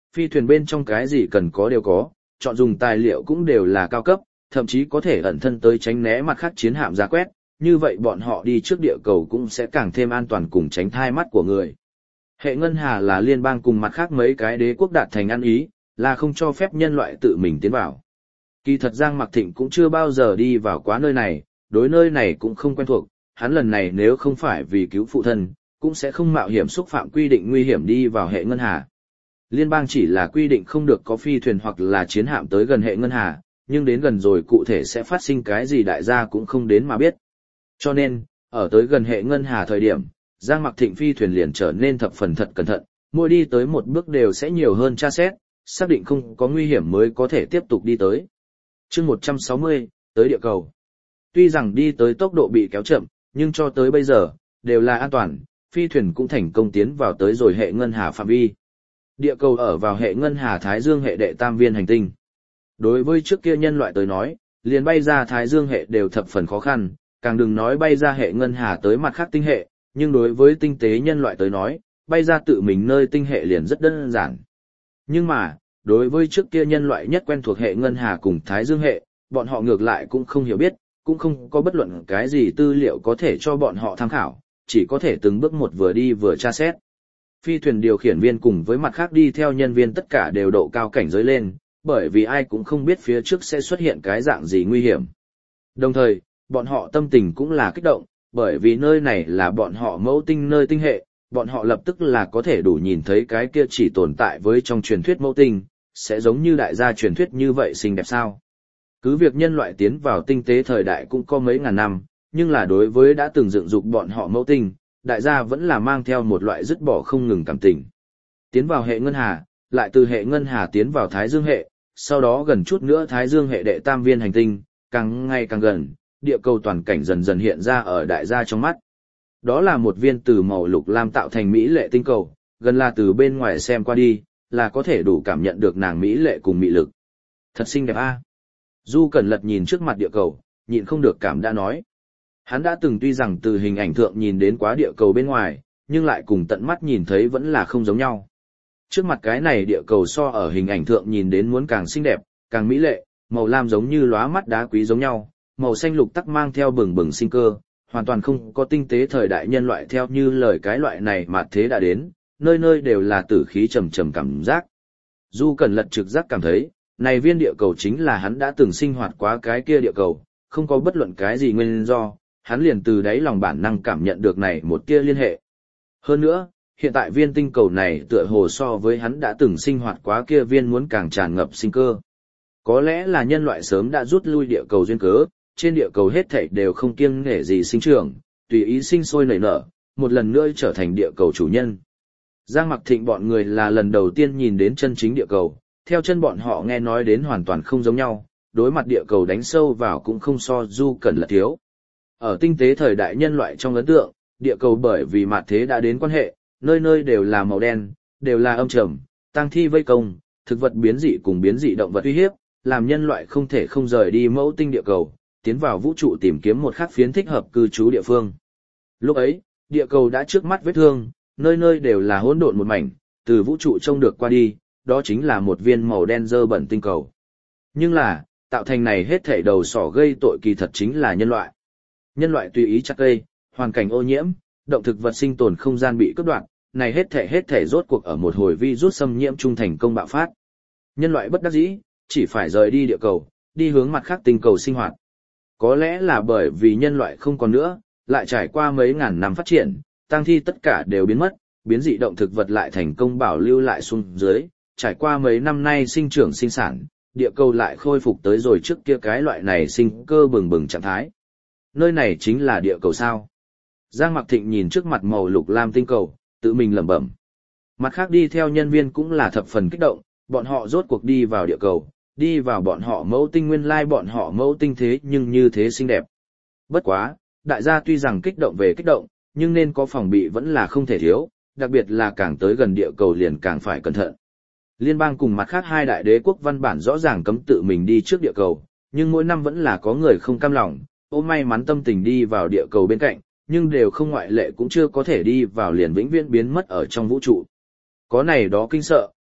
Phi thuyền bên trong cái gì cần có đều có, chọn dùng tài liệu cũng đều là cao cấp, thậm chí có thể ẩn thân tới tránh né mặt khác chiến hạm ra quét, như vậy bọn họ đi trước địa cầu cũng sẽ càng thêm an toàn cùng tránh thai mắt của người. Hệ ngân hà là liên bang cùng mặt khác mấy cái đế quốc đạt thành ăn ý, là không cho phép nhân loại tự mình tiến vào. Kỳ thật Giang Mặc Thịnh cũng chưa bao giờ đi vào quá nơi này, đối nơi này cũng không quen thuộc, hắn lần này nếu không phải vì cứu phụ thân, cũng sẽ không mạo hiểm xúc phạm quy định nguy hiểm đi vào hệ ngân hà. Liên bang chỉ là quy định không được có phi thuyền hoặc là chiến hạm tới gần hệ ngân hà, nhưng đến gần rồi cụ thể sẽ phát sinh cái gì đại gia cũng không đến mà biết. Cho nên, ở tới gần hệ ngân hà thời điểm, Giang Mặc Thịnh phi thuyền liền trở nên thập phần thật cẩn thận, mỗi đi tới một bước đều sẽ nhiều hơn tra xét, xác định không có nguy hiểm mới có thể tiếp tục đi tới. Chương 160, tới địa cầu. Tuy rằng đi tới tốc độ bị kéo chậm, nhưng cho tới bây giờ, đều là an toàn, phi thuyền cũng thành công tiến vào tới rồi hệ ngân hà phạm vi. Địa cầu ở vào hệ ngân hà Thái Dương hệ đệ tam viên hành tinh. Đối với trước kia nhân loại tới nói, liền bay ra Thái Dương hệ đều thập phần khó khăn, càng đừng nói bay ra hệ ngân hà tới mặt khác tinh hệ, nhưng đối với tinh tế nhân loại tới nói, bay ra tự mình nơi tinh hệ liền rất đơn giản. Nhưng mà, đối với trước kia nhân loại nhất quen thuộc hệ ngân hà cùng Thái Dương hệ, bọn họ ngược lại cũng không hiểu biết, cũng không có bất luận cái gì tư liệu có thể cho bọn họ tham khảo, chỉ có thể từng bước một vừa đi vừa tra xét. Phi thuyền điều khiển viên cùng với mặt khác đi theo nhân viên tất cả đều độ cao cảnh giới lên, bởi vì ai cũng không biết phía trước sẽ xuất hiện cái dạng gì nguy hiểm. Đồng thời, bọn họ tâm tình cũng là kích động, bởi vì nơi này là bọn họ mẫu tinh nơi tinh hệ, bọn họ lập tức là có thể đủ nhìn thấy cái kia chỉ tồn tại với trong truyền thuyết mẫu tinh, sẽ giống như đại gia truyền thuyết như vậy xinh đẹp sao. Cứ việc nhân loại tiến vào tinh tế thời đại cũng có mấy ngàn năm, nhưng là đối với đã từng dựng dục bọn họ mẫu tinh, đại gia vẫn là mang theo một loại dứt bỏ không ngừng cảm tình. Tiến vào hệ ngân hà, lại từ hệ ngân hà tiến vào Thái Dương hệ, sau đó gần chút nữa Thái Dương hệ đệ tam viên hành tinh, càng ngày càng gần, địa cầu toàn cảnh dần dần hiện ra ở đại gia trong mắt. Đó là một viên từ màu lục lam tạo thành mỹ lệ tinh cầu, gần là từ bên ngoài xem qua đi, là có thể đủ cảm nhận được nàng mỹ lệ cùng mỹ lực. Thật xinh đẹp a. Du Cẩn Lật nhìn trước mặt địa cầu, nhịn không được cảm đã nói. Hắn đã từng tuy rằng từ hình ảnh thượng nhìn đến quá địa cầu bên ngoài, nhưng lại cùng tận mắt nhìn thấy vẫn là không giống nhau. Trước mặt cái này địa cầu so ở hình ảnh thượng nhìn đến muốn càng xinh đẹp, càng mỹ lệ, màu lam giống như lóa mắt đá quý giống nhau, màu xanh lục tắc mang theo bừng bừng sinh cơ, hoàn toàn không có tinh tế thời đại nhân loại theo như lời cái loại này mà thế đã đến, nơi nơi đều là tử khí trầm trầm cảm giác. Du Cẩn Lật trực giác cảm thấy, này viên địa cầu chính là hắn đã từng sinh hoạt quá cái kia địa cầu, không có bất luận cái gì nguyên do, hắn liền từ đáy lòng bản năng cảm nhận được này một tia liên hệ. Hơn nữa, hiện tại viên tinh cầu này tựa hồ so với hắn đã từng sinh hoạt quá kia viên muốn càng tràn ngập sinh cơ. Có lẽ là nhân loại sớm đã rút lui địa cầu duyên cớ, trên địa cầu hết thảy đều không kiêng nể gì sinh trưởng, tùy ý sinh sôi nảy nở, một lần nữa trở thành địa cầu chủ nhân. Giang Mặc Thịnh bọn người là lần đầu tiên nhìn đến chân chính địa cầu, theo chân bọn họ nghe nói đến hoàn toàn không giống nhau, đối mặt địa cầu đánh sâu vào cũng không so Du Cẩn Lật thiếu. Ở tinh tế thời đại nhân loại trong ấn tượng, địa cầu bởi vì mạt thế đã đến quan hệ, nơi nơi đều là màu đen, đều là âm trầm, tang thi vây công, thực vật biến dị cùng biến dị động vật uy hiếp, làm nhân loại không thể không rời đi mẫu tinh địa cầu, tiến vào vũ trụ tìm kiếm một khác phiến thích hợp cư trú địa phương. Lúc ấy, địa cầu đã trước mắt vết thương, nơi nơi đều là hỗn độn một mảnh, từ vũ trụ trông được qua đi, đó chính là một viên màu đen dơ bẩn tinh cầu. Nhưng là, tạo thành này hết thảy đầu sỏ gây tội kỳ thật chính là nhân loại. Nhân loại tùy ý chặt cây, hoàn cảnh ô nhiễm, động thực vật sinh tồn không gian bị cắt đoạn, này hết thảy rốt cuộc ở một hồi virus xâm nhiễm trung thành công bạo phát. Nhân loại bất đắc dĩ, chỉ phải rời đi địa cầu, đi hướng mặt khác tinh cầu sinh hoạt. Có lẽ là bởi vì nhân loại không còn nữa, lại trải qua mấy ngàn năm phát triển, tang thi tất cả đều biến mất, biến dị động thực vật lại thành công bảo lưu lại xuống dưới, trải qua mấy năm nay sinh trưởng sinh sản, địa cầu lại khôi phục tới rồi trước kia cái loại này sinh cơ bừng bừng trạng thái. Nơi này chính là địa cầu sao? Giang Mặc Thịnh nhìn trước mặt màu lục lam tinh cầu, tự mình lẩm bẩm. Mặt khác đi theo nhân viên cũng là thập phần kích động, bọn họ rốt cuộc đi vào địa cầu, đi vào bọn họ mẫu tinh nguyên lai bọn họ mẫu tinh thế nhưng như thế xinh đẹp. Bất quá, đại gia tuy rằng kích động về kích động, nhưng nên có phòng bị vẫn là không thể thiếu, đặc biệt là càng tới gần địa cầu liền càng phải cẩn thận. Liên bang cùng mặt khác hai đại đế quốc văn bản rõ ràng cấm tự mình đi trước địa cầu, nhưng mỗi năm vẫn là có người không cam lòng, ôm may mắn tâm tình đi vào địa cầu bên cạnh, nhưng đều không ngoại lệ cũng chưa có thể đi vào liền vĩnh viễn biến mất ở trong vũ trụ. Có này đó kinh sợ,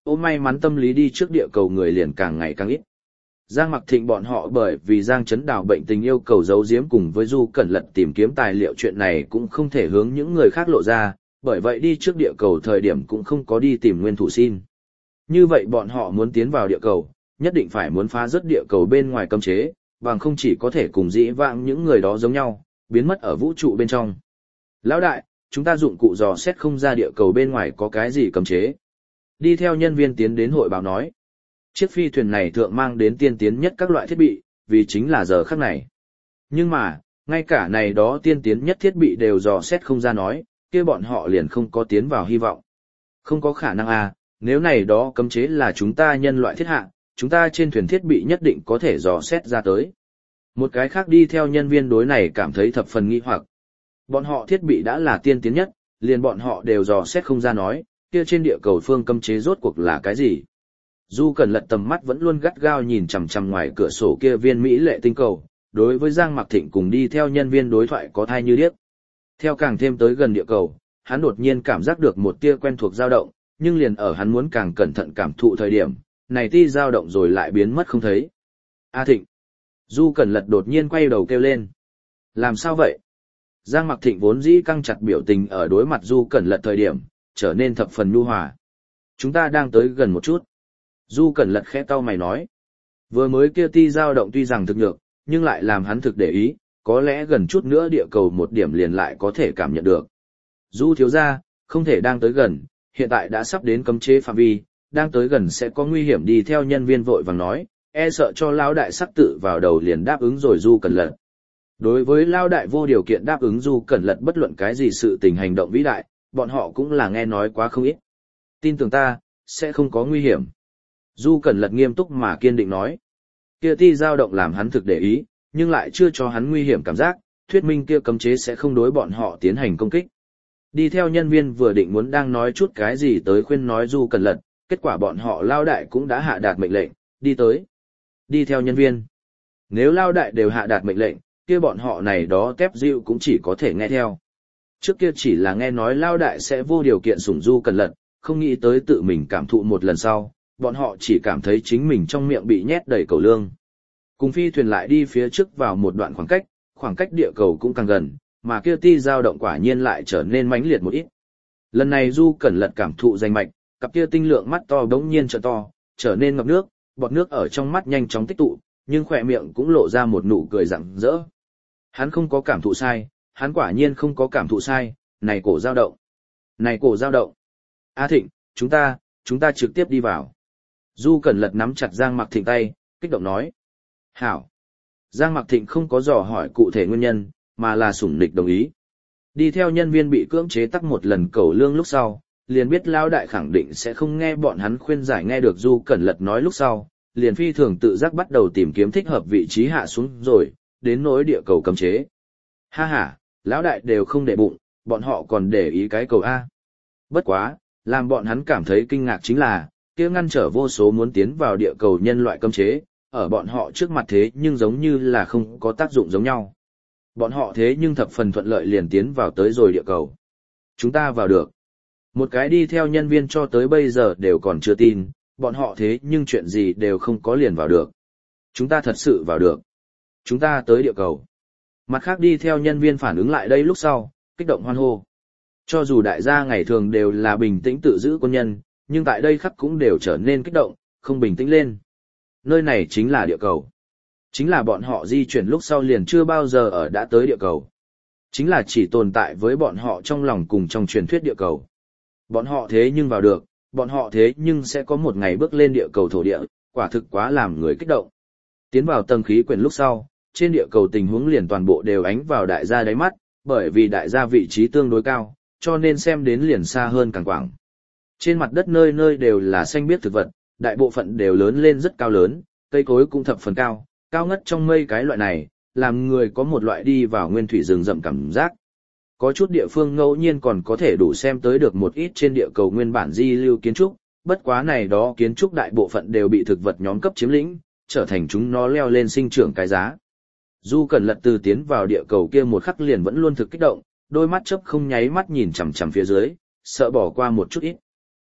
Ô may mắn tâm lý đi trước địa cầu người liền càng ngày càng ít. Giang Mặc Thịnh bọn họ bởi vì Giang Chấn Đào bệnh tình yêu cầu giấu giếm cùng với Du Cẩn Lật tìm kiếm tài liệu chuyện này cũng không thể hướng những người khác lộ ra, bởi vậy đi trước địa cầu thời điểm cũng không có đi tìm nguyên thủ xin. Như vậy bọn họ muốn tiến vào địa cầu, nhất định phải muốn phá rớt địa cầu bên ngoài cấm chế, bằng không chỉ có thể cùng dĩ vãng những người đó giống nhau, biến mất ở vũ trụ bên trong. Lão đại, chúng ta dụng cụ dò xét không ra địa cầu bên ngoài có cái gì cấm chế. Đi theo nhân viên tiến đến hội báo nói. Chiếc phi thuyền này thượng mang đến tiên tiến nhất các loại thiết bị, vì chính là giờ khắc này. Nhưng mà, ngay cả này đó tiên tiến nhất thiết bị đều dò xét không ra nói, kia bọn họ liền không có tiến vào hy vọng. Không có khả năng à, nếu này đó cấm chế là chúng ta nhân loại thiết hạ, chúng ta trên thuyền thiết bị nhất định có thể dò xét ra tới. Một cái khác đi theo nhân viên đối này cảm thấy thập phần nghi hoặc. Bọn họ thiết bị đã là tiên tiến nhất, liền bọn họ đều dò xét không ra nói, kia trên địa cầu phương cấm chế rốt cuộc là cái gì. Du Cẩn Lật tầm mắt vẫn luôn gắt gao nhìn chằm chằm ngoài cửa sổ kia viên mỹ lệ tinh cầu, đối với Giang Mặc Thịnh cùng đi theo nhân viên đối thoại có thai như điếc. Theo càng thêm tới gần địa cầu, hắn đột nhiên cảm giác được một tia quen thuộc dao động, nhưng liền ở hắn muốn càng cẩn thận cảm thụ thời điểm, này tia dao động rồi lại biến mất không thấy. A Thịnh! Du Cẩn Lật đột nhiên quay đầu kêu lên. Làm sao vậy? Giang Mặc Thịnh vốn dĩ căng chặt biểu tình ở đối mặt Du Cẩn Lật thời điểm, trở nên thập phần nhu hòa. Chúng ta đang tới gần một chút. Du Cẩn Lật khẽ cau mày nói. Vừa mới kia tia dao động tuy rằng thực nhược, nhưng lại làm hắn thực để ý, có lẽ gần chút nữa địa cầu một điểm liền lại có thể cảm nhận được. Du thiếu gia, không thể đang tới gần, hiện tại đã sắp đến cấm chế phạm vi, đang tới gần sẽ có nguy hiểm đi theo nhân viên vội vàng nói, e sợ cho lão đại sắc tự vào đầu liền đáp ứng rồi Du Cẩn Lật. Đối với lão đại vô điều kiện đáp ứng Du Cẩn Lật bất luận cái gì sự tình hành động vĩ đại, bọn họ cũng là nghe nói quá không ít. Tin tưởng ta, sẽ không có nguy hiểm. Du Cẩn Lật nghiêm túc mà kiên định nói. Kia ti dao động làm hắn thực để ý, nhưng lại chưa cho hắn nguy hiểm cảm giác, thuyết minh kia cấm chế sẽ không đối bọn họ tiến hành công kích. Đi theo nhân viên vừa định muốn đang nói chút cái gì tới khuyên nói Du Cẩn Lật, kết quả bọn họ lao đại cũng đã hạ đạt mệnh lệnh, đi tới. Đi theo nhân viên. Nếu lao đại đều hạ đạt mệnh lệnh, kia bọn họ này đó tép dịu cũng chỉ có thể nghe theo. Trước kia chỉ là nghe nói lao đại sẽ vô điều kiện sủng Du Cẩn Lật, không nghĩ tới tự mình cảm thụ một lần sau, bọn họ chỉ cảm thấy chính mình trong miệng bị nhét đầy cầu lương. Cùng phi thuyền lại đi phía trước vào một đoạn khoảng cách địa cầu cũng càng gần, mà kia ti dao động quả nhiên lại trở nên mãnh liệt một ít. Lần này Du Cẩn Lật cảm thụ danh mạch, cặp kia tinh lượng mắt to bỗng nhiên trợ to, trở nên ngập nước, bọt nước ở trong mắt nhanh chóng tích tụ, nhưng khỏe miệng cũng lộ ra một nụ cười rạng rỡ. Hắn không có cảm thụ sai, hắn quả nhiên không có cảm thụ sai, này cổ dao động. Này cổ dao động. A Thịnh, chúng ta trực tiếp đi vào. Du Cẩn Lật nắm chặt Giang Mặc Thịnh tay, kích động nói. Hảo. Giang Mặc Thịnh không có dò hỏi cụ thể nguyên nhân, mà là sủng nịch đồng ý. Đi theo nhân viên bị cưỡng chế tắc một lần cầu lương lúc sau, liền biết lao đại khẳng định sẽ không nghe bọn hắn khuyên giải nghe được Du Cẩn Lật nói lúc sau, liền phi thường tự giác bắt đầu tìm kiếm thích hợp vị trí hạ xuống rồi, đến nỗi địa cầu cấm chế. Ha ha, lão đại đều không để bụng, bọn họ còn để ý cái cầu A. Bất quá, làm bọn hắn cảm thấy kinh ngạc chính là, kia ngăn trở vô số muốn tiến vào địa cầu nhân loại cấm chế, ở bọn họ trước mặt thế nhưng giống như là không có tác dụng giống nhau. Bọn họ thế nhưng thập phần thuận lợi liền tiến vào tới rồi địa cầu. Chúng ta vào được. Một cái đi theo nhân viên cho tới bây giờ đều còn chưa tin, bọn họ thế nhưng chuyện gì đều không có liền vào được. Chúng ta thật sự vào được. Chúng ta tới địa cầu. Mặt khác đi theo nhân viên phản ứng lại đây lúc sau, kích động hoan hô. Cho dù đại gia ngày thường đều là bình tĩnh tự giữ quân nhân, nhưng tại đây khắc cũng đều trở nên kích động, không bình tĩnh lên. Nơi này chính là địa cầu. Chính là bọn họ di chuyển lúc sau liền chưa bao giờ ở đã tới địa cầu. Chính là chỉ tồn tại với bọn họ trong lòng cùng trong truyền thuyết địa cầu. Bọn họ thế nhưng vào được, bọn họ thế nhưng sẽ có một ngày bước lên địa cầu thổ địa, quả thực quá làm người kích động. Tiến vào tầng khí quyển lúc sau, trên địa cầu tình huống liền toàn bộ đều ánh vào đại gia đáy mắt, bởi vì đại gia vị trí tương đối cao, cho nên xem đến liền xa hơn càng quảng. Trên mặt đất nơi nơi đều là xanh biếc thực vật, đại bộ phận đều lớn lên rất cao lớn, cây cối cũng thập phần cao, cao ngất trong mây cái loại này, làm người có một loại đi vào nguyên thủy rừng rậm cảm giác. Có chút địa phương ngẫu nhiên còn có thể đủ xem tới được một ít trên địa cầu nguyên bản di lưu kiến trúc, bất quá này đó kiến trúc đại bộ phận đều bị thực vật nhóm cấp chiếm lĩnh, trở thành chúng nó leo lên sinh trưởng cái giá. Du Cẩn Lật từ tiến vào địa cầu kia một khắc liền vẫn luôn thực kích động, đôi mắt chớp không nháy mắt nhìn chằm chằm phía dưới, sợ bỏ qua một chút ít.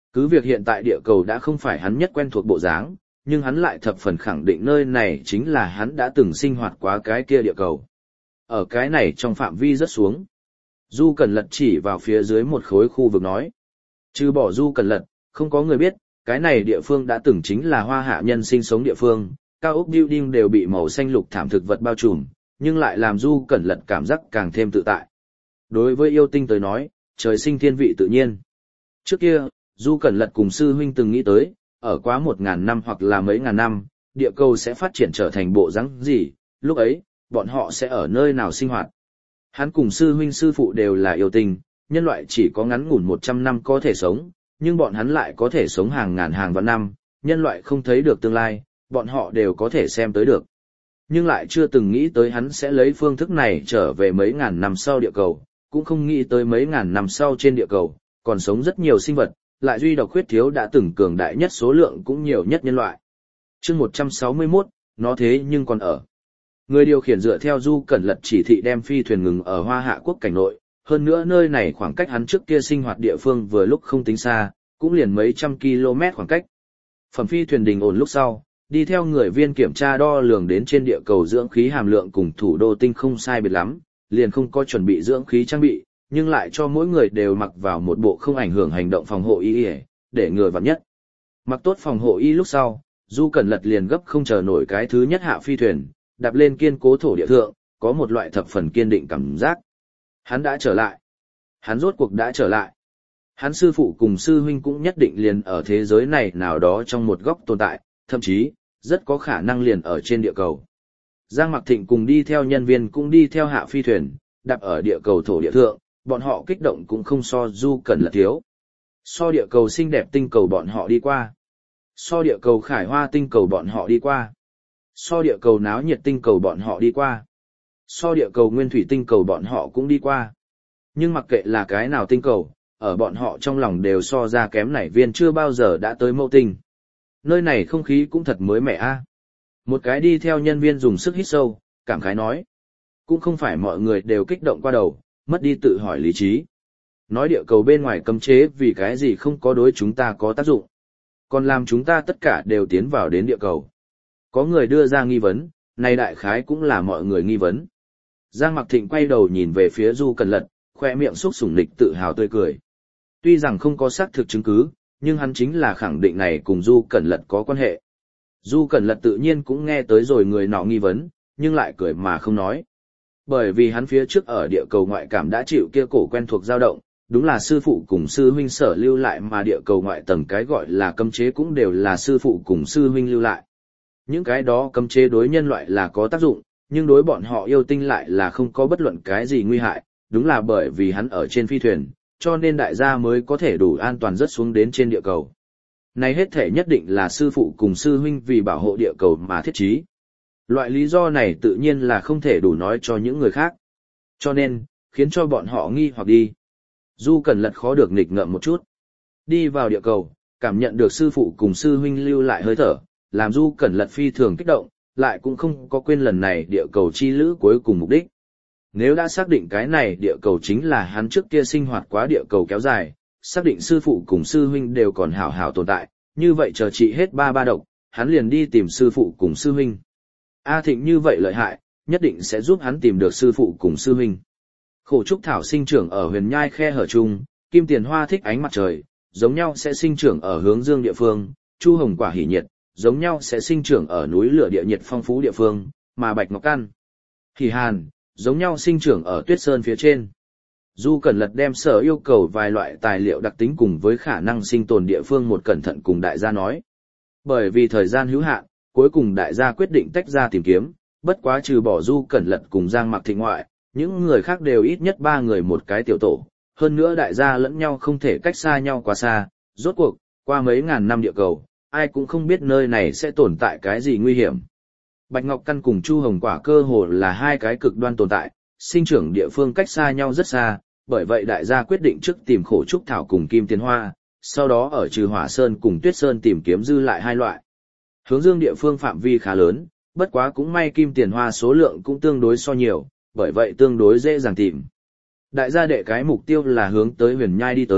Cứ việc hiện tại địa cầu đã không phải hắn nhất quen thuộc bộ dáng, nhưng hắn lại thập phần khẳng định nơi này chính là hắn đã từng sinh hoạt quá cái kia địa cầu. Ở cái này trong phạm vi rất xuống. Du Cẩn Lật chỉ vào phía dưới một khối khu vực nói. Trừ bỏ Du Cẩn Lật, không có người biết, cái này địa phương đã từng chính là Hoa Hạ nhân sinh sống địa phương, cao ốc building đều bị màu xanh lục thảm thực vật bao trùm, nhưng lại làm Du Cẩn Lật cảm giác càng thêm tự tại. Đối với yêu tinh tới nói, trời sinh thiên vị tự nhiên. Trước kia, Du Cẩn Lật cùng sư huynh từng nghĩ tới, ở quá 1.000 năm hoặc là mấy ngàn năm, địa cầu sẽ phát triển trở thành bộ dáng gì, lúc ấy, bọn họ sẽ ở nơi nào sinh hoạt. Hắn cùng sư huynh sư phụ đều là yêu tinh, nhân loại chỉ có ngắn ngủn 100 năm có thể sống, nhưng bọn hắn lại có thể sống hàng ngàn hàng vạn năm, nhân loại không thấy được tương lai, bọn họ đều có thể xem tới được. Nhưng lại chưa từng nghĩ tới hắn sẽ lấy phương thức này trở về mấy ngàn năm sau địa cầu, cũng không nghĩ tới mấy ngàn năm sau trên địa cầu, còn sống rất nhiều sinh vật, lại duy độc khuyết thiếu đã từng cường đại nhất số lượng cũng nhiều nhất nhân loại. Chương 161, nó thế nhưng còn ở. Người điều khiển dựa theo Du Cẩn Lật chỉ thị đem phi thuyền ngừng ở Hoa Hạ quốc cảnh nội, hơn nữa nơi này khoảng cách hắn trước kia sinh hoạt địa phương vừa lúc không tính xa, cũng liền mấy trăm km khoảng cách. Phẩm phi thuyền đình ổn lúc sau, đi theo người viên kiểm tra đo lường đến trên địa cầu dưỡng khí hàm lượng cùng thủ đô tinh không sai biệt lắm, liền không có chuẩn bị dưỡng khí trang bị, nhưng lại cho mỗi người đều mặc vào một bộ không ảnh hưởng hành động phòng hộ y để ngừa vạn nhất. Mặc tốt phòng hộ y lúc sau, Du Cẩn Lật liền gấp không chờ nổi cái thứ nhất hạ phi thuyền, đạp lên kiên cố thổ địa thượng, có một loại thập phần kiên định cảm giác. Hắn đã trở lại. Hắn rốt cuộc đã trở lại. Hắn sư phụ cùng sư huynh cũng nhất định liền ở thế giới này nào đó trong một góc tồn tại, thậm chí, rất có khả năng liền ở trên địa cầu. Giang Mặc Thịnh cùng đi theo nhân viên cũng đi theo hạ phi thuyền, đạp ở địa cầu thổ địa thượng, bọn họ kích động cũng không so Du Cẩn Lật thiếu. So địa cầu xinh đẹp tinh cầu bọn họ đi qua. So địa cầu khải hoa tinh cầu bọn họ đi qua. So địa cầu náo nhiệt tinh cầu bọn họ đi qua. So địa cầu nguyên thủy tinh cầu bọn họ cũng đi qua. Nhưng mặc kệ là cái nào tinh cầu, ở bọn họ trong lòng đều so ra kém nảy viên chưa bao giờ đã tới mẫu tinh. Nơi này không khí cũng thật mới mẻ a. Một cái đi theo nhân viên dùng sức hít sâu, cảm khái nói. Cũng không phải mọi người đều kích động qua đầu, mất đi tự hỏi lý trí. Nói địa cầu bên ngoài cấm chế vì cái gì không có đối chúng ta có tác dụng. Còn làm chúng ta tất cả đều tiến vào đến địa cầu. Có người đưa ra nghi vấn, này đại khái cũng là mọi người nghi vấn. Giang Mặc Thịnh quay đầu nhìn về phía Du Cẩn Lật, khoe miệng xúc sủng nịch tự hào tươi cười. Tuy rằng không có xác thực chứng cứ, nhưng hắn chính là khẳng định này cùng Du Cẩn Lật có quan hệ. Du Cẩn Lật tự nhiên cũng nghe tới rồi người nọ nghi vấn, nhưng lại cười mà không nói. Bởi vì hắn phía trước ở địa cầu ngoại cảm đã chịu kia cổ quen thuộc dao động, đúng là sư phụ cùng sư huynh sở lưu lại mà địa cầu ngoại tầng cái gọi là cấm chế cũng đều là sư phụ cùng sư huynh lưu lại. Những cái đó cấm chế đối nhân loại là có tác dụng, nhưng đối bọn họ yêu tinh lại là không có bất luận cái gì nguy hại, đúng là bởi vì hắn ở trên phi thuyền, cho nên đại gia mới có thể đủ an toàn rớt xuống đến trên địa cầu. Này hết thể nhất định là sư phụ cùng sư huynh vì bảo hộ địa cầu mà thiết trí. Loại lý do này tự nhiên là không thể đủ nói cho những người khác. Cho nên, khiến cho bọn họ nghi hoặc đi. Du Cẩn Lật khó được nghịch ngợm một chút. Đi vào địa cầu, cảm nhận được sư phụ cùng sư huynh lưu lại hơi thở, làm Du Cẩn Lật phi thường kích động, lại cũng không có quên lần này địa cầu chi lữ cuối cùng mục đích. Nếu đã xác định cái này địa cầu chính là hắn trước kia sinh hoạt quá địa cầu kéo dài, xác định sư phụ cùng sư huynh đều còn hảo hảo tồn tại, như vậy chờ trị hết ba độc, hắn liền đi tìm sư phụ cùng sư huynh. A Thịnh như vậy lợi hại, nhất định sẽ giúp hắn tìm được sư phụ cùng sư huynh. Khổ trúc thảo sinh trưởng ở huyền nhai khe hở chung, kim tiền hoa thích ánh mặt trời, giống nhau sẽ sinh trưởng ở hướng dương địa phương, chu hồng quả hỉ nhiệt, giống nhau sẽ sinh trưởng ở núi lửa địa nhiệt phong phú địa phương, mà bạch ngọc căn, hỉ hàn, giống nhau sinh trưởng ở tuyết sơn phía trên. Du Cẩn Lật đem sở yêu cầu vài loại tài liệu đặc tính cùng với khả năng sinh tồn địa phương một cẩn thận cùng đại gia nói. Bởi vì thời gian hữu hạn, cuối cùng đại gia quyết định tách ra tìm kiếm, bất quá trừ bỏ Du Cẩn Lật cùng Giang Mặc Thịnh ngoại, những người khác đều ít nhất 3 người một cái tiểu tổ, hơn nữa đại gia lẫn nhau không thể cách xa nhau quá xa, rốt cuộc, qua mấy ngàn năm địa cầu, ai cũng không biết nơi này sẽ tồn tại cái gì nguy hiểm. Bạch Ngọc Căn cùng Chu Hồng Quả cơ hồ là hai cái cực đoan tồn tại, sinh trưởng địa phương cách xa nhau rất xa, bởi vậy đại gia quyết định trước tìm khổ trúc thảo cùng kim tiền hoa, sau đó ở trừ hỏa sơn cùng tuyết sơn tìm kiếm dư lại hai loại. Hướng dương địa phương phạm vi khá lớn, bất quá cũng may kim tiền hoa số lượng cũng tương đối so nhiều, bởi vậy tương đối dễ dàng tìm. Đại gia đệ cái mục tiêu là hướng tới huyền nhai đi tới,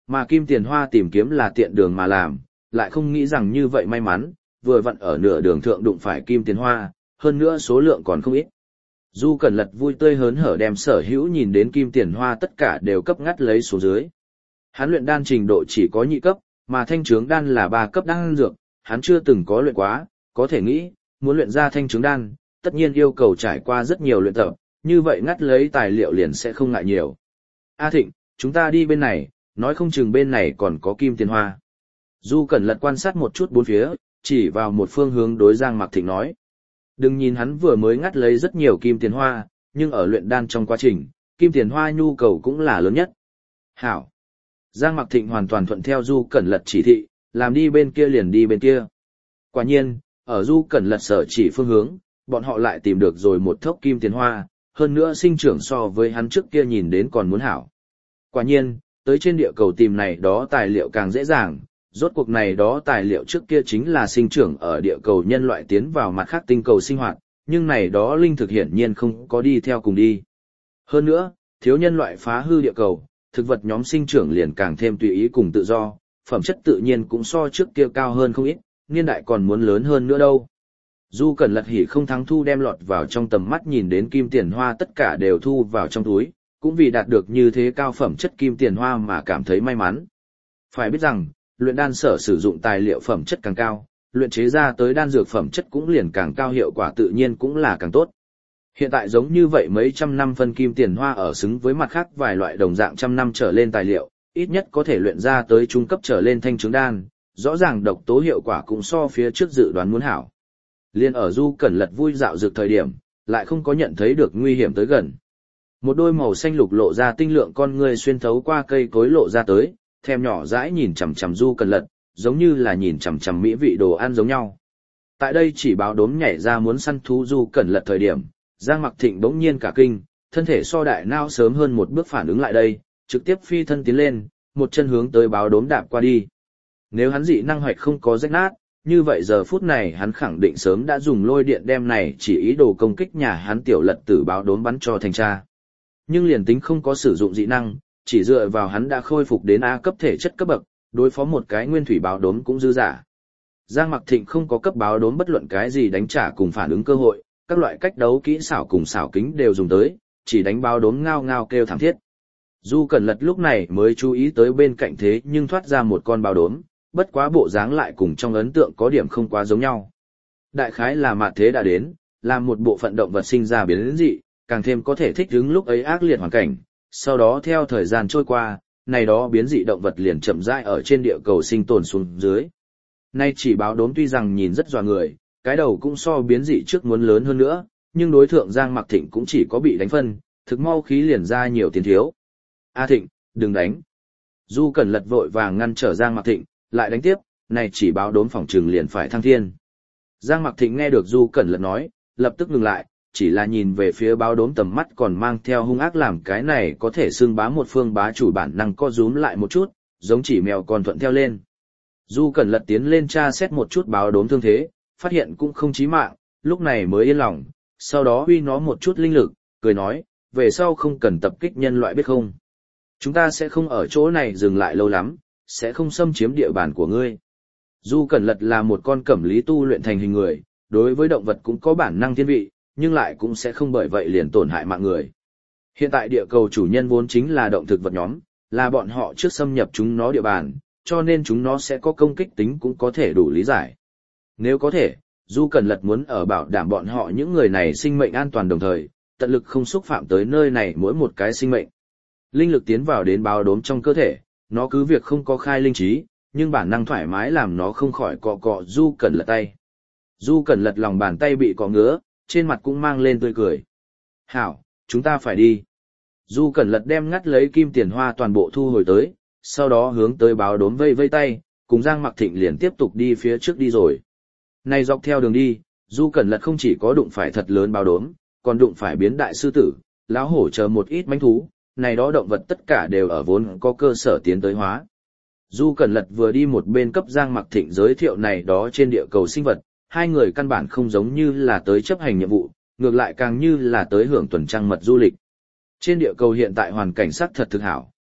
Mà Kim Tiền Hoa tìm kiếm là tiện đường mà làm, lại không nghĩ rằng như vậy may mắn, vừa vặn ở nửa đường thượng đụng phải Kim Tiền Hoa, hơn nữa số lượng còn không ít. Du Cẩn Lật vui tươi hớn hở đem sở hữu nhìn đến Kim Tiền Hoa tất cả đều cấp ngắt lấy xuống dưới. Hắn luyện đan trình độ chỉ có nhị cấp, mà thanh trướng đan là 3 cấp đan dược, hắn chưa từng có luyện quá, có thể nghĩ, muốn luyện ra thanh trướng đan, tất nhiên yêu cầu trải qua rất nhiều luyện tập, như vậy ngắt lấy tài liệu liền sẽ không ngại nhiều. A Thịnh, chúng ta đi bên này, nói không chừng bên này còn có Kim Tiền Hoa. Du Cẩn Lật quan sát một chút bốn phía, chỉ vào một phương hướng đối Giang Mặc Thịnh nói. Đừng nhìn hắn vừa mới ngắt lấy rất nhiều Kim Tiền Hoa, nhưng ở luyện đan trong quá trình, Kim Tiền Hoa nhu cầu cũng là lớn nhất. Hảo. Giang Mặc Thịnh hoàn toàn thuận theo Du Cẩn Lật chỉ thị, làm đi bên kia liền đi bên kia. Quả nhiên, ở Du Cẩn Lật sở chỉ phương hướng, bọn họ lại tìm được rồi một thốc Kim Tiền Hoa, hơn nữa sinh trưởng so với hắn trước kia nhìn đến còn muốn hảo. Quả nhiên, tới trên địa cầu tìm này đó tài liệu càng dễ dàng, rốt cuộc này đó tài liệu trước kia chính là sinh trưởng ở địa cầu nhân loại tiến vào mặt khác tinh cầu sinh hoạt, nhưng này đó linh thực hiển nhiên không có đi theo cùng đi. Hơn nữa, thiếu nhân loại phá hư địa cầu, thực vật nhóm sinh trưởng liền càng thêm tùy ý cùng tự do, phẩm chất tự nhiên cũng so trước kia cao hơn không ít, niên đại còn muốn lớn hơn nữa đâu. Du Cẩn Lật hỉ không thắng thu đem lọt vào trong tầm mắt nhìn đến Kim Tiền Hoa tất cả đều thu vào trong túi, cũng vì đạt được như thế cao phẩm chất Kim Tiền Hoa mà cảm thấy may mắn. Phải biết rằng, luyện đan sở sử dụng tài liệu phẩm chất càng cao, luyện chế ra tới đan dược phẩm chất cũng liền càng cao, hiệu quả tự nhiên cũng là càng tốt. Hiện tại giống như vậy mấy trăm năm phân Kim Tiền Hoa ở xứng với mặt khác vài loại đồng dạng trăm năm trở lên tài liệu, ít nhất có thể luyện ra tới trung cấp trở lên thanh trướng đan, rõ ràng độc tố hiệu quả cũng so phía trước dự đoán muốn hảo. Liên ở Du Cẩn Lật vui dạo dược thời điểm, lại không có nhận thấy được nguy hiểm tới gần. Một đôi màu xanh lục lộ ra tinh lượng con ngươi xuyên thấu qua cây cối lộ ra tới, thèm nhỏ dãi nhìn chằm chằm Du Cẩn Lật, giống như là nhìn chằm chằm mỹ vị đồ ăn giống nhau. Tại đây chỉ báo đốm nhảy ra muốn săn thú Du Cẩn Lật thời điểm, Giang Mặc Thịnh bỗng nhiên cả kinh, thân thể so đại nao sớm hơn một bước phản ứng lại đây, trực tiếp phi thân tiến lên, một chân hướng tới báo đốm đạp qua đi. Nếu hắn dị năng hoạch không có rách nát, như vậy giờ phút này hắn khẳng định sớm đã dùng lôi điện đem này chỉ ý đồ công kích nhà hắn tiểu Lật tử báo đốm bắn cho thành tra. Nhưng liền tính không có sử dụng dị năng, chỉ dựa vào hắn đã khôi phục đến A cấp thể chất cấp bậc, đối phó một cái nguyên thủy báo đốm cũng dư dả. Giang Mặc Thịnh không có cấp báo đốm bất luận cái gì đánh trả cùng phản ứng cơ hội, các loại cách đấu kỹ xảo cùng xảo kính đều dùng tới, chỉ đánh báo đốm ngao ngao kêu thảm thiết. Du Cẩn Lật lúc này mới chú ý tới bên cạnh thế nhưng thoát ra một con báo đốm, bất quá bộ dáng lại cùng trong ấn tượng có điểm không quá giống nhau. Đại khái là mạt thế đã đến, làm một bộ phận động vật sinh ra biến dị, càng thêm có thể thích ứng lúc ấy ác liệt hoàn cảnh, sau đó theo thời gian trôi qua, này đó biến dị động vật liền chậm rãi ở trên địa cầu sinh tồn xuống dưới. Nay chỉ báo đốm tuy rằng nhìn rất dọa người, cái đầu cũng so biến dị trước muốn lớn hơn nữa, nhưng đối thượng Giang Mặc Thịnh cũng chỉ có bị đánh phân, thực mau khí liền ra nhiều tiền thiếu. A Thịnh, đừng đánh. Du Cẩn Lật vội vàng ngăn trở Giang Mặc Thịnh, lại đánh tiếp, này chỉ báo đốm phỏng trừng liền phải thăng thiên. Giang Mặc Thịnh nghe được Du Cẩn Lật nói, lập tức ngừng lại, chỉ là nhìn về phía báo đốm tầm mắt còn mang theo hung ác, làm cái này có thể xưng bá một phương bá chủ bản năng co rúm lại một chút, giống chỉ mèo còn thuận theo lên. Du Cẩn Lật tiến lên tra xét một chút báo đốm thương thế, phát hiện cũng không chí mạng, lúc này mới yên lòng, sau đó huy nó một chút linh lực, cười nói, về sau không cần tập kích nhân loại biết không. Chúng ta sẽ không ở chỗ này dừng lại lâu lắm, sẽ không xâm chiếm địa bàn của ngươi. Du Cẩn Lật là một con cẩm lý tu luyện thành hình người, đối với động vật cũng có bản năng thiên vị, nhưng lại cũng sẽ không bởi vậy liền tổn hại mạng người. Hiện tại địa cầu chủ nhân vốn chính là động thực vật nhóm, là bọn họ trước xâm nhập chúng nó địa bàn, cho nên chúng nó sẽ có công kích tính cũng có thể đủ lý giải. Nếu có thể, Du Cẩn Lật muốn ở bảo đảm bọn họ những người này sinh mệnh an toàn đồng thời, tận lực không xúc phạm tới nơi này mỗi một cái sinh mệnh. Linh lực tiến vào đến báo đốm trong cơ thể, nó cứ việc không có khai linh trí, nhưng bản năng thoải mái làm nó không khỏi cọ cọ Du Cẩn Lật tay. Du Cẩn Lật lòng bàn tay bị cọ ngứa, trên mặt cũng mang lên tươi cười. Hảo, chúng ta phải đi. Du Cẩn Lật đem ngắt lấy Kim Tiền Hoa toàn bộ thu hồi tới, sau đó hướng tới báo đốm vây vây tay, cùng Giang Mặc Thịnh liền tiếp tục đi phía trước đi rồi. Này dọc theo đường đi, Du Cẩn Lật không chỉ có đụng phải thật lớn báo đốm, còn đụng phải biến đại sư tử, lão hổ chờ một ít mãnh thú, này đó động vật tất cả đều ở vốn có cơ sở tiến tới hóa. Du Cẩn Lật vừa đi một bên cấp Giang Mặc Thịnh giới thiệu này đó trên địa cầu sinh vật, hai người căn bản không giống như là tới chấp hành nhiệm vụ, ngược lại càng như là tới hưởng tuần trăng mật du lịch. Trên địa cầu hiện tại hoàn cảnh sắc thật thực hảo,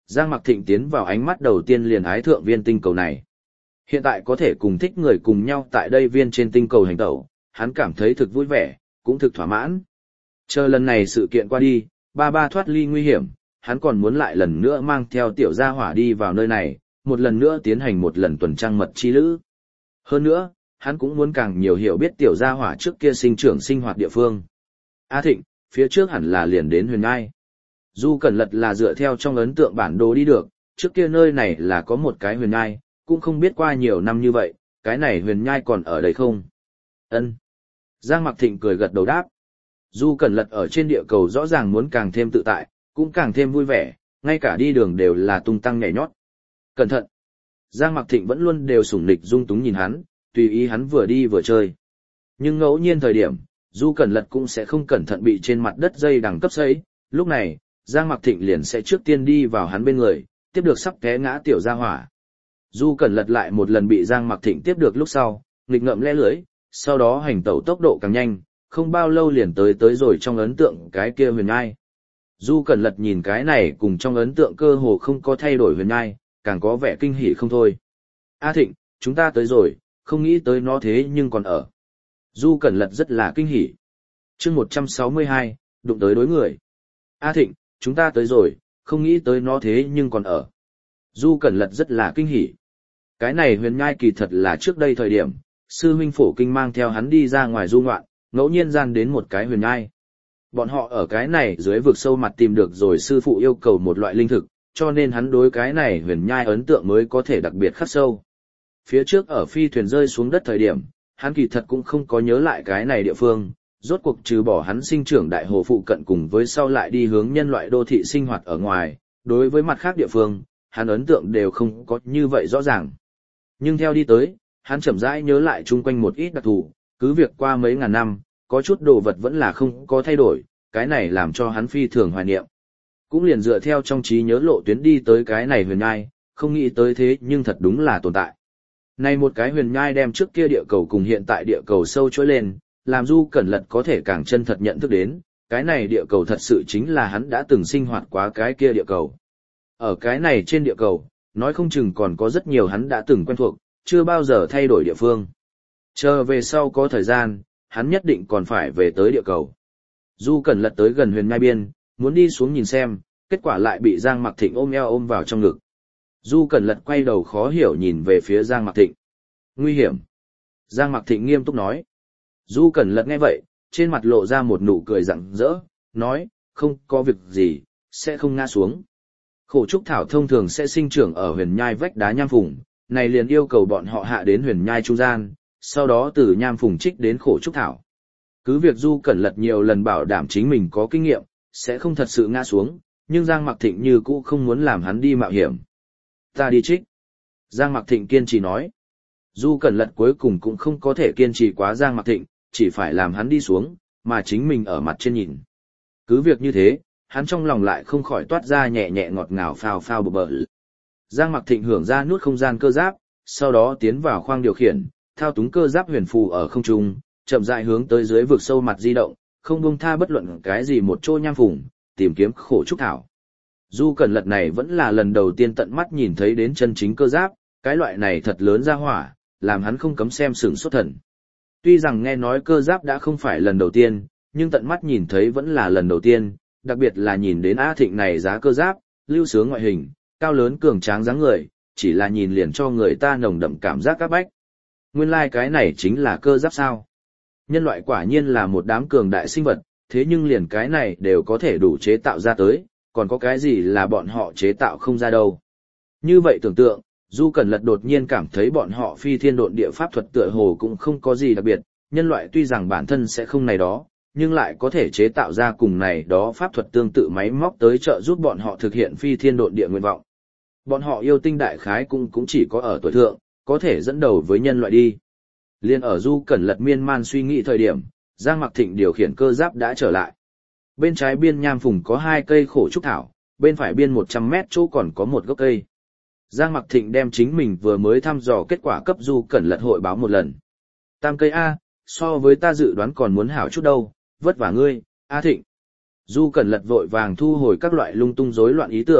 Giang Mặc Thịnh tiến vào ánh mắt đầu tiên liền ái thượng viên tinh cầu này. Hiện tại có thể cùng thích người cùng nhau tại đây viên trên tinh cầu hành tẩu, hắn cảm thấy thực vui vẻ, cũng thực thỏa mãn. Chờ lần này sự kiện qua đi, ba ba thoát ly nguy hiểm, hắn còn muốn lại lần nữa mang theo tiểu gia hỏa đi vào nơi này, một lần nữa tiến hành một lần tuần trăng mật chi lữ. Hơn nữa, hắn cũng muốn càng nhiều hiểu biết tiểu gia hỏa trước kia sinh trưởng sinh hoạt địa phương. A Thịnh, phía trước hẳn là liền đến Huyền Ngai. Du Cẩn Lật là dựa theo trong ấn tượng bản đồ đi được, trước kia nơi này là có một cái Huyền Ngai, cũng không biết qua nhiều năm như vậy, cái này Huyền Nhai còn ở đây không? Ân. Giang Mặc Thịnh cười gật đầu đáp. Du Cẩn Lật ở trên địa cầu rõ ràng muốn càng thêm tự tại, cũng càng thêm vui vẻ, ngay cả đi đường đều là tung tăng nhảy nhót. Cẩn thận. Giang Mặc Thịnh vẫn luôn đều sủng nịch dung túng nhìn hắn, tùy ý hắn vừa đi vừa chơi. Nhưng ngẫu nhiên thời điểm, Du Cẩn Lật cũng sẽ không cẩn thận bị trên mặt đất dây đằng cấp sấy, lúc này, Giang Mặc Thịnh liền sẽ trước tiên đi vào hắn bên người, tiếp được sắp té ngã tiểu gia hỏa. Du Cẩn Lật lại một lần bị Giang Mặc Thịnh tiếp được lúc sau, nghịch ngợm lẽ lưỡi, sau đó hành tẩu tốc độ càng nhanh, không bao lâu liền tới rồi trong ấn tượng cái kia Huyền Nhai. Du Cẩn Lật nhìn cái này cùng trong ấn tượng cơ hồ không có thay đổi Huyền Nhai, càng có vẻ kinh hỉ không thôi. A Thịnh, chúng ta tới rồi, không nghĩ tới nó thế nhưng còn ở. Du Cẩn Lật rất là kinh hỉ. Chương 162, đụng tới đối người. A Thịnh, chúng ta tới rồi, không nghĩ tới nó thế nhưng còn ở. Du Cẩn Lật rất là kinh hỉ. Cái này Huyền Nhai kỳ thật là trước đây thời điểm, sư huynh Phổ Kinh mang theo hắn đi ra ngoài du ngoạn, ngẫu nhiên gian đến một cái Huyền Nhai. Bọn họ ở cái này dưới vực sâu mặt tìm được rồi sư phụ yêu cầu một loại linh thực, cho nên hắn đối cái này Huyền Nhai ấn tượng mới có thể đặc biệt khắc sâu. Phía trước ở phi thuyền rơi xuống đất thời điểm, hắn kỳ thật cũng không có nhớ lại cái này địa phương, rốt cuộc trừ bỏ hắn sinh trưởng đại hồ phụ cận cùng với sau lại đi hướng nhân loại đô thị sinh hoạt ở ngoài, đối với mặt khác địa phương, hắn ấn tượng đều không có như vậy rõ ràng. Nhưng theo đi tới, hắn chậm rãi nhớ lại chung quanh một ít đặc thù, cứ việc qua mấy ngàn năm, có chút đồ vật vẫn là không có thay đổi, cái này làm cho hắn phi thường hoài niệm. Cũng liền dựa theo trong trí nhớ lộ tuyến đi tới cái này Huyền Nhai, không nghĩ tới thế nhưng thật đúng là tồn tại. Này một cái Huyền Nhai đem trước kia địa cầu cùng hiện tại địa cầu sâu chối lên, làm Du Cẩn Lật có thể càng chân thật nhận thức đến, cái này địa cầu thật sự chính là hắn đã từng sinh hoạt quá cái kia địa cầu. Ở cái này trên địa cầu, nói không chừng còn có rất nhiều hắn đã từng quen thuộc, chưa bao giờ thay đổi địa phương. Chờ về sau có thời gian, hắn nhất định còn phải về tới địa cầu. Du Cẩn Lật tới gần Huyền Nhai biên, muốn đi xuống nhìn xem, kết quả lại bị Giang Mặc Thịnh ôm eo ôm vào trong ngực. Du Cẩn Lật quay đầu khó hiểu nhìn về phía Giang Mặc Thịnh. Nguy hiểm. Giang Mặc Thịnh nghiêm túc nói. Du Cẩn Lật nghe vậy, trên mặt lộ ra một nụ cười rạng rỡ, nói, không có việc gì, sẽ không ngã xuống. Khổ trúc thảo thông thường sẽ sinh trưởng ở Huyền Nhai vách đá nham phùng, này liền yêu cầu bọn họ hạ đến Huyền Nhai trung gian, sau đó từ nham phùng trích đến khổ trúc thảo. Cứ việc Du Cẩn Lật nhiều lần bảo đảm chính mình có kinh nghiệm, sẽ không thật sự ngã xuống, nhưng Giang Mặc Thịnh như cũ không muốn làm hắn đi mạo hiểm. Ta đi trích. Giang Mặc Thịnh kiên trì nói. Du Cẩn Lật cuối cùng cũng không có thể kiên trì quá Giang Mặc Thịnh, chỉ phải làm hắn đi xuống, mà chính mình ở mặt trên nhìn. Cứ việc như thế, hắn trong lòng lại không khỏi toát ra nhẹ nhẹ ngọt ngào phao phao bờ bờ. Giang Mặc Thịnh hưởng ra nút không gian cơ giáp, sau đó tiến vào khoang điều khiển, thao túng cơ giáp huyền phù ở không trung, chậm rãi hướng tới dưới vực sâu mặt di động, không buông tha bất luận cái gì một chỗ nham phùng, tìm kiếm khổ trúc thảo. Du Cẩn Lật này vẫn là lần đầu tiên tận mắt nhìn thấy đến chân chính cơ giáp, cái loại này thật lớn ra hỏa, làm hắn không cấm xem sửng sốt thần. Tuy rằng nghe nói cơ giáp đã không phải lần đầu tiên, nhưng tận mắt nhìn thấy vẫn là lần đầu tiên, đặc biệt là nhìn đến A Thịnh này giá cơ giáp, lưu sướng ngoại hình, cao lớn cường tráng dáng người, chỉ là nhìn liền cho người ta nồng đậm cảm giác áp bách. Nguyên lai cái này chính là cơ giáp sao? Nhân loại quả nhiên là một đám cường đại sinh vật, thế nhưng liền cái này đều có thể đủ chế tạo ra tới, còn có cái gì là bọn họ chế tạo không ra đâu. Như vậy tưởng tượng, Du Cẩn Lật đột nhiên cảm thấy bọn họ phi thiên độn địa pháp thuật tựa hồ cũng không có gì đặc biệt, nhân loại tuy rằng bản thân sẽ không này đó, nhưng lại có thể chế tạo ra cùng này đó pháp thuật tương tự máy móc tới trợ giúp bọn họ thực hiện phi thiên độn địa nguyện vọng. Bọn họ yêu tinh đại khái cũng chỉ có ở tuổi thượng, có thể dẫn đầu với nhân loại đi. Liên ở Du Cẩn Lật miên man suy nghĩ thời điểm, Giang Mặc Thịnh điều khiển cơ giáp đã trở lại. Bên trái biên nham phùng có 2 cây khổ trúc thảo, bên phải biên 100 mét chỗ còn có một gốc cây. Giang Mặc Thịnh đem chính mình vừa mới thăm dò kết quả cấp Du Cẩn Lật hội báo một lần. 3 cây A, so với ta dự đoán còn muốn hảo chút đâu, vất vả ngươi, A Thịnh. Du Cẩn Lật vội vàng thu hồi các loại lung tung rối loạn ý tưởng,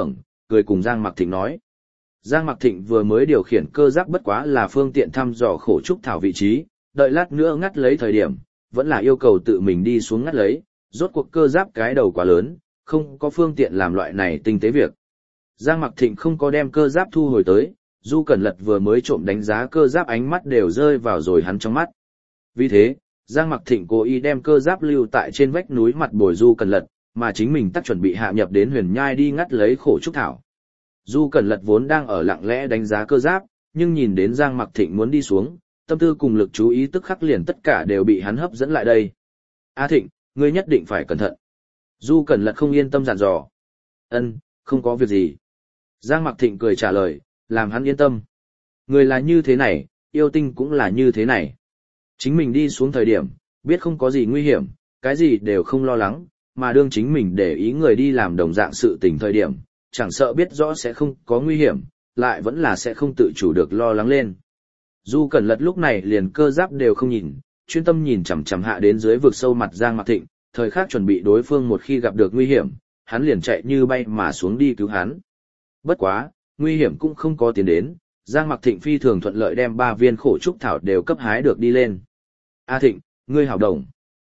cười cùng Giang Mặc Thịnh nói. Giang Mặc Thịnh vừa mới điều khiển cơ giáp bất quá là phương tiện thăm dò khổ trúc thảo vị trí, đợi lát nữa ngắt lấy thời điểm, vẫn là yêu cầu tự mình đi xuống ngắt lấy, rốt cuộc cơ giáp cái đầu quá lớn, không có phương tiện làm loại này tinh tế việc. Giang Mặc Thịnh không có đem cơ giáp thu hồi tới, Du Cẩn Lật vừa mới trộm đánh giá cơ giáp ánh mắt đều rơi vào rồi hắn trong mắt. Vì thế, Giang Mặc Thịnh cố ý đem cơ giáp lưu tại trên vách núi mặt bồi Du Cẩn Lật, mà chính mình tắc chuẩn bị hạ nhập đến huyền nhai đi ngắt lấy khổ trúc thảo. Du Cẩn Lật vốn đang ở lặng lẽ đánh giá cơ giáp, nhưng nhìn đến Giang Mặc Thịnh muốn đi xuống, tâm tư cùng lực chú ý tức khắc liền tất cả đều bị hắn hấp dẫn lại đây. A Thịnh, ngươi nhất định phải cẩn thận. Du Cẩn Lật không yên tâm dặn dò. Ân, không có việc gì. Giang Mặc Thịnh cười trả lời, làm hắn yên tâm. Người là như thế này, yêu tinh cũng là như thế này. Chính mình đi xuống thời điểm, biết không có gì nguy hiểm, cái gì đều không lo lắng, mà đương chính mình để ý người đi làm đồng dạng sự tình thời điểm, chẳng sợ biết rõ sẽ không có nguy hiểm, lại vẫn là sẽ không tự chủ được lo lắng lên. Du Cẩn Lật lúc này liền cơ giáp đều không nhìn, chuyên tâm nhìn chằm chằm hạ đến dưới vực sâu mặt Giang Mặc Thịnh, thời khắc chuẩn bị đối phương một khi gặp được nguy hiểm, hắn liền chạy như bay mà xuống đi cứu hắn. Bất quá, nguy hiểm cũng không có tiến đến, Giang Mặc Thịnh phi thường thuận lợi đem 3 viên khổ trúc thảo đều cấp hái được đi lên. A Thịnh, ngươi hảo đồng.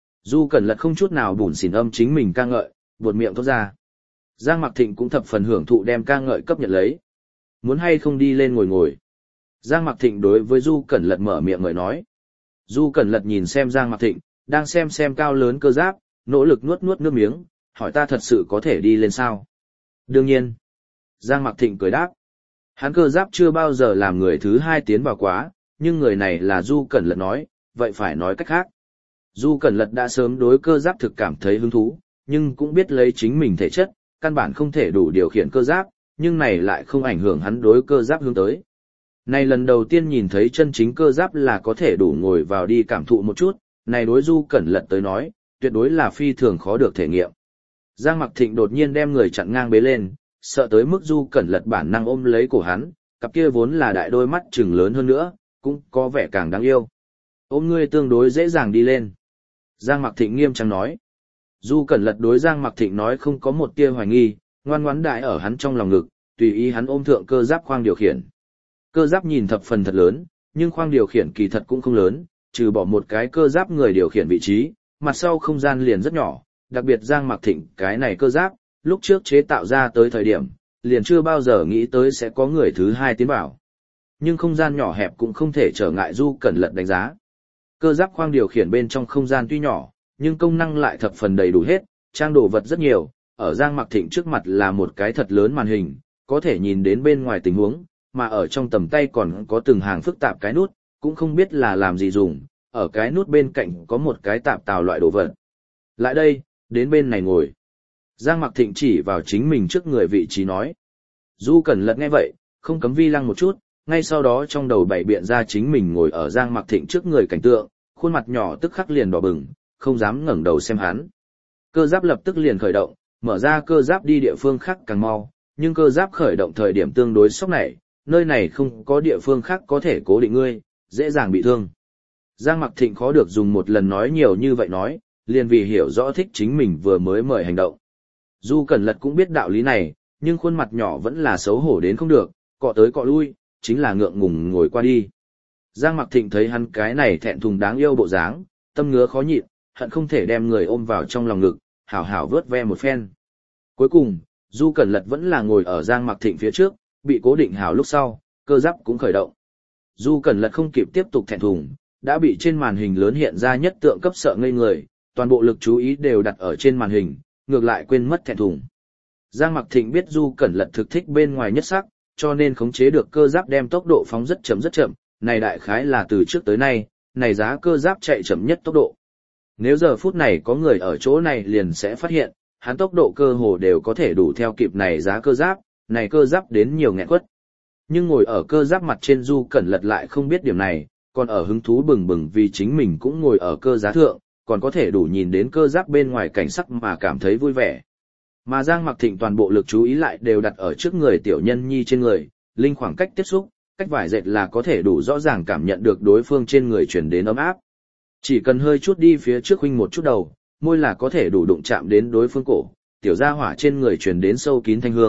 Du Cẩn Lật không chút nào bủn xỉn âm chính mình ca ngợi, buột miệng thốt ra. Giang Mặc Thịnh cũng thập phần hưởng thụ đem ca ngợi cấp nhận lấy. Muốn hay không đi lên ngồi ngồi. Giang Mặc Thịnh đối với Du Cẩn Lật mở miệng ngợi nói. Du Cẩn Lật nhìn xem Giang Mặc Thịnh, đang xem cao lớn cơ giáp, nỗ lực nuốt nước miếng, hỏi ta thật sự có thể đi lên sao? Đương nhiên. Giang Mặc Thịnh cười đáp. Hắn cơ giáp chưa bao giờ làm người thứ hai tiến vào quá, nhưng người này là Du Cẩn Lật nói, vậy phải nói cách khác. Du Cẩn Lật đã sớm đối cơ giáp thực cảm thấy hứng thú, nhưng cũng biết lấy chính mình thể chất, căn bản không thể đủ điều khiển cơ giáp, nhưng này lại không ảnh hưởng hắn đối cơ giáp hướng tới. Này lần đầu tiên nhìn thấy chân chính cơ giáp là có thể đủ ngồi vào đi cảm thụ một chút, này đối Du Cẩn Lật tới nói, tuyệt đối là phi thường khó được thể nghiệm. Giang Mặc Thịnh đột nhiên đem người chặn ngang bế lên, sợ tới mức Du Cẩn Lật bản năng ôm lấy cổ hắn, cặp kia vốn là đại đôi mắt trừng lớn hơn nữa, cũng có vẻ càng đáng yêu. Ôm ngươi tương đối dễ dàng đi lên. Giang Mặc Thịnh nghiêm trang nói. Du Cẩn Lật đối Giang Mặc Thịnh nói không có một tia hoài nghi, ngoan ngoãn đại ở hắn trong lòng ngực, tùy ý hắn ôm thượng cơ giáp khoang điều khiển. Cơ giáp nhìn thập phần thật lớn, nhưng khoang điều khiển kỳ thật cũng không lớn, trừ bỏ một cái cơ giáp người điều khiển vị trí, mặt sau không gian liền rất nhỏ, đặc biệt Giang Mặc Thịnh cái này cơ giáp, lúc trước chế tạo ra tới thời điểm, liền chưa bao giờ nghĩ tới sẽ có người thứ hai tiến vào. Nhưng không gian nhỏ hẹp cũng không thể trở ngại Du Cẩn Lật đánh giá. Cơ giáp khoang điều khiển bên trong không gian tuy nhỏ, nhưng công năng lại thập phần đầy đủ hết, trang đồ vật rất nhiều, ở Giang Mặc Thịnh trước mặt là một cái thật lớn màn hình, có thể nhìn đến bên ngoài tình huống, mà ở trong tầm tay còn có từng hàng phức tạp cái nút, cũng không biết là làm gì dùng, ở cái nút bên cạnh có một cái tạp tào loại đồ vật. Lại đây, đến bên này ngồi. Giang Mặc Thịnh chỉ vào chính mình trước người vị trí nói. Du Cẩn Lật nghe vậy, không cấm vi lăng một chút, ngay sau đó trong đầu bày biện ra chính mình ngồi ở Giang Mặc Thịnh trước người cảnh tượng, khuôn mặt nhỏ tức khắc liền đỏ bừng, không dám ngẩng đầu xem hắn. Cơ giáp lập tức liền khởi động, mở ra cơ giáp đi địa phương khác càng mau, nhưng cơ giáp khởi động thời điểm tương đối sốc nảy, nơi này không có địa phương khác có thể cố định ngươi, dễ dàng bị thương. Giang Mặc Thịnh khó được dùng một lần nói nhiều như vậy nói, liền vì hiểu rõ thích chính mình vừa mới mời hành động. Du Cẩn Lật cũng biết đạo lý này, nhưng khuôn mặt nhỏ vẫn là xấu hổ đến không được, cọ tới cọ lui, chính là ngượng ngùng ngồi qua đi. Giang Mặc Thịnh thấy hắn cái này thẹn thùng đáng yêu bộ dáng, tâm ngứa khó nhịn, hận không thể đem người ôm vào trong lòng ngực, hảo hảo vớt ve một phen. Cuối cùng, Du Cẩn Lật vẫn là ngồi ở Giang Mặc Thịnh phía trước, bị cố định hảo lúc sau, cơ giáp cũng khởi động. Du Cẩn Lật không kịp tiếp tục thẹn thùng, đã bị trên màn hình lớn hiện ra nhất tượng cấp sợ ngây người, toàn bộ lực chú ý đều đặt ở trên màn hình, ngược lại quên mất thẹn thùng. Giang Mặc Thịnh biết Du Cẩn Lật thực thích bên ngoài nhất sắc, cho nên khống chế được cơ giáp đem tốc độ phóng rất chậm, này đại khái là từ trước tới nay, này giá cơ giáp chạy chậm nhất tốc độ. Nếu giờ phút này có người ở chỗ này liền sẽ phát hiện, hắn tốc độ cơ hồ đều có thể đủ theo kịp này giá cơ giáp, này cơ giáp đến nhiều nghẹn quất. Nhưng ngồi ở cơ giáp mặt trên Du Cẩn Lật lại không biết điểm này, còn ở hứng thú bừng bừng vì chính mình cũng ngồi ở cơ giá thượng, còn có thể đủ nhìn đến cơ giáp bên ngoài cảnh sắc mà cảm thấy vui vẻ. Mà Giang Mặc Thịnh toàn bộ lực chú ý lại đều đặt ở trước người tiểu nhân nhi trên người, linh khoảng cách tiếp xúc, cách vải dệt là có thể đủ rõ ràng cảm nhận được đối phương trên người truyền đến ấm áp. Chỉ cần hơi chút đi phía trước huynh một chút đầu, môi là có thể đủ đụng chạm đến đối phương cổ, tiểu gia hỏa trên người truyền đến sâu kín thanh hương,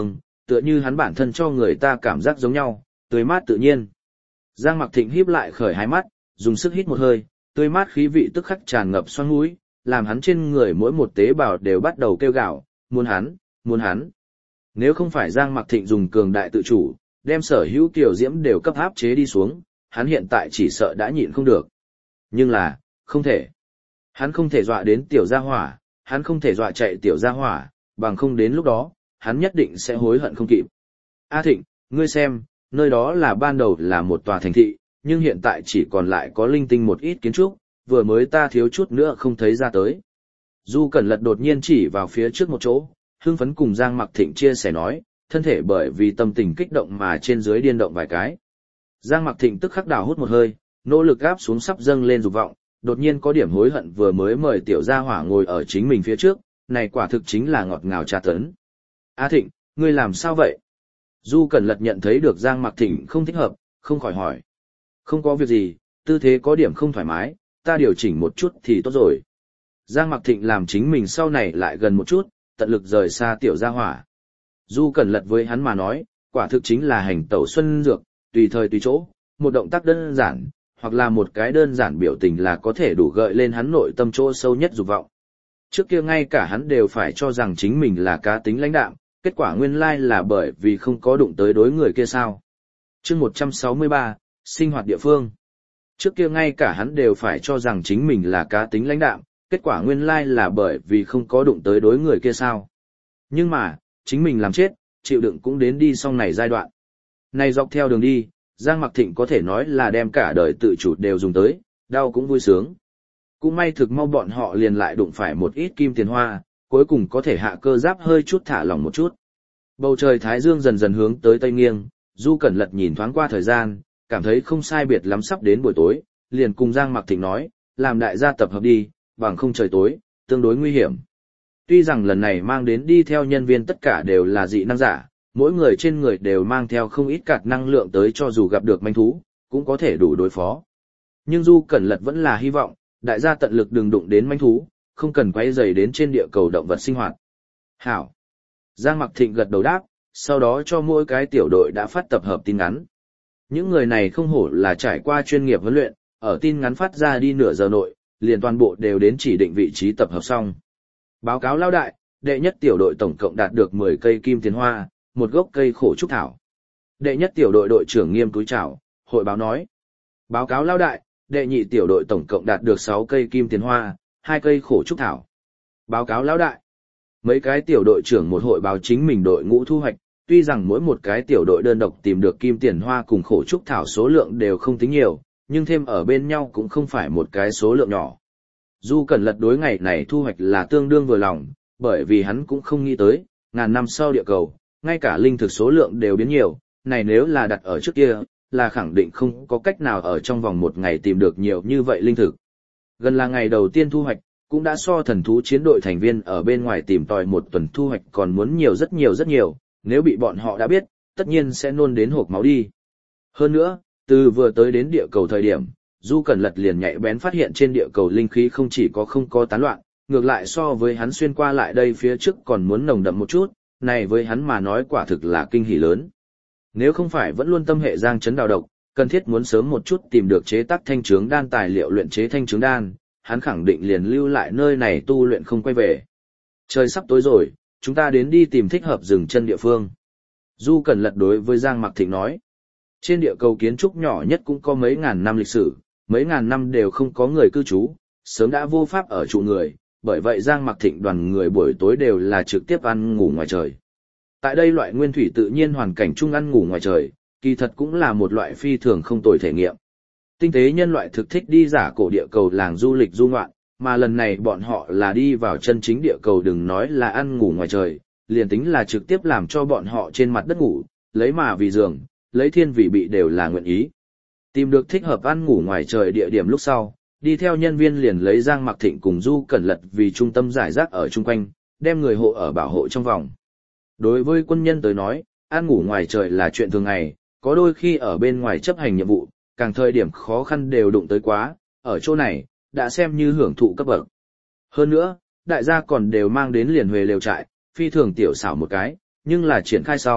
tựa như hắn bản thân cho người ta cảm giác giống nhau, tươi mát tự nhiên. Giang Mặc Thịnh híp lại khởi hai mắt, dùng sức hít một hơi, tươi mát khí vị tức khắc tràn ngập xoang mũi, làm hắn trên người mỗi một tế bào đều bắt đầu kêu gào, muốn hắn, muốn hắn. Nếu không phải Giang Mặc Thịnh dùng cường đại tự chủ, đem sở hữu tiểu diễm đều cấp áp chế đi xuống, hắn hiện tại chỉ sợ đã nhịn không được. Nhưng là, không thể. Hắn không thể dọa đến tiểu gia hỏa, hắn không thể dọa chạy tiểu gia hỏa, bằng không đến lúc đó, hắn nhất định sẽ hối hận không kịp. A Thịnh, ngươi xem, nơi đó là ban đầu là một tòa thành thị, nhưng hiện tại chỉ còn lại có linh tinh một ít kiến trúc, vừa mới ta thiếu chút nữa không thấy ra tới. Du Cẩn Lật đột nhiên chỉ vào phía trước một chỗ, hưng phấn cùng Giang Mặc Thịnh chia sẻ nói, thân thể bởi vì tâm tình kích động mà trên dưới điên động vài cái. Giang Mặc Thịnh tức khắc đào hút một hơi, nỗ lực gáp xuống sắp dâng lên dục vọng, đột nhiên có điểm hối hận vừa mới mời tiểu gia hỏa ngồi ở chính mình phía trước, này quả thực chính là ngọt ngào tra tấn. A Thịnh, ngươi làm sao vậy? Du Cẩn Lật nhận thấy được Giang Mặc Thịnh không thích hợp, không khỏi hỏi. Không có việc gì, tư thế có điểm không thoải mái, ta điều chỉnh một chút thì tốt rồi. Giang Mặc Thịnh làm chính mình sau này lại gần một chút, tận lực rời xa tiểu gia hỏa. Du Cẩn Lật với hắn mà nói, quả thực chính là hành tẩu xuân dược, tùy thời tùy chỗ, một động tác đơn giản, hoặc là một cái đơn giản biểu tình là có thể đủ gợi lên hắn nội tâm chỗ sâu nhất dục vọng. Trước kia ngay cả hắn đều phải cho rằng chính mình là cá tính lãnh đạm, kết quả nguyên lai là bởi vì không có đụng tới đối người kia sao. Chương 163, sinh hoạt địa phương. Trước kia ngay cả hắn đều phải cho rằng chính mình là cá tính lãnh đạm, kết quả nguyên lai là bởi vì không có đụng tới đối người kia sao. Nhưng mà, chính mình làm chết, chịu đựng cũng đến đi xong này giai đoạn. Này dọc theo đường đi, Giang Mặc Thịnh có thể nói là đem cả đời tự chủ đều dùng tới, đau cũng vui sướng. Cũng may thực mau bọn họ liền lại đụng phải một ít kim tiền hoa, cuối cùng có thể hạ cơ giáp hơi chút thả lỏng một chút. Bầu trời thái dương dần dần hướng tới tây nghiêng, Du Cẩn Lật nhìn thoáng qua thời gian, cảm thấy không sai biệt lắm sắp đến buổi tối, liền cùng Giang Mặc Thịnh nói, làm đại gia tập hợp đi, bằng không trời tối, tương đối nguy hiểm. Tuy rằng lần này mang đến đi theo nhân viên tất cả đều là dị năng giả, mỗi người trên người đều mang theo không ít cạt năng lượng tới cho dù gặp được manh thú, cũng có thể đủ đối phó. Nhưng Du Cẩn Lật vẫn là hy vọng, đại gia tận lực đừng đụng đến manh thú, không cần quấy rầy đến trên địa cầu động vật sinh hoạt. Hảo. Giang Mặc Thịnh gật đầu đáp, sau đó cho mỗi cái tiểu đội đã phát tập hợp tin ngắn. Những người này không hổ là trải qua chuyên nghiệp huấn luyện, ở tin ngắn phát ra đi nửa giờ nội, liền toàn bộ đều đến chỉ định vị trí tập hợp xong. Báo cáo lão đại, đệ nhất tiểu đội tổng cộng đạt được 10 cây kim tiền hoa, một gốc cây khổ trúc thảo. Đệ nhất tiểu đội đội trưởng nghiêm túi chào, hội báo nói. Báo cáo lão đại, đệ nhị tiểu đội tổng cộng đạt được 6 cây kim tiền hoa, 2 cây khổ trúc thảo. Báo cáo lão đại. Mấy cái tiểu đội trưởng một hội báo chính mình đội ngũ thu hoạch, tuy rằng mỗi một cái tiểu đội đơn độc tìm được kim tiền hoa cùng khổ trúc thảo số lượng đều không tính nhiều, nhưng thêm ở bên nhau cũng không phải một cái số lượng nhỏ. Du Cẩn Lật đối ngày này thu hoạch là tương đương vừa lòng, bởi vì hắn cũng không nghĩ tới, ngàn năm sau địa cầu, ngay cả linh thực số lượng đều biến nhiều, này nếu là đặt ở trước kia, là khẳng định không có cách nào ở trong vòng một ngày tìm được nhiều như vậy linh thực. Gần là ngày đầu tiên thu hoạch, cũng đã so thần thú chiến đội thành viên ở bên ngoài tìm tòi một tuần thu hoạch còn muốn nhiều rất nhiều, nếu bị bọn họ đã biết, tất nhiên sẽ nôn đến hộp máu đi. Hơn nữa, từ vừa tới đến địa cầu thời điểm, Du Cẩn Lật liền nhạy bén phát hiện trên địa cầu linh khí không chỉ có không có tán loạn, ngược lại so với hắn xuyên qua lại đây phía trước còn muốn nồng đậm một chút, này với hắn mà nói quả thực là kinh hỉ lớn. Nếu không phải vẫn luôn tâm hệ giang chấn đào độc, cần thiết muốn sớm một chút tìm được chế tác thanh trướng đan tài liệu luyện chế thanh trướng đan, hắn khẳng định liền lưu lại nơi này tu luyện không quay về. Trời sắp tối rồi, chúng ta đến đi tìm thích hợp dừng chân địa phương. Du Cẩn Lật đối với Giang Mặc Thịnh nói. Trên địa cầu kiến trúc nhỏ nhất cũng có mấy ngàn năm lịch sử, mấy ngàn năm đều không có người cư trú, sớm đã vô pháp ở trụ người, bởi vậy Giang Mặc Thịnh đoàn người buổi tối đều là trực tiếp ăn ngủ ngoài trời. Tại đây loại nguyên thủy tự nhiên hoàn cảnh chung ăn ngủ ngoài trời, kỳ thật cũng là một loại phi thường không tồi thể nghiệm. Tinh tế nhân loại thực thích đi giả cổ địa cầu làng du lịch du ngoạn, mà lần này bọn họ là đi vào chân chính địa cầu, đừng nói là ăn ngủ ngoài trời, liền tính là trực tiếp làm cho bọn họ trên mặt đất ngủ, lấy mà vì giường, lấy thiên vì bị đều là nguyện ý. Tìm được thích hợp ăn ngủ ngoài trời địa điểm lúc sau, đi theo nhân viên liền lấy Giang Mặc Thịnh cùng Du Cẩn Lật vì trung tâm giải rác ở chung quanh, đem người hộ ở bảo hộ trong vòng. Đối với quân nhân tới nói, ăn ngủ ngoài trời là chuyện thường ngày, có đôi khi ở bên ngoài chấp hành nhiệm vụ, càng thời điểm khó khăn đều đụng tới quá, ở chỗ này, đã xem như hưởng thụ cấp bậc. Hơn nữa, đại gia còn đều mang đến liền huề lều trại, phi thường tiểu xảo một cái, nhưng là triển khai sau,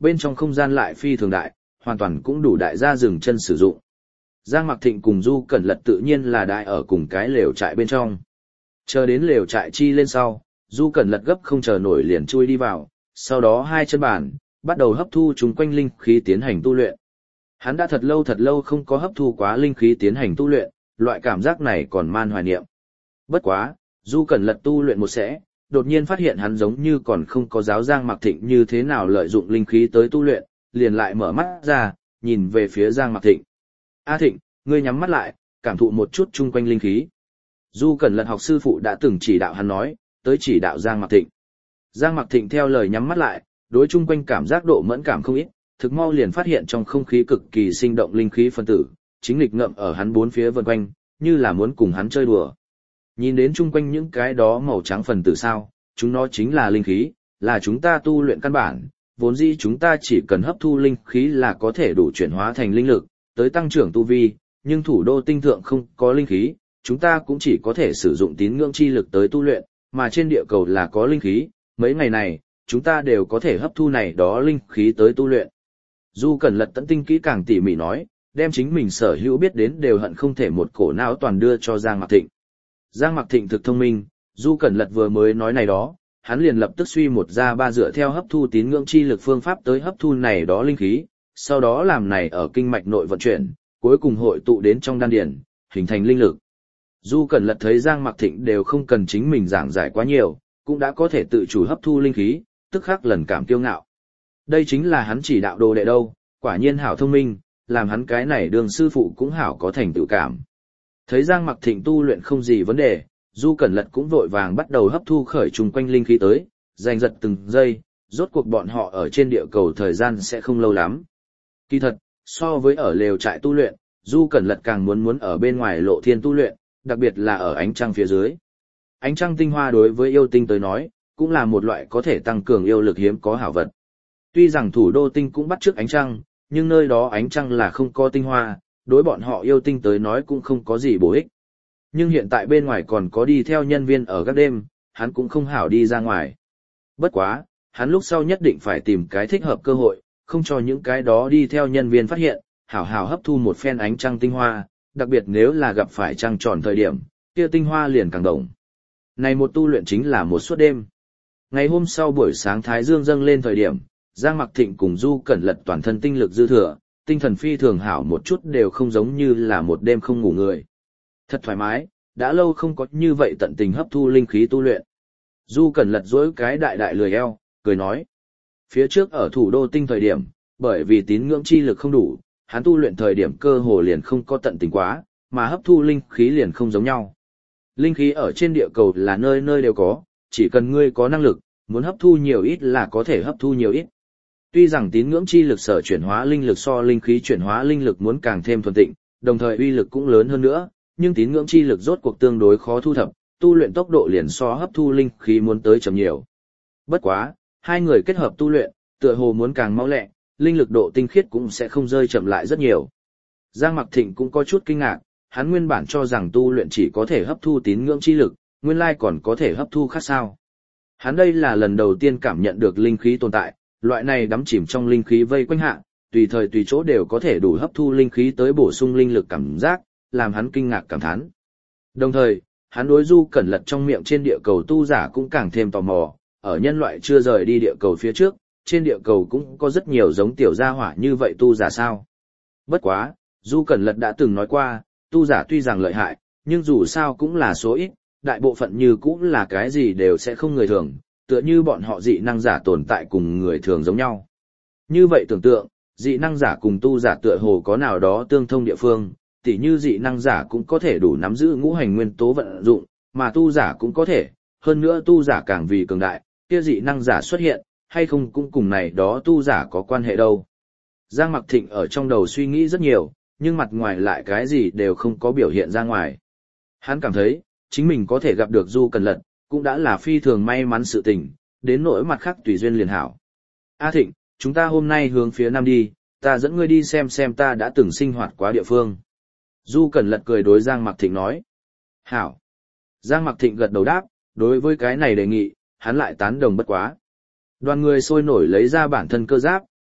bên trong không gian lại phi thường đại, hoàn toàn cũng đủ đại gia dừng chân sử dụng. Giang Mặc Thịnh cùng Du Cẩn Lật tự nhiên là đại ở cùng cái lều trại bên trong. Chờ đến lều trại chi lên sau, Du Cẩn Lật gấp không chờ nổi liền chui đi vào, sau đó hai chân bàn, bắt đầu hấp thu chúng quanh linh khí tiến hành tu luyện. Hắn đã thật lâu không có hấp thu quá linh khí tiến hành tu luyện, loại cảm giác này còn man hoài niệm. Bất quá, Du Cẩn Lật tu luyện một sẽ, đột nhiên phát hiện hắn giống như còn không có giáo Giang Mặc Thịnh như thế nào lợi dụng linh khí tới tu luyện, liền lại mở mắt ra, nhìn về phía Giang Mặc Thịnh. A Thịnh, ngươi nhắm mắt lại, cảm thụ một chút chung quanh linh khí. Du Cẩn Lật học sư phụ đã từng chỉ đạo hắn nói, tới chỉ đạo Giang Mặc Thịnh. Giang Mặc Thịnh theo lời nhắm mắt lại, đối chung quanh cảm giác độ mẫn cảm không ít, thực mau liền phát hiện trong không khí cực kỳ sinh động linh khí phân tử, chính nghịch ngợm ở hắn bốn phía vần quanh, như là muốn cùng hắn chơi đùa. Nhìn đến chung quanh những cái đó màu trắng phần tử sao, chúng nó chính là linh khí, là chúng ta tu luyện căn bản, vốn dĩ chúng ta chỉ cần hấp thu linh khí là có thể đủ chuyển hóa thành linh lực, tới tăng trưởng tu vi, nhưng thủ đô tinh thượng không có linh khí, chúng ta cũng chỉ có thể sử dụng tín ngưỡng chi lực tới tu luyện, mà trên địa cầu là có linh khí, mấy ngày này, chúng ta đều có thể hấp thu này đó linh khí tới tu luyện. Du Cẩn Lật tận tinh kỹ càng tỉ mỉ nói, đem chính mình sở hữu biết đến đều hận không thể một cổ não toàn đưa cho Giang Mặc Thịnh. Giang Mặc Thịnh thực thông minh, Du Cẩn Lật vừa mới nói này đó, hắn liền lập tức suy một ra ba dựa theo hấp thu tín ngưỡng chi lực phương pháp tới hấp thu này đó linh khí, sau đó làm này ở kinh mạch nội vận chuyển, cuối cùng hội tụ đến trong đan điền, hình thành linh lực. Du Cẩn Lật thấy Giang Mặc Thịnh đều không cần chính mình giảng giải quá nhiều, cũng đã có thể tự chủ hấp thu linh khí, tức khắc lần cảm kiêu ngạo. Đây chính là hắn chỉ đạo đồ đệ đâu, quả nhiên hảo thông minh, làm hắn cái này đường sư phụ cũng hảo có thành tựu cảm. Thấy Giang Mặc Thịnh tu luyện không gì vấn đề, Du Cẩn Lật cũng vội vàng bắt đầu hấp thu khởi chung quanh linh khí tới, giành giật từng giây, rốt cuộc bọn họ ở trên địa cầu thời gian sẽ không lâu lắm. Kỳ thật, so với ở lều trại tu luyện, Du Cẩn Lật càng muốn ở bên ngoài lộ thiên tu luyện, đặc biệt là ở ánh trăng phía dưới. Ánh trăng tinh hoa đối với yêu tinh tới nói, cũng là một loại có thể tăng cường yêu lực hiếm có hảo vật. Tuy rằng thủ đô tinh cũng bắt chước ánh trăng, nhưng nơi đó ánh trăng là không có tinh hoa, đối bọn họ yêu tinh tới nói cũng không có gì bổ ích. Nhưng hiện tại bên ngoài còn có đi theo nhân viên ở các đêm, hắn cũng không hảo đi ra ngoài. Bất quá, hắn lúc sau nhất định phải tìm cái thích hợp cơ hội, không cho những cái đó đi theo nhân viên phát hiện, hảo hảo hấp thu một phen ánh trăng tinh hoa, đặc biệt nếu là gặp phải trăng tròn thời điểm, kia tinh hoa liền càng đồng. Này một tu luyện chính là một suốt đêm. Ngày hôm sau buổi sáng thái dương dâng lên thời điểm, Giang Mặc Thịnh cùng Du Cẩn Lật toàn thân tinh lực dư thừa, tinh thần phi thường hảo một chút đều không giống như là một đêm không ngủ người. Thật thoải mái, đã lâu không có như vậy tận tình hấp thu linh khí tu luyện. Du Cẩn Lật duỗi cái đại đại lười eo, cười nói. Phía trước ở thủ đô tinh thời điểm, bởi vì tín ngưỡng chi lực không đủ, hắn tu luyện thời điểm cơ hồ liền không có tận tình quá, mà hấp thu linh khí liền không giống nhau. Linh khí ở trên địa cầu là nơi nơi đều có, chỉ cần ngươi có năng lực, muốn hấp thu nhiều ít là có thể hấp thu nhiều ít. Tuy rằng tín ngưỡng chi lực sở chuyển hóa linh lực so linh khí chuyển hóa linh lực muốn càng thêm thuần tịnh, đồng thời uy lực cũng lớn hơn nữa, nhưng tín ngưỡng chi lực rốt cuộc tương đối khó thu thập, tu luyện tốc độ liền so hấp thu linh khí muốn tới chậm nhiều. Bất quá, hai người kết hợp tu luyện, tựa hồ muốn càng mau lẹ, linh lực độ tinh khiết cũng sẽ không rơi chậm lại rất nhiều. Giang Mặc Thịnh cũng có chút kinh ngạc, hắn nguyên bản cho rằng tu luyện chỉ có thể hấp thu tín ngưỡng chi lực, nguyên lai còn có thể hấp thu khác sao. Hắn đây là lần đầu tiên cảm nhận được linh khí tồn tại, loại này đắm chìm trong linh khí vây quanh hạ, tùy thời tùy chỗ đều có thể đủ hấp thu linh khí tới bổ sung linh lực cảm giác, làm hắn kinh ngạc cảm thán. Đồng thời, hắn đối Du Cẩn Lật trong miệng trên địa cầu tu giả cũng càng thêm tò mò, ở nhân loại chưa rời đi địa cầu phía trước, trên địa cầu cũng có rất nhiều giống tiểu gia hỏa như vậy tu giả sao. Bất quá, Du Cẩn Lật đã từng nói qua, tu giả tuy rằng lợi hại, nhưng dù sao cũng là số ít, đại bộ phận như cũng là cái gì đều sẽ không người thường, tựa như bọn họ dị năng giả tồn tại cùng người thường giống nhau. Như vậy tưởng tượng, dị năng giả cùng tu giả tựa hồ có nào đó tương thông địa phương, tỉ như dị năng giả cũng có thể đủ nắm giữ ngũ hành nguyên tố vận dụng, mà tu giả cũng có thể, hơn nữa tu giả càng vì cường đại, kia dị năng giả xuất hiện, hay không cũng cùng này đó tu giả có quan hệ đâu. Giang Mặc Thịnh ở trong đầu suy nghĩ rất nhiều, nhưng mặt ngoài lại cái gì đều không có biểu hiện ra ngoài. Hắn cảm thấy, chính mình có thể gặp được Du Cẩn Lật, cũng đã là phi thường may mắn sự tình, đến nỗi mặt khác tùy duyên liền hảo. A Thịnh, chúng ta hôm nay hướng phía nam đi, ta dẫn ngươi đi xem ta đã từng sinh hoạt quá địa phương. Du Cẩn Lật cười đối Giang Mặc Thịnh nói. Hảo. Giang Mặc Thịnh gật đầu đáp, đối với cái này đề nghị, hắn lại tán đồng bất quá. Đoàn người sôi nổi lấy ra bản thân cơ giáp,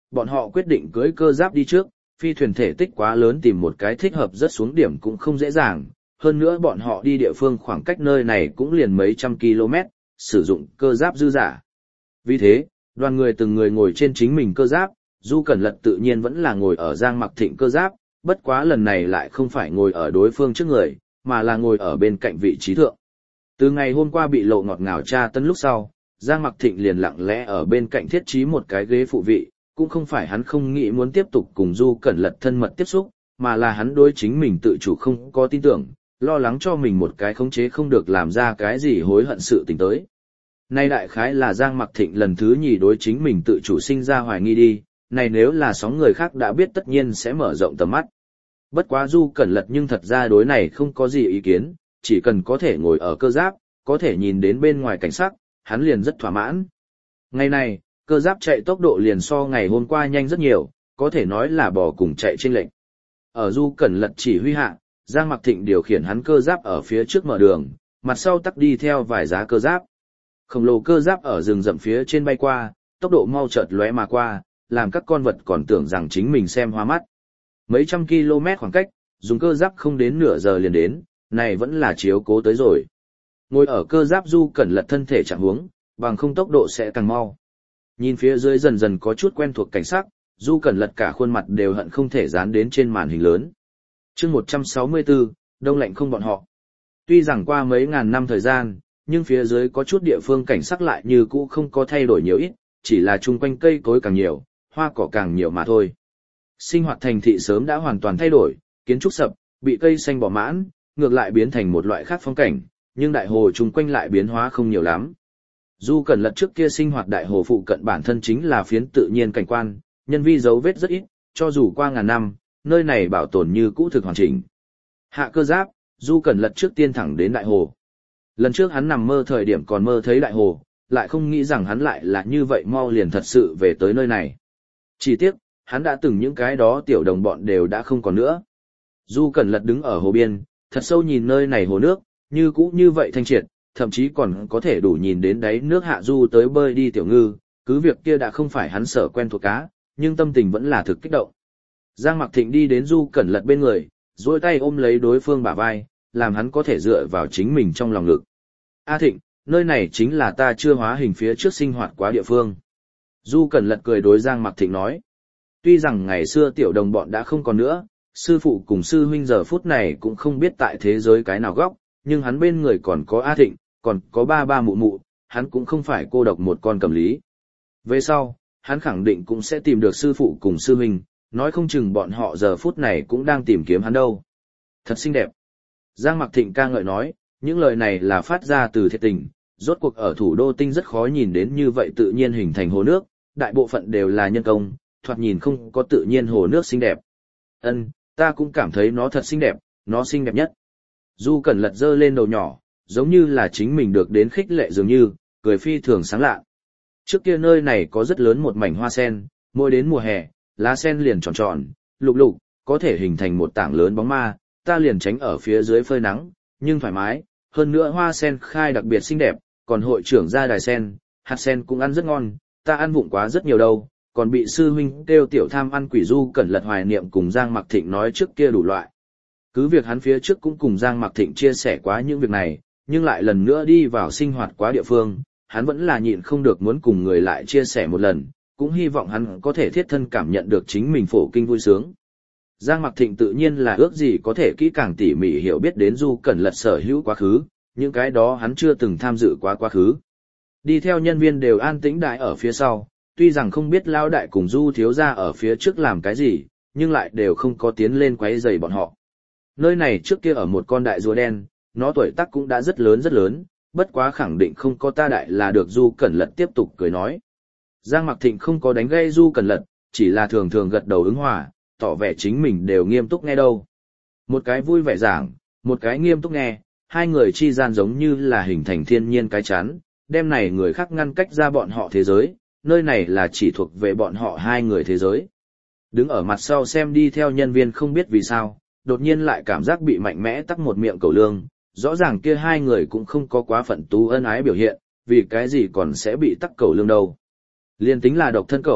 bọn họ quyết định cưỡi cơ giáp đi trước, phi thuyền thể tích quá lớn tìm một cái thích hợp rớt xuống điểm cũng không dễ dàng, hơn nữa bọn họ đi địa phương khoảng cách nơi này cũng liền mấy trăm km, sử dụng cơ giáp dư giả. Vì thế, đoàn người từng người ngồi trên chính mình cơ giáp, Du Cẩn Lật tự nhiên vẫn là ngồi ở Giang Mặc Thịnh cơ giáp, bất quá lần này lại không phải ngồi ở đối phương trước người, mà là ngồi ở bên cạnh vị trí thượng. Từ ngày hôm qua bị lộ ngọt ngào tra tấn lúc sau, Giang Mặc Thịnh liền lặng lẽ ở bên cạnh thiết trí một cái ghế phụ vị, cũng không phải hắn không nghĩ muốn tiếp tục cùng Du Cẩn Lật thân mật tiếp xúc, mà là hắn đối chính mình tự chủ không có tin tưởng, lo lắng cho mình một cái khống chế không được làm ra cái gì hối hận sự tình tới. Nay đại khái là Giang Mặc Thịnh lần thứ nhì đối chính mình tự chủ sinh ra hoài nghi đi, này nếu là sóng người khác đã biết tất nhiên sẽ mở rộng tầm mắt. Bất quá Du Cẩn Lật nhưng thật ra đối này không có gì ý kiến, chỉ cần có thể ngồi ở cơ giáp, có thể nhìn đến bên ngoài cảnh sắc, hắn liền rất thỏa mãn. Ngày này, cơ giáp chạy tốc độ liền so ngày hôm qua nhanh rất nhiều, có thể nói là bò cùng chạy chênh lệch. Ở Du Cẩn Lật chỉ huy hạ, Giang Mặc Thịnh điều khiển hắn cơ giáp ở phía trước mở đường, mặt sau tắc đi theo vài giá cơ giáp. Khổng lồ cơ giáp ở rừng rậm phía trên bay qua, tốc độ mau chợt lóe mà qua, làm các con vật còn tưởng rằng chính mình xem hoa mắt. Mấy trăm km khoảng cách, dùng cơ giáp không đến nửa giờ liền đến, này vẫn là chiếu cố tới rồi. Ngồi ở cơ giáp Du Cẩn Lật thân thể chẳng huống, bằng không tốc độ sẽ càng mau. Nhìn phía dưới dần dần có chút quen thuộc cảnh sắc, Du Cẩn Lật cả khuôn mặt đều hận không thể dán đến trên màn hình lớn. Chương 164, đông lạnh không bọn họ. Tuy rằng qua mấy ngàn năm thời gian, nhưng phía dưới có chút địa phương cảnh sắc lại như cũ không có thay đổi nhiều ít, chỉ là chung quanh cây cối càng nhiều, hoa cỏ càng nhiều mà thôi. Sinh hoạt thành thị sớm đã hoàn toàn thay đổi, kiến trúc sập, bị cây xanh bỏ mãn, ngược lại biến thành một loại khác phong cảnh, nhưng đại hồ chung quanh lại biến hóa không nhiều lắm. Du Cẩn Lật trước kia sinh hoạt đại hồ phụ cận bản thân chính là phiến tự nhiên cảnh quan, nhân vi dấu vết rất ít, cho dù qua ngàn năm, nơi này bảo tồn như cũ thực hoàn chỉnh. Hạ cơ giáp, Du Cẩn Lật trước tiên thẳng đến đại hồ. Lần trước hắn nằm mơ thời điểm còn mơ thấy đại hồ, lại không nghĩ rằng hắn lại là như vậy mau liền thật sự về tới nơi này. Chỉ tiếc, hắn đã từng những cái đó tiểu đồng bọn đều đã không còn nữa. Du Cẩn Lật đứng ở hồ biên, thật sâu nhìn nơi này hồ nước, như cũ như vậy thanh triệt, thậm chí còn có thể đủ nhìn đến đáy nước hạ du tới bơi đi tiểu ngư, cứ việc kia đã không phải hắn sở quen thuộc cá, nhưng tâm tình vẫn là thực kích động. Giang Mặc Thịnh đi đến Du Cẩn Lật bên người, duỗi tay ôm lấy đối phương bả vai, làm hắn có thể dựa vào chính mình trong lòng ngực. A Thịnh, nơi này chính là ta chưa hóa hình phía trước sinh hoạt quá địa phương. Du Cẩn Lật cười đối Giang Mặc Thịnh nói. Tuy rằng ngày xưa tiểu đồng bọn đã không còn nữa, sư phụ cùng sư huynh giờ phút này cũng không biết tại thế giới cái nào góc, nhưng hắn bên người còn có A Thịnh, còn có ba ba mụ mụ, hắn cũng không phải cô độc một con cầm lý. Về sau, hắn khẳng định cũng sẽ tìm được sư phụ cùng sư huynh, nói không chừng bọn họ giờ phút này cũng đang tìm kiếm hắn đâu. Thật xinh đẹp. Giang Mặc Thịnh ca ngợi nói, những lời này là phát ra từ thiệt tình, rốt cuộc ở thủ đô tinh rất khó nhìn đến như vậy tự nhiên hình thành hồ nước, đại bộ phận đều là nhân công, thoạt nhìn không có tự nhiên hồ nước xinh đẹp. Ân, ta cũng cảm thấy nó thật xinh đẹp, nó xinh đẹp nhất. Du Cẩn Lật giơ lên đầu nhỏ, giống như là chính mình được đến khích lệ dường như, cười phi thường sáng lạ. Trước kia nơi này có rất lớn một mảnh hoa sen, mỗi đến mùa hè, lá sen liền tròn tròn, lục lục, có thể hình thành một tảng lớn bóng ma, ta liền tránh ở phía dưới phơi nắng, nhưng thoải mái, hơn nữa hoa sen khai đặc biệt xinh đẹp, còn hội trưởng ra đài sen, hạt sen cũng ăn rất ngon, ta ăn vụng quá rất nhiều đâu, còn bị sư huynh kêu tiểu tham ăn quỷ. Du Cẩn Lật hoài niệm cùng Giang Mặc Thịnh nói trước kia đủ loại. Cứ việc hắn phía trước cũng cùng Giang Mặc Thịnh chia sẻ quá những việc này, nhưng lại lần nữa đi vào sinh hoạt quá địa phương, hắn vẫn là nhịn không được muốn cùng người lại chia sẻ một lần, cũng hy vọng hắn có thể thiết thân cảm nhận được chính mình phổ kinh vui sướng. Giang Mặc Thịnh tự nhiên là ước gì có thể kỹ càng tỉ mỉ hiểu biết đến Du Cẩn Lật sở hữu quá khứ, những cái đó hắn chưa từng tham dự quá khứ. Đi theo nhân viên đều an tĩnh đại ở phía sau, tuy rằng không biết lão đại cùng Du thiếu gia ở phía trước làm cái gì, nhưng lại đều không có tiến lên quấy rầy bọn họ. Nơi này trước kia ở một con đại rùa đen, nó tuổi tác cũng đã rất lớn, bất quá khẳng định không có ta đại là được. Du Cẩn Lật tiếp tục cười nói. Giang Mặc Thịnh không có đánh gây Du Cẩn Lật, chỉ là thường thường gật đầu ứng hòa, tỏ vẻ chính mình đều nghiêm túc nghe đâu. Một cái vui vẻ giảng, một cái nghiêm túc nghe, hai người chi gian giống như là hình thành thiên nhiên cái chắn, đem này người khác ngăn cách ra bọn họ thế giới, nơi này là chỉ thuộc về bọn họ hai người thế giới. Đứng ở mặt sau xem đi theo nhân viên không biết vì sao, đột nhiên lại cảm giác bị mạnh mẽ tắc một miệng cẩu lương, rõ ràng kia hai người cũng không có quá phận tú ân ái biểu hiện, vì cái gì còn sẽ bị tắc cẩu lương đâu. Liên tính là độc thân cẩu,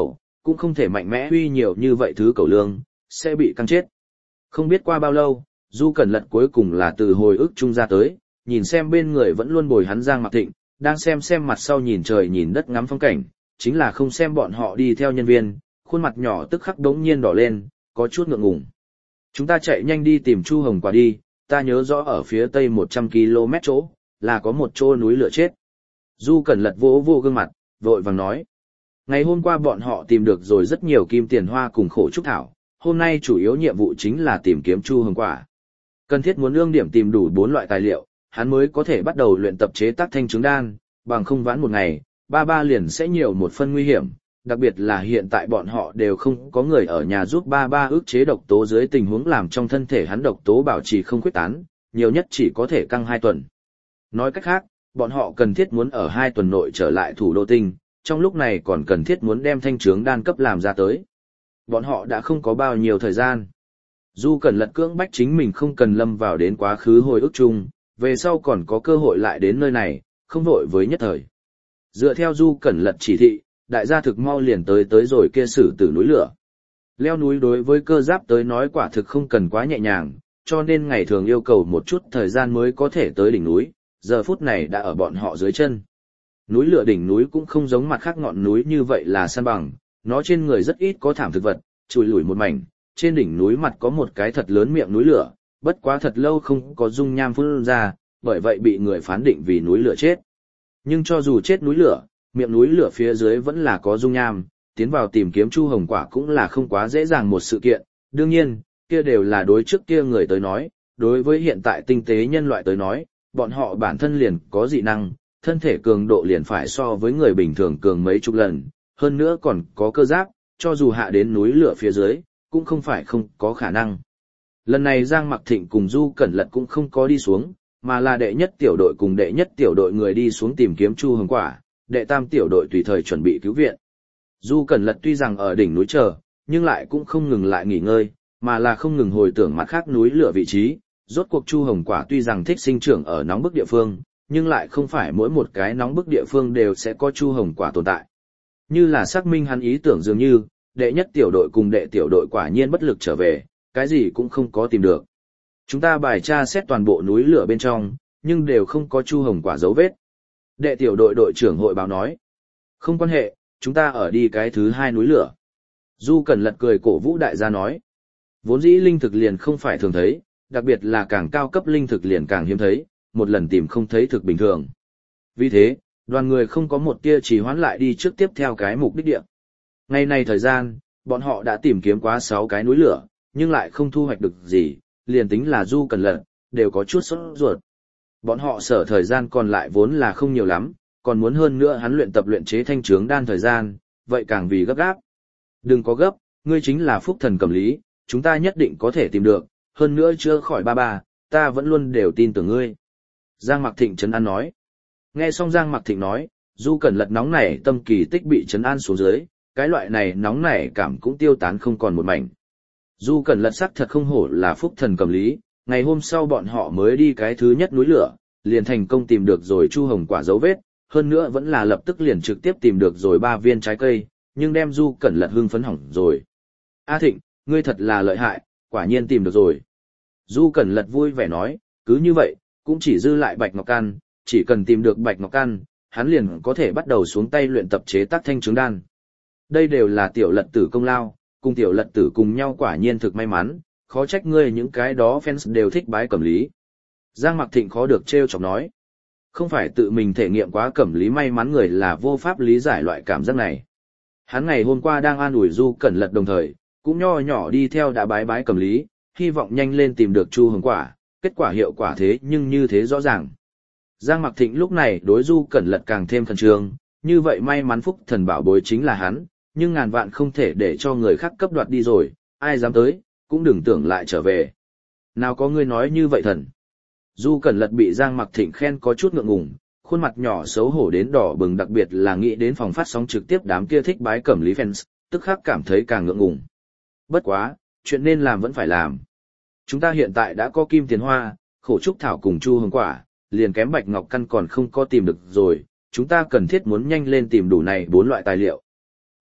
cũng không thể mạnh mẽ huy nhiều như vậy thứ cẩu lương, sẽ bị căng chết. Không biết qua bao lâu, Du Cẩn Lật cuối cùng là từ hồi ức chung ra tới, nhìn xem bên người vẫn luôn bồi hắn Giang Mặc Thịnh, đang xem mặt sau nhìn trời nhìn đất ngắm phong cảnh, chính là không xem bọn họ đi theo nhân viên, khuôn mặt nhỏ tức khắc đống nhiên đỏ lên, có chút ngượng ngùng. Chúng ta chạy nhanh đi tìm Chu Hồng Quả đi, ta nhớ rõ ở phía tây 100 km chỗ, là có một chỗ núi lửa chết. Du Cẩn Lật vỗ vô gương mặt, vội vàng nói. Ngày hôm qua bọn họ tìm được rồi rất nhiều kim tiền hoa cùng khổ trúc thảo, hôm nay chủ yếu nhiệm vụ chính là tìm kiếm Chu Hồng Quả. Cần thiết muốn ương điểm tìm đủ 4 loại tài liệu, hắn mới có thể bắt đầu luyện tập chế tác thanh trứng đan, bằng không vãn một ngày, ba liền sẽ nhiều một phân nguy hiểm, đặc biệt là hiện tại bọn họ đều không có người ở nhà giúp ba ức chế độc tố dưới tình huống làm trong thân thể hắn độc tố bảo trì không khuyết tán, nhiều nhất chỉ có thể căng 2 tuần. Nói cách khác, bọn họ cần thiết muốn ở 2 tuần nội trở lại thủ đô tinh, trong lúc này còn cần thiết muốn đem thanh trướng đan cấp làm ra tới. Bọn họ đã không có bao nhiêu thời gian. Du Cẩn Lật cưỡng bách chính mình không cần lâm vào đến quá khứ hồi ức chung, về sau còn có cơ hội lại đến nơi này, không vội với nhất thời. Dựa theo Du Cẩn Lật chỉ thị, đại gia thực mau liền tới rồi kia Sử Tử núi lửa. Leo núi đối với cơ giáp tới nói quả thực không cần quá nhẹ nhàng, cho nên ngày thường yêu cầu một chút thời gian mới có thể tới đỉnh núi, giờ phút này đã ở bọn họ dưới chân. Núi lửa đỉnh núi cũng không giống mặt khác ngọn núi như vậy là san bằng, nó trên người rất ít có thảm thực vật, chùi lủi một mảnh, trên đỉnh núi mặt có một cái thật lớn miệng núi lửa, bất quá thật lâu không có dung nham phun ra, bởi vậy bị người phán định vì núi lửa chết. Nhưng cho dù chết núi lửa, miệng núi lửa phía dưới vẫn là có dung nham, tiến vào tìm kiếm Chu Hồng Quả cũng là không quá dễ dàng một sự kiện, đương nhiên, kia đều là đối trước kia người tới nói, đối với hiện tại tinh tế nhân loại tới nói, bọn họ bản thân liền có dị năng, thân thể cường độ liền phải so với người bình thường cường mấy chục lần, hơn nữa còn có cơ giáp, cho dù hạ đến núi lửa phía dưới, cũng không phải không có khả năng. Lần này Giang Mặc Thịnh cùng Du Cẩn Lật cũng không có đi xuống, mà là đệ nhất tiểu đội cùng đệ nhất tiểu đội người đi xuống tìm kiếm Chu Hồng Quả, đệ tam tiểu đội tùy thời chuẩn bị cứu viện. Du Cẩn Lật tuy rằng ở đỉnh núi chờ, nhưng lại cũng không ngừng lại nghỉ ngơi, mà là không ngừng hồi tưởng mặt khác núi lửa vị trí. Rốt cuộc Chu Hồng Quả tuy rằng thích sinh trưởng ở nóng bức địa phương, nhưng lại không phải mỗi một cái nóng bức địa phương đều sẽ có Chu Hồng Quả tồn tại. Như là xác minh hắn ý tưởng dường như, đệ nhất tiểu đội cùng đệ tiểu đội quả nhiên bất lực trở về, cái gì cũng không có tìm được. Chúng ta bài tra xét toàn bộ núi lửa bên trong, nhưng đều không có Chu Hồng Quả dấu vết. Đệ tiểu đội đội trưởng hội báo nói. Không quan hệ, chúng ta ở đi cái thứ 2 núi lửa. Du Cẩn Lật cười cổ vũ đại gia nói. Vốn dĩ linh thực liền không phải thường thấy, đặc biệt là càng cao cấp linh thực liền càng hiếm thấy, một lần tìm không thấy thực bình thường. Vì thế, đoàn người không có một tia trì hoãn lại đi trước tiếp theo cái mục đích địa. Ngày này thời gian, bọn họ đã tìm kiếm quá 6 cái núi lửa, nhưng lại không thu hoạch được gì, liền tính là Du Cẩn Lật, đều có chút sốt ruột. Bọn họ sở thời gian còn lại vốn là không nhiều lắm, còn muốn hơn nữa hắn luyện tập luyện chế thanh trướng đan thời gian, vậy càng vì gấp gáp. Đừng có gấp, ngươi chính là phúc thần Cẩm Lý, chúng ta nhất định có thể tìm được, hơn nữa chưa khỏi ba, ta vẫn luôn đều tin tưởng ngươi. Giang Mặc Thịnh trấn an nói. Nghe xong Giang Mặc Thịnh nói, Du Cẩn Lật nóng nảy tâm kỳ tích bị trấn an xuống dưới, cái loại này nóng nảy cảm cũng tiêu tán không còn một mảnh. Du Cẩn Lật sắc thật không hổ là phúc thần Cẩm Lý, ngày hôm sau bọn họ mới đi cái thứ nhất núi lửa, liền thành công tìm được rồi Chu Hồng Quả dấu vết, hơn nữa vẫn là lập tức liền trực tiếp tìm được rồi 3 viên trái cây, nhưng đem Du Cẩn Lật hưng phấn hỏng rồi. A Thịnh, ngươi thật là lợi hại, quả nhiên tìm được rồi. Du Cẩn Lật vui vẻ nói, cứ như vậy, cũng chỉ dư lại Bạch Ngọc Căn, chỉ cần tìm được Bạch Ngọc Căn, hắn liền có thể bắt đầu xuống tay luyện tập chế tác thanh trướng đan. Đây đều là Tiểu Lật Tử công lao, cùng Tiểu Lật Tử cùng nhau quả nhiên thực may mắn, khó trách ngươi những cái đó fans đều thích bái Cẩm Lý. Giang Mặc Thịnh khó được trêu chọc nói. Không phải tự mình thể nghiệm quá Cẩm Lý may mắn người là vô pháp lý giải loại cảm giác này. Hắn ngày hôm qua đang an ủi Du Cẩn Lật đồng thời, cũng nho nhỏ đi theo đã bái Cẩm Lý, hy vọng nhanh lên tìm được Chu Hồng Quả, kết quả hiệu quả thế nhưng như thế rõ ràng. Giang Mặc Thịnh lúc này đối Du Cẩn Lật càng thêm khẩn trương, như vậy may mắn phúc thần bảo bối chính là hắn, nhưng ngàn vạn không thể để cho người khác cấp đoạt đi rồi, ai dám tới, cũng đừng tưởng lại trở về. Nào có ngươi nói như vậy thần. Du Cẩn Lật bị Giang Mặc Thịnh khen có chút ngượng ngùng, khuôn mặt nhỏ xấu hổ đến đỏ bừng, đặc biệt là nghĩ đến phòng phát sóng trực tiếp đám kia thích bái Cẩm Lý fans, tức khắc cảm thấy càng ngượng ngùng. Bất quá, chuyện nên làm vẫn phải làm. Chúng ta hiện tại đã có kim tiền hoa, khổ trúc thảo cùng Chu Hồng Quả, liền kém Bạch Ngọc Căn còn không có tìm được rồi, chúng ta cần thiết muốn nhanh lên tìm đủ này 4 loại tài liệu.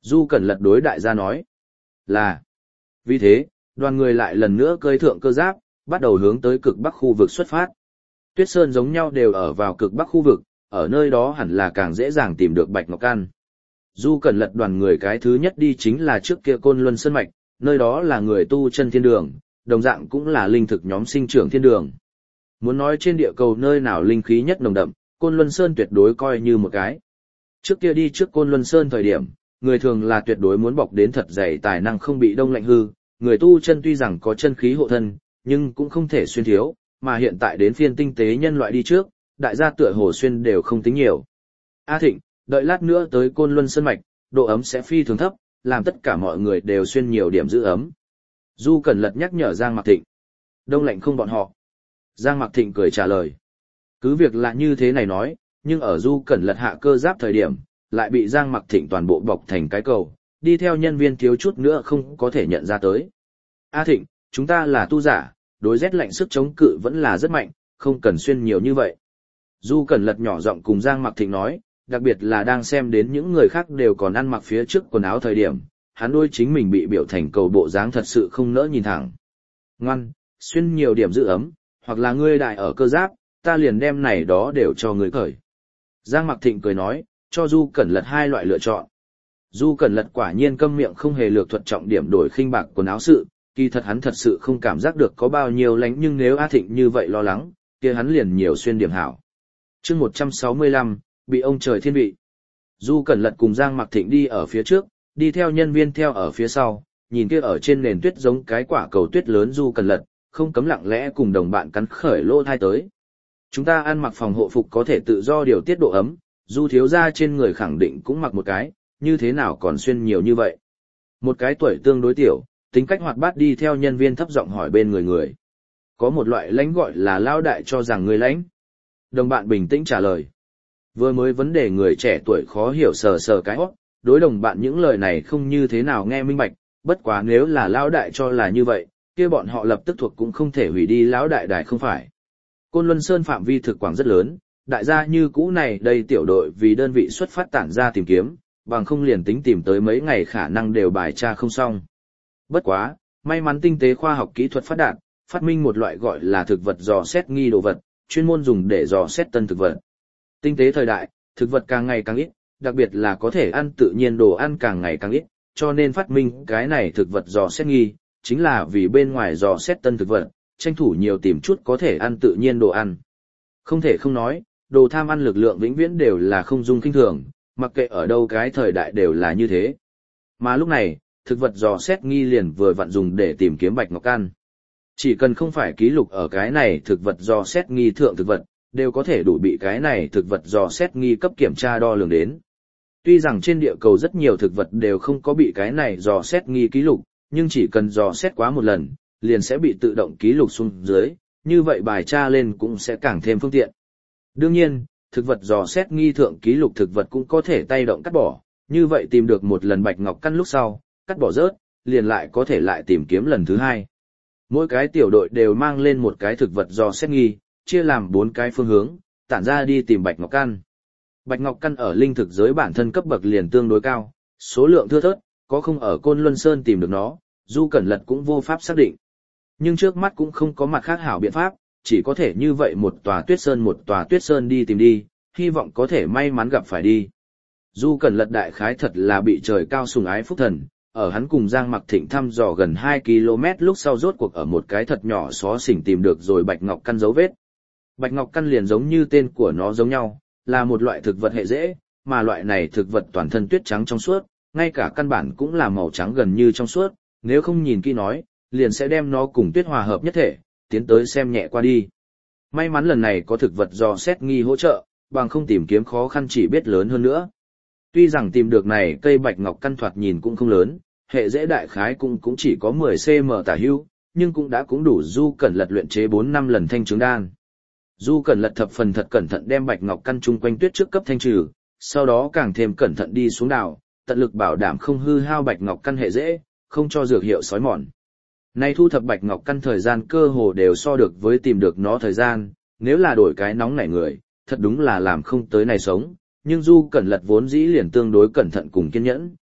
Du Cẩn Lật đối đại gia nói. Là. Vì thế, đoàn người lại lần nữa cơi thượng cơ giáp, bắt đầu hướng tới cực bắc khu vực xuất phát. Tuyết Sơn giống nhau đều ở vào cực bắc khu vực, ở nơi đó hẳn là càng dễ dàng tìm được Bạch Ngọc Căn. Du Cẩn Lật đoàn người cái thứ nhất đi chính là trước kia Côn Luân Sơn Mạch, nơi đó là người tu chân thiên đường, đồng dạng cũng là linh thực nhóm sinh trưởng thiên đường. Muốn nói trên địa cầu nơi nào linh khí nhất nồng đậm, Côn Luân Sơn tuyệt đối coi như một cái. Trước kia đi trước Côn Luân Sơn thời điểm, người thường là tuyệt đối muốn bọc đến thật dày tài năng không bị đông lạnh hư, người tu chân tuy rằng có chân khí hộ thân, nhưng cũng không thể xuyên thiếu, mà hiện tại đến phiên tinh tế nhân loại đi trước, đại gia tựa hồ xuyên đều không tính nhiều. A Thịnh, đợi lát nữa tới Côn Luân Sơn Mạch, độ ấm sẽ phi thường thấp, làm tất cả mọi người đều xuyên nhiều điểm giữ ấm. Du Cẩn Lật nhắc nhở Giang Mặc Thịnh. Đông lạnh không bọn họ. Giang Mặc Thịnh cười trả lời. Cứ việc là như thế này nói, nhưng ở Du Cẩn Lật hạ cơ giáp thời điểm, lại bị Giang Mặc Thịnh toàn bộ bọc thành cái cầu, đi theo nhân viên thiếu chút nữa không có thể nhận ra tới. A Thịnh, chúng ta là tu giả, đối rét lạnh sức chống cự vẫn là rất mạnh, không cần xuyên nhiều như vậy. Du Cẩn Lật nhỏ giọng cùng Giang Mặc Thịnh nói, đặc biệt là đang xem đến những người khác đều còn ăn mặc phía trước quần áo thời điểm, hắn đôi chính mình bị biểu thành cầu bộ dáng thật sự không nỡ nhìn thẳng. Ngoan, xuyên nhiều điểm giữ ấm, hoặc là ngươi đại ở cơ giáp, ta liền đem này đó đều cho ngươi cởi. Giang Mặc Thịnh cười nói, cho Du Cẩn Lật hai loại lựa chọn. Du Cẩn Lật quả nhiên câm miệng không hề lược thuật trọng điểm đổi khinh bạc quần áo sự, kỳ thật hắn thật sự không cảm giác được có bao nhiêu lánh, nhưng nếu A Thịnh như vậy lo lắng, kia hắn liền nhiều xuyên điểm hảo. Chương 165, bị ông trời thiên vị. Du Cẩn Lật cùng Giang Mặc Thịnh đi ở phía trước, đi theo nhân viên theo ở phía sau, nhìn kia ở trên nền tuyết giống cái quả cầu tuyết lớn Du Cẩn Lật, không cấm lặng lẽ cùng đồng bạn cắn khởi lỗ thai tới. Chúng ta ăn mặc phòng hộ phục có thể tự do điều tiết độ ấm, Du thiếu gia trên người khẳng định cũng mặc một cái, như thế nào còn xuyên nhiều như vậy. Một cái tuổi tương đối tiểu, tính cách hoạt bát đi theo nhân viên thấp giọng hỏi bên người. Có một loại lãnh gọi là lao đại cho rằng người lãnh. Đồng bạn bình tĩnh trả lời. Vừa mới vấn đề người trẻ tuổi khó hiểu sờ sờ cái hót, đối đồng bạn những lời này không như thế nào nghe minh bạch, bất quá nếu là lão đại cho là như vậy, kia bọn họ lập tức thuộc cũng không thể hủy đi lão đại đài không phải. Côn Luân Sơn phạm vi thực quảng rất lớn, đại gia như cũ này đây tiểu đội vì đơn vị xuất phát tản ra tìm kiếm, bằng không liền tính tìm tới mấy ngày khả năng đều bài tra không xong. Bất quá, may mắn tinh tế khoa học kỹ thuật phát đạt, phát minh một loại gọi là thực vật dò xét nghi đồ vật, chuyên môn dùng để dò xét tân thực vật. Tinh tế thời đại, thực vật càng ngày càng ít, đặc biệt là có thể ăn tự nhiên đồ ăn càng ngày càng ít, cho nên phát minh cái này thực vật dò xét nghi, chính là vì bên ngoài dò xét tân thực vật, tranh thủ nhiều tìm chút có thể ăn tự nhiên đồ ăn. Không thể không nói, đồ tham ăn lực lượng vĩnh viễn đều là không dung kinh thường, mặc kệ ở đâu cái thời đại đều là như thế. Mà lúc này, thực vật dò xét nghi liền vừa vặn dùng để tìm kiếm bạch ngọc căn. Chỉ cần không phải ký lục ở cái này thực vật dò xét nghi thượng thực vật, đều có thể đủ bị cái này thực vật dò xét nghi cấp kiểm tra đo lường đến. Tuy rằng trên địa cầu rất nhiều thực vật đều không có bị cái này dò xét nghi ký lục, nhưng chỉ cần dò xét quá một lần, liền sẽ bị tự động ký lục xuống dưới, như vậy bài tra lên cũng sẽ càng thêm phương tiện. Đương nhiên, thực vật dò xét nghi thượng ký lục thực vật cũng có thể tay động cắt bỏ, như vậy tìm được một lần bạch ngọc căn lúc sau, cắt bỏ rớt, liền lại có thể lại tìm kiếm lần thứ hai. Mỗi cái tiểu đội đều mang lên một cái thực vật dò xét nghi, chia làm 4 cái phương hướng, tản ra đi tìm bạch ngọc căn. Bạch ngọc căn ở linh thực giới bản thân cấp bậc liền tương đối cao, số lượng thưa thớt, có không ở Côn Luân Sơn tìm được nó, Du Cẩn Lật cũng vô pháp xác định. Nhưng trước mắt cũng không có mặt khác hảo biện pháp, chỉ có thể như vậy một tòa tuyết sơn đi tìm đi, hy vọng có thể may mắn gặp phải đi. Du Cẩn Lật đại khái thật là bị trời cao sủng ái phúc thần, ở hắn cùng Giang Mặc Thịnh thăm dò gần 2 km lúc sau rốt cuộc ở một cái thật nhỏ xó xỉnh tìm được rồi bạch ngọc căn dấu vết. Bạch ngọc căn liền giống như tên của nó giống nhau, là một loại thực vật hệ rễ, mà loại này thực vật toàn thân tuyết trắng trong suốt, ngay cả căn bản cũng là màu trắng gần như trong suốt, nếu không nhìn kỹ nói, liền sẽ đem nó cùng tuyết hòa hợp nhất thể, tiến tới xem nhẹ qua đi. May mắn lần này có thực vật dò xét nghi hỗ trợ, bằng không tìm kiếm khó khăn chỉ biết lớn hơn nữa. Tuy rằng tìm được này cây bạch ngọc căn thoạt nhìn cũng không lớn, hệ rễ đại khái cũng chỉ có 10 cm tả hữu, nhưng cũng đã cũng đủ Du Cẩn Lật luyện chế 4-5 lần thanh trướng đan. Du Cẩn Lật thập phần thật cẩn thận đem bạch ngọc căn chung quanh tuyết trước cấp thanh trừ, sau đó càng thêm cẩn thận đi xuống đào, tận lực bảo đảm không hư hao bạch ngọc căn hệ rễ, không cho dược hiệu xói mòn. Nay thu thập bạch ngọc căn thời gian cơ hồ đều so được với tìm được nó thời gian, nếu là đổi cái nóng nảy người, thật đúng là làm không tới này sống, nhưng Du Cẩn Lật vốn dĩ liền tương đối cẩn thận cùng kiên nhẫn,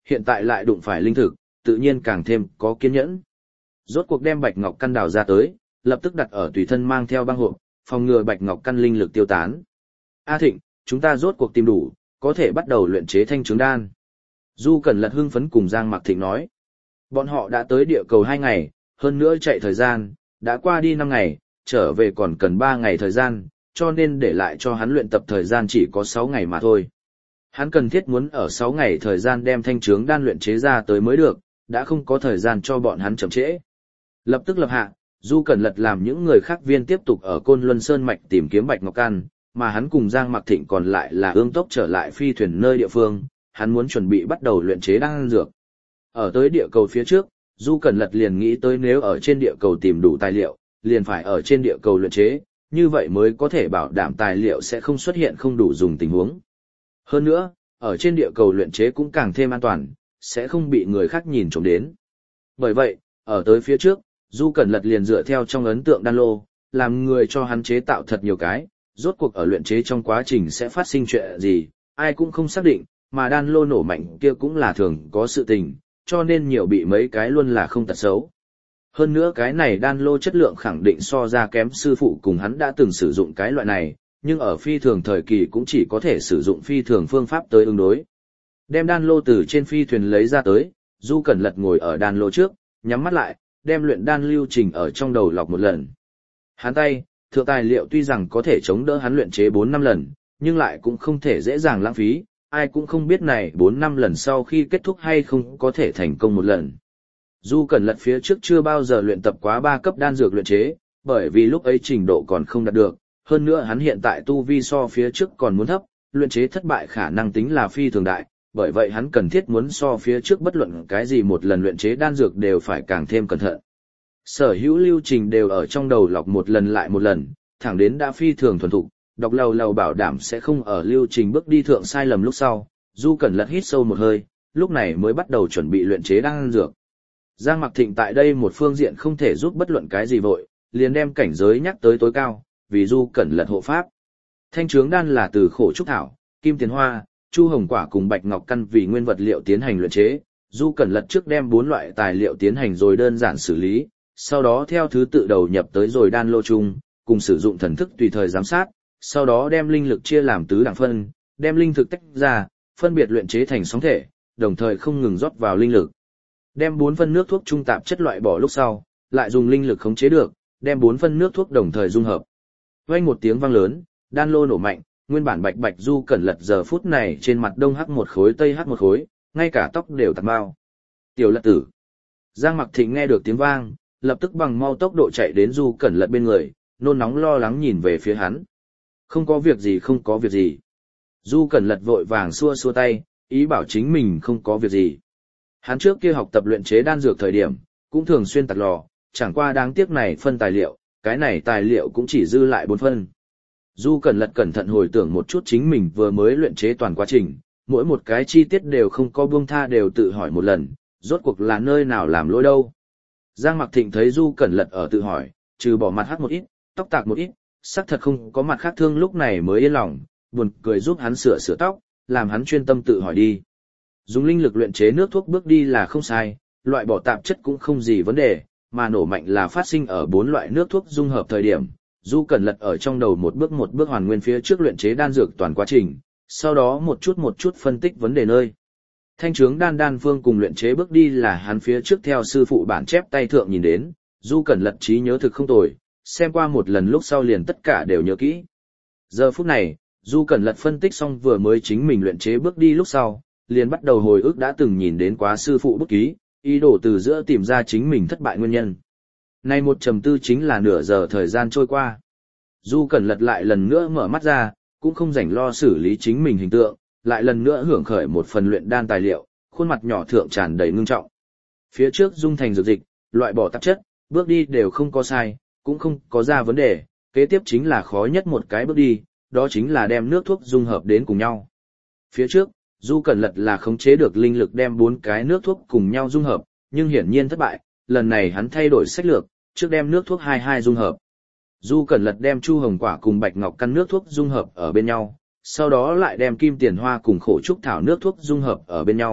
hiện tại lại đụng phải linh thực, tự nhiên càng thêm có kiên nhẫn. Rốt cuộc đem bạch ngọc căn đào ra tới, lập tức đặt ở tùy thân mang theo băng hộp, phòng ngừa bạch ngọc căn linh lực tiêu tán. A Thịnh, chúng ta rốt cuộc tìm đủ, có thể bắt đầu luyện chế thanh trướng đan. Du Cẩn Lật hưng phấn cùng Giang Mặc Thịnh nói. Bọn họ đã tới địa cầu 2 ngày, hơn nữa chạy thời gian, đã qua đi 5 ngày, trở về còn cần 3 ngày thời gian, cho nên để lại cho hắn luyện tập thời gian chỉ có 6 ngày mà thôi. Hắn cần thiết muốn ở 6 ngày thời gian đem thanh trướng đan luyện chế ra tới mới được, đã không có thời gian cho bọn hắn chậm trễ. Lập tức lập hạ, Du Cẩn Lật làm những người khác viên tiếp tục ở Côn Luân Sơn Mạch tìm kiếm bạch ngọc căn, mà hắn cùng Giang Mặc Thịnh còn lại là ương tốc trở lại phi thuyền nơi địa phương, hắn muốn chuẩn bị bắt đầu luyện chế đan dược. Ở tới địa cầu phía trước, Du Cẩn Lật liền nghĩ tới nếu ở trên địa cầu tìm đủ tài liệu, liền phải ở trên địa cầu luyện chế, như vậy mới có thể bảo đảm tài liệu sẽ không xuất hiện không đủ dùng tình huống. Hơn nữa, ở trên địa cầu luyện chế cũng càng thêm an toàn, sẽ không bị người khác nhìn trộm đến. Bởi vậy, ở tới phía trước, Du Cẩn Lật liền dựa theo trong ấn tượng đan lô, làm người cho hắn chế tạo thật nhiều cái, rốt cuộc ở luyện chế trong quá trình sẽ phát sinh chuyện gì, ai cũng không xác định, mà đan lô nổ mạnh kia cũng là thường có sự tình, cho nên nhiều bị mấy cái luôn là không tật xấu. Hơn nữa cái này đan lô chất lượng khẳng định so ra kém sư phụ cùng hắn đã từng sử dụng cái loại này, nhưng ở phi thường thời kỳ cũng chỉ có thể sử dụng phi thường phương pháp tới ứng đối. Đem đan lô từ trên phi thuyền lấy ra tới, Du Cẩn Lật ngồi ở đan lô trước, nhắm mắt lại, đem luyện đan lưu trình ở trong đầu lọc một lần. Hắn tay, thượng tài liệu tuy rằng có thể chống đỡ hắn luyện chế 4-5 lần, nhưng lại cũng không thể dễ dàng lãng phí, ai cũng không biết này 4-5 lần sau khi kết thúc hay không có thể thành công một lần. Du Cẩn Lật phía trước chưa bao giờ luyện tập quá 3 cấp đan dược luyện chế, bởi vì lúc ấy trình độ còn không đạt được, hơn nữa hắn hiện tại tu vi so phía trước còn muốn thấp, luyện chế thất bại khả năng tính là phi thường đại, bởi vậy hắn cần thiết muốn so phía trước bất luận cái gì một lần luyện chế đan dược đều phải càng thêm cẩn thận. Sở hữu lưu trình đều ở trong đầu lọc một lần lại một lần, thẳng đến đã phi thường thuần thục, đọc lầu lầu bảo đảm sẽ không ở lưu trình bước đi thượng sai lầm lúc sau. Du Cẩn Lật hít sâu một hơi, lúc này mới bắt đầu chuẩn bị luyện chế đan dược. Giang Mặc Thịnh tại đây một phương diện không thể giúp bất luận cái gì vội, liền đem cảnh giới nhắc tới tối cao, vì Du Cẩn Lật hộ pháp. Thanh trướng đan là từ khổ trúc thảo, kim tiền hoa, chu hồng quả cùng bạch ngọc căn vì nguyên vật liệu tiến hành luyện chế. Du Cẩn Lật trước đem 4 loại tài liệu tiến hành rồi đơn giản xử lý, sau đó theo thứ tự đầu nhập tới rồi đan lô chung, cùng sử dụng thần thức tùy thời giám sát, sau đó đem linh lực chia làm tứ đẳng phân, đem linh thực tách ra, phân biệt luyện chế thành sóng thể, đồng thời không ngừng rót vào linh lực. Đem 4 phân nước thuốc trung tạp chất loại bỏ lúc sau, lại dùng linh lực khống chế được, đem 4 phân nước thuốc đồng thời dung hợp. Vang một tiếng vang lớn, đan lô nổ mạnh, nguyên bản bạch bạch Du Cẩn Lật giờ phút này trên mặt đông hắc một khối tây hắc một khối, ngay cả tóc đều tạt bao. Tiểu Lật tử. Giang Mặc Thịnh nghe được tiếng vang, lập tức bằng mau tốc độ chạy đến Du Cẩn Lật bên người, nôn nóng lo lắng nhìn về phía hắn. Không có việc gì, không có việc gì. Du Cẩn Lật vội vàng xua xua tay, ý bảo chính mình không có việc gì. Hắn trước kia học tập luyện chế đan dược thời điểm, cũng thường xuyên tạt lò, chẳng qua đáng tiếc này phân tài liệu, cái này tài liệu cũng chỉ dư lại 4 phân. Du Cẩn Lật cẩn thận hồi tưởng một chút chính mình vừa mới luyện chế toàn quá trình, mỗi một cái chi tiết đều không có buông tha, đều tự hỏi một lần, rốt cuộc là nơi nào làm lỗi đâu. Giang Mặc Thịnh thấy Du Cẩn Lật ở tự hỏi, trừ bỏ mặt hắc một ít, tóc tạc một ít, xác thật không có mặt khác thương, lúc này mới yên lòng, buồn cười giúp hắn sửa sửa tóc, làm hắn chuyên tâm tự hỏi đi. Dùng linh lực luyện chế nước thuốc bước đi là không sai, loại bỏ tạp chất cũng không gì vấn đề, mà nổ mạnh là phát sinh ở 4 loại nước thuốc dung hợp thời điểm. Du Cẩn Lật ở trong đầu một bước hoàn nguyên phía trước luyện chế đan dược toàn quá trình, sau đó một chút phân tích vấn đề nơi. Thanh trướng đan phương cùng luyện chế bước đi là hắn phía trước theo sư phụ bản chép tay thượng nhìn đến, Du Cẩn Lật trí nhớ thực không tồi, xem qua một lần lúc sau liền tất cả đều nhớ kỹ. Giờ phút này, Du Cẩn Lật phân tích xong vừa mới chính mình luyện chế bước đi lúc sau, liền bắt đầu hồi ức đã từng nhìn đến quá sư phụ bút ký, ý đồ từ giữa tìm ra chính mình thất bại nguyên nhân. Nay một trầm tư chính là nửa giờ thời gian trôi qua. Du Cẩn Lật lại lần nữa mở mắt ra, cũng không rảnh lo xử lý chính mình hình tượng, lại lần nữa hưởng khởi một phần luyện đan tài liệu, khuôn mặt nhỏ thượng tràn đầy ngưng trọng. Phía trước dung thành dược dịch, loại bỏ tạp chất, bước đi đều không có sai, cũng không có ra vấn đề, kế tiếp chính là khó nhất một cái bước đi, đó chính là đem nước thuốc dung hợp đến cùng nhau. Phía trước, Du Cẩn Lật là khống chế được linh lực đem 4 cái nước thuốc cùng nhau dung hợp, nhưng hiển nhiên thất bại, lần này hắn thay đổi sách lược, trước đem nước thuốc 22 dung hợp. Du Cẩn Lật đem chu hồng quả cùng bạch ngọc căn nước thuốc dung hợp ở bên nhau, sau đó lại đem kim tiền hoa cùng khổ trúc thảo nước thuốc dung hợp ở bên nhau,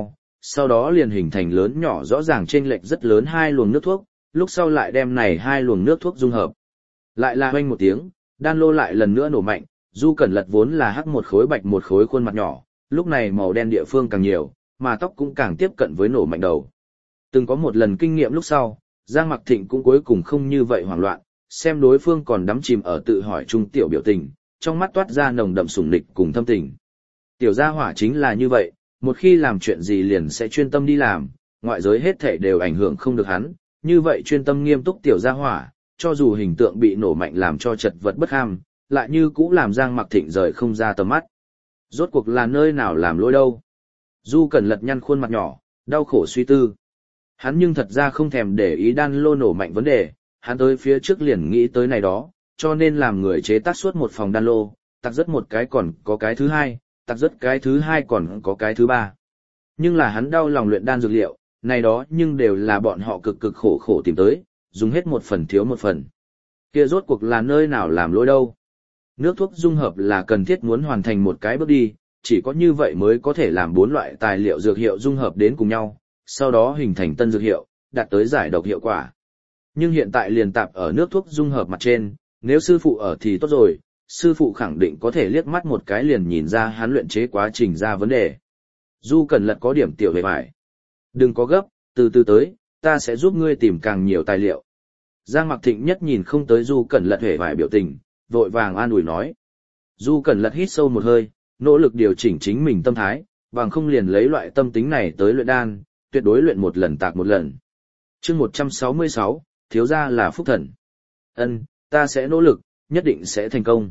sau đó liền hình thành lớn nhỏ rõ ràng chênh lệch rất lớn hai luồng nước thuốc, lúc sau lại đem này hai luồng nước thuốc dung hợp. Lại là oanh một tiếng, đan lô lại lần nữa nổ mạnh, Du Cẩn Lật vốn là hắc một khối bạch một khối khuôn mặt nhỏ, lúc này màu đen địa phương càng nhiều, mà tóc cũng càng tiếp cận với nổ mạnh đầu. Từng có một lần kinh nghiệm lúc sau, Giang Mặc Thịnh cũng cuối cùng không như vậy hoảng loạn, xem đối phương còn đắm chìm ở tự hỏi trung tiểu biểu tình, trong mắt toát ra nồng đậm sủng nịch cùng thâm tình. Tiểu gia hỏa chính là như vậy, một khi làm chuyện gì liền sẽ chuyên tâm đi làm, ngoại giới hết thảy đều ảnh hưởng không được hắn, như vậy chuyên tâm nghiêm túc tiểu gia hỏa, cho dù hình tượng bị nổ mạnh làm cho chật vật bất ham, lại như cũ làm Giang Mặc Thịnh rời không ra tầm mắt. Rốt cuộc là nơi nào làm lỗi đâu? Du Cẩn Lật nhăn khuôn mặt nhỏ, đau khổ suy tư. Hắn nhưng thật ra không thèm để ý đan lô nổ mạnh vấn đề, hắn tới phía trước liền nghĩ tới này đó, cho nên làm người chế tác suốt một phòng đan lô, tặc rất một cái còn có cái thứ hai, tặc rất cái thứ hai còn có cái thứ ba. Nhưng là hắn đau lòng luyện đan dược liệu, này đó nhưng đều là bọn họ cực cực khổ khổ tìm tới, dùng hết một phần thiếu một phần. Kia rốt cuộc là nơi nào làm lỗi đâu? Nước thuốc dung hợp là cần thiết muốn hoàn thành một cái bước đi, chỉ có như vậy mới có thể làm 4 loại tài liệu dược hiệu dung hợp đến cùng nhau, sau đó hình thành tân dược hiệu, đạt tới giải độc hiệu quả. Nhưng hiện tại liền tạp ở nước thuốc dung hợp mặt trên, nếu sư phụ ở thì tốt rồi, sư phụ khẳng định có thể liếc mắt một cái liền nhìn ra hắn luyện chế quá trình ra vấn đề. Du Cẩn Lật có điểm tiểu về mải. Đừng có gấp, từ từ tới, ta sẽ giúp ngươi tìm càng nhiều tài liệu. Giang Mặc Thịnh nhất nhìn không tới Du Cẩn Lật hề vải biểu tình, vội vàng an ủi nói. Du Cẩn Lật hít sâu một hơi, nỗ lực điều chỉnh chính mình tâm thái, bằng không liền lấy loại tâm tính này tới luyện đan, tuyệt đối luyện một lần tạc một lần. Chương 166, thiếu gia là phúc thần. Ân, ta sẽ nỗ lực, nhất định sẽ thành công.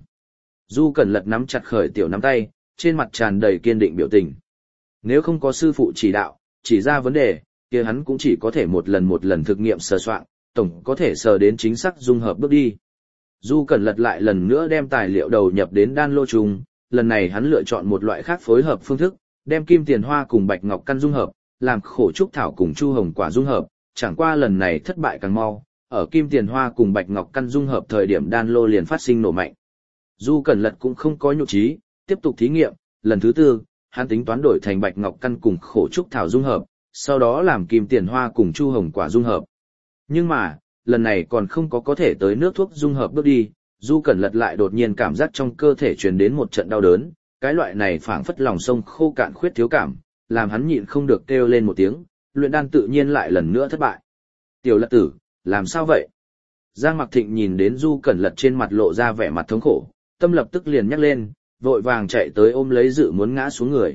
Du Cẩn Lật nắm chặt khởi tiểu nắm tay, trên mặt tràn đầy kiên định biểu tình. Nếu không có sư phụ chỉ đạo, chỉ ra vấn đề, kia hắn cũng chỉ có thể một lần thực nghiệm sờ soạn, tổng có thể sờ đến chính xác dung hợp bước đi. Du Cẩn Lật lại lần nữa đem tài liệu đầu nhập đến đan lô trùng, lần này hắn lựa chọn một loại khác phối hợp phương thức, đem kim tiền hoa cùng bạch ngọc căn dung hợp, làm khổ trúc thảo cùng chu hồng quả dung hợp, chẳng qua lần này thất bại càng mau, ở kim tiền hoa cùng bạch ngọc căn dung hợp thời điểm đan lô liền phát sinh nổ mạnh. Du Cẩn Lật cũng không có nhục trí, tiếp tục thí nghiệm, lần thứ tư, hắn tính toán đổi thành bạch ngọc căn cùng khổ trúc thảo dung hợp, sau đó làm kim tiền hoa cùng chu hồng quả dung hợp. Nhưng mà, lần này còn không có thể tới nước thuốc dung hợp bước đi, Du Cẩn Lật lại đột nhiên cảm giác trong cơ thể truyền đến một trận đau đớn, cái loại này phảng phất lòng sông khô cạn khuyết thiếu cảm, làm hắn nhịn không được kêu lên một tiếng, luyện đan tự nhiên lại lần nữa thất bại. Tiểu Lật tử, làm sao vậy? Giang Mặc Thịnh nhìn đến Du Cẩn Lật trên mặt lộ ra vẻ mặt thống khổ, tâm lập tức liền nhắc lên, vội vàng chạy tới ôm lấy dự muốn ngã xuống người.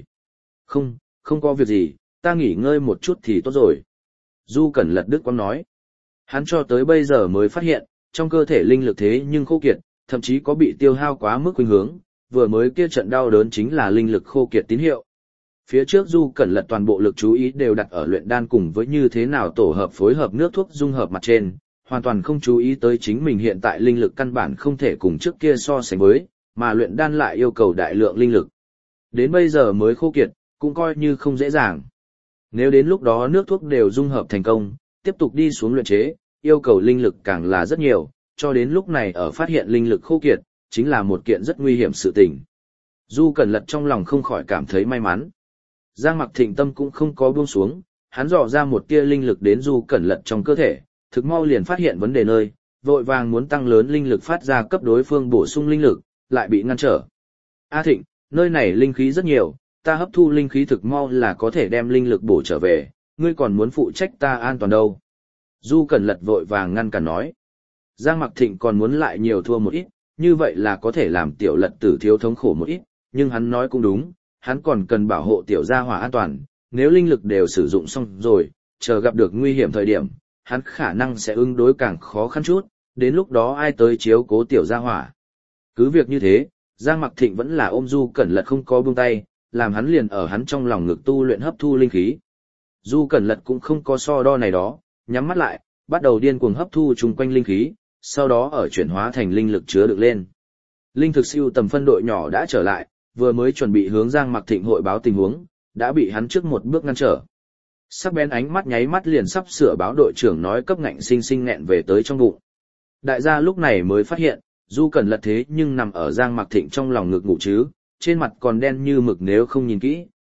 Không có việc gì, ta nghỉ ngơi một chút thì tốt rồi. Du Cẩn Lật đứt quãng nói. Hắn cho tới bây giờ mới phát hiện, trong cơ thể linh lực thế nhưng khô kiệt, thậm chí có bị tiêu hao quá mức khuynh hướng, vừa mới kia trận đau đớn chính là linh lực khô kiệt tín hiệu. Phía trước Du Cẩn Lật toàn bộ lực chú ý đều đặt ở luyện đan cùng với như thế nào tổ hợp phối hợp nước thuốc dung hợp mặt trên, hoàn toàn không chú ý tới chính mình hiện tại linh lực căn bản không thể cùng trước kia so sánh với, mà luyện đan lại yêu cầu đại lượng linh lực. Đến bây giờ mới khô kiệt, cũng coi như không dễ dàng. Nếu đến lúc đó nước thuốc đều dung hợp thành công, tiếp tục đi xuống luyện chế, yêu cầu linh lực càng là rất nhiều, cho đến lúc này ở phát hiện linh lực khô kiệt, chính là một kiện rất nguy hiểm sự tình. Du Cẩn Lật trong lòng không khỏi cảm thấy may mắn. Giang Mặc Thịnh tâm cũng không có buông xuống, hắn dò ra một tia linh lực đến Du Cẩn Lật trong cơ thể, thực mau liền phát hiện vấn đề nơi, vội vàng muốn tăng lớn linh lực phát ra cấp đối phương bổ sung linh lực, lại bị ngăn trở. A Thịnh, nơi này linh khí rất nhiều, ta hấp thu linh khí thực mau là có thể đem linh lực bổ trở về, ngươi còn muốn phụ trách ta an toàn đâu. Du Cẩn Lật vội vàng ngăn cản nói. Giang Mặc Thịnh còn muốn lại nhiều thua một ít, như vậy là có thể làm Tiểu Lật tử thiếu thống khổ một ít, nhưng hắn nói cũng đúng, hắn còn cần bảo hộ Tiểu gia hỏa an toàn, nếu linh lực đều sử dụng xong rồi, chờ gặp được nguy hiểm thời điểm, hắn khả năng sẽ ứng đối càng khó khăn chút, đến lúc đó ai tới chiếu cố Tiểu gia hỏa. Cứ việc như thế, Giang Mặc Thịnh vẫn là ôm Du Cẩn Lật không có buông tay, làm hắn liền ở hắn trong lòng ngực tu luyện hấp thu linh khí. Du Cẩn Lật cũng không có so đo này đó, nhắm mắt lại, bắt đầu điên cuồng hấp thu chung quanh linh khí, sau đó ở chuyển hóa thành linh lực chứa đựng lên. Linh thực siêu tầm phân đội nhỏ đã trở lại, vừa mới chuẩn bị hướng Giang Mặc Thịnh hội báo tình huống, đã bị hắn trước một bước ngăn trở. Sắc bén ánh mắt nháy mắt liền sắp sửa báo đội trưởng nói cấp ngạnh sinh sinh nghẹn về tới trong bụng. Đại gia lúc này mới phát hiện, Du Cẩn Lật thế nhưng nằm ở Giang Mặc Thịnh trong lòng ngực ngủ chứ, trên mặt còn đen như mực nếu không nhìn kỹ,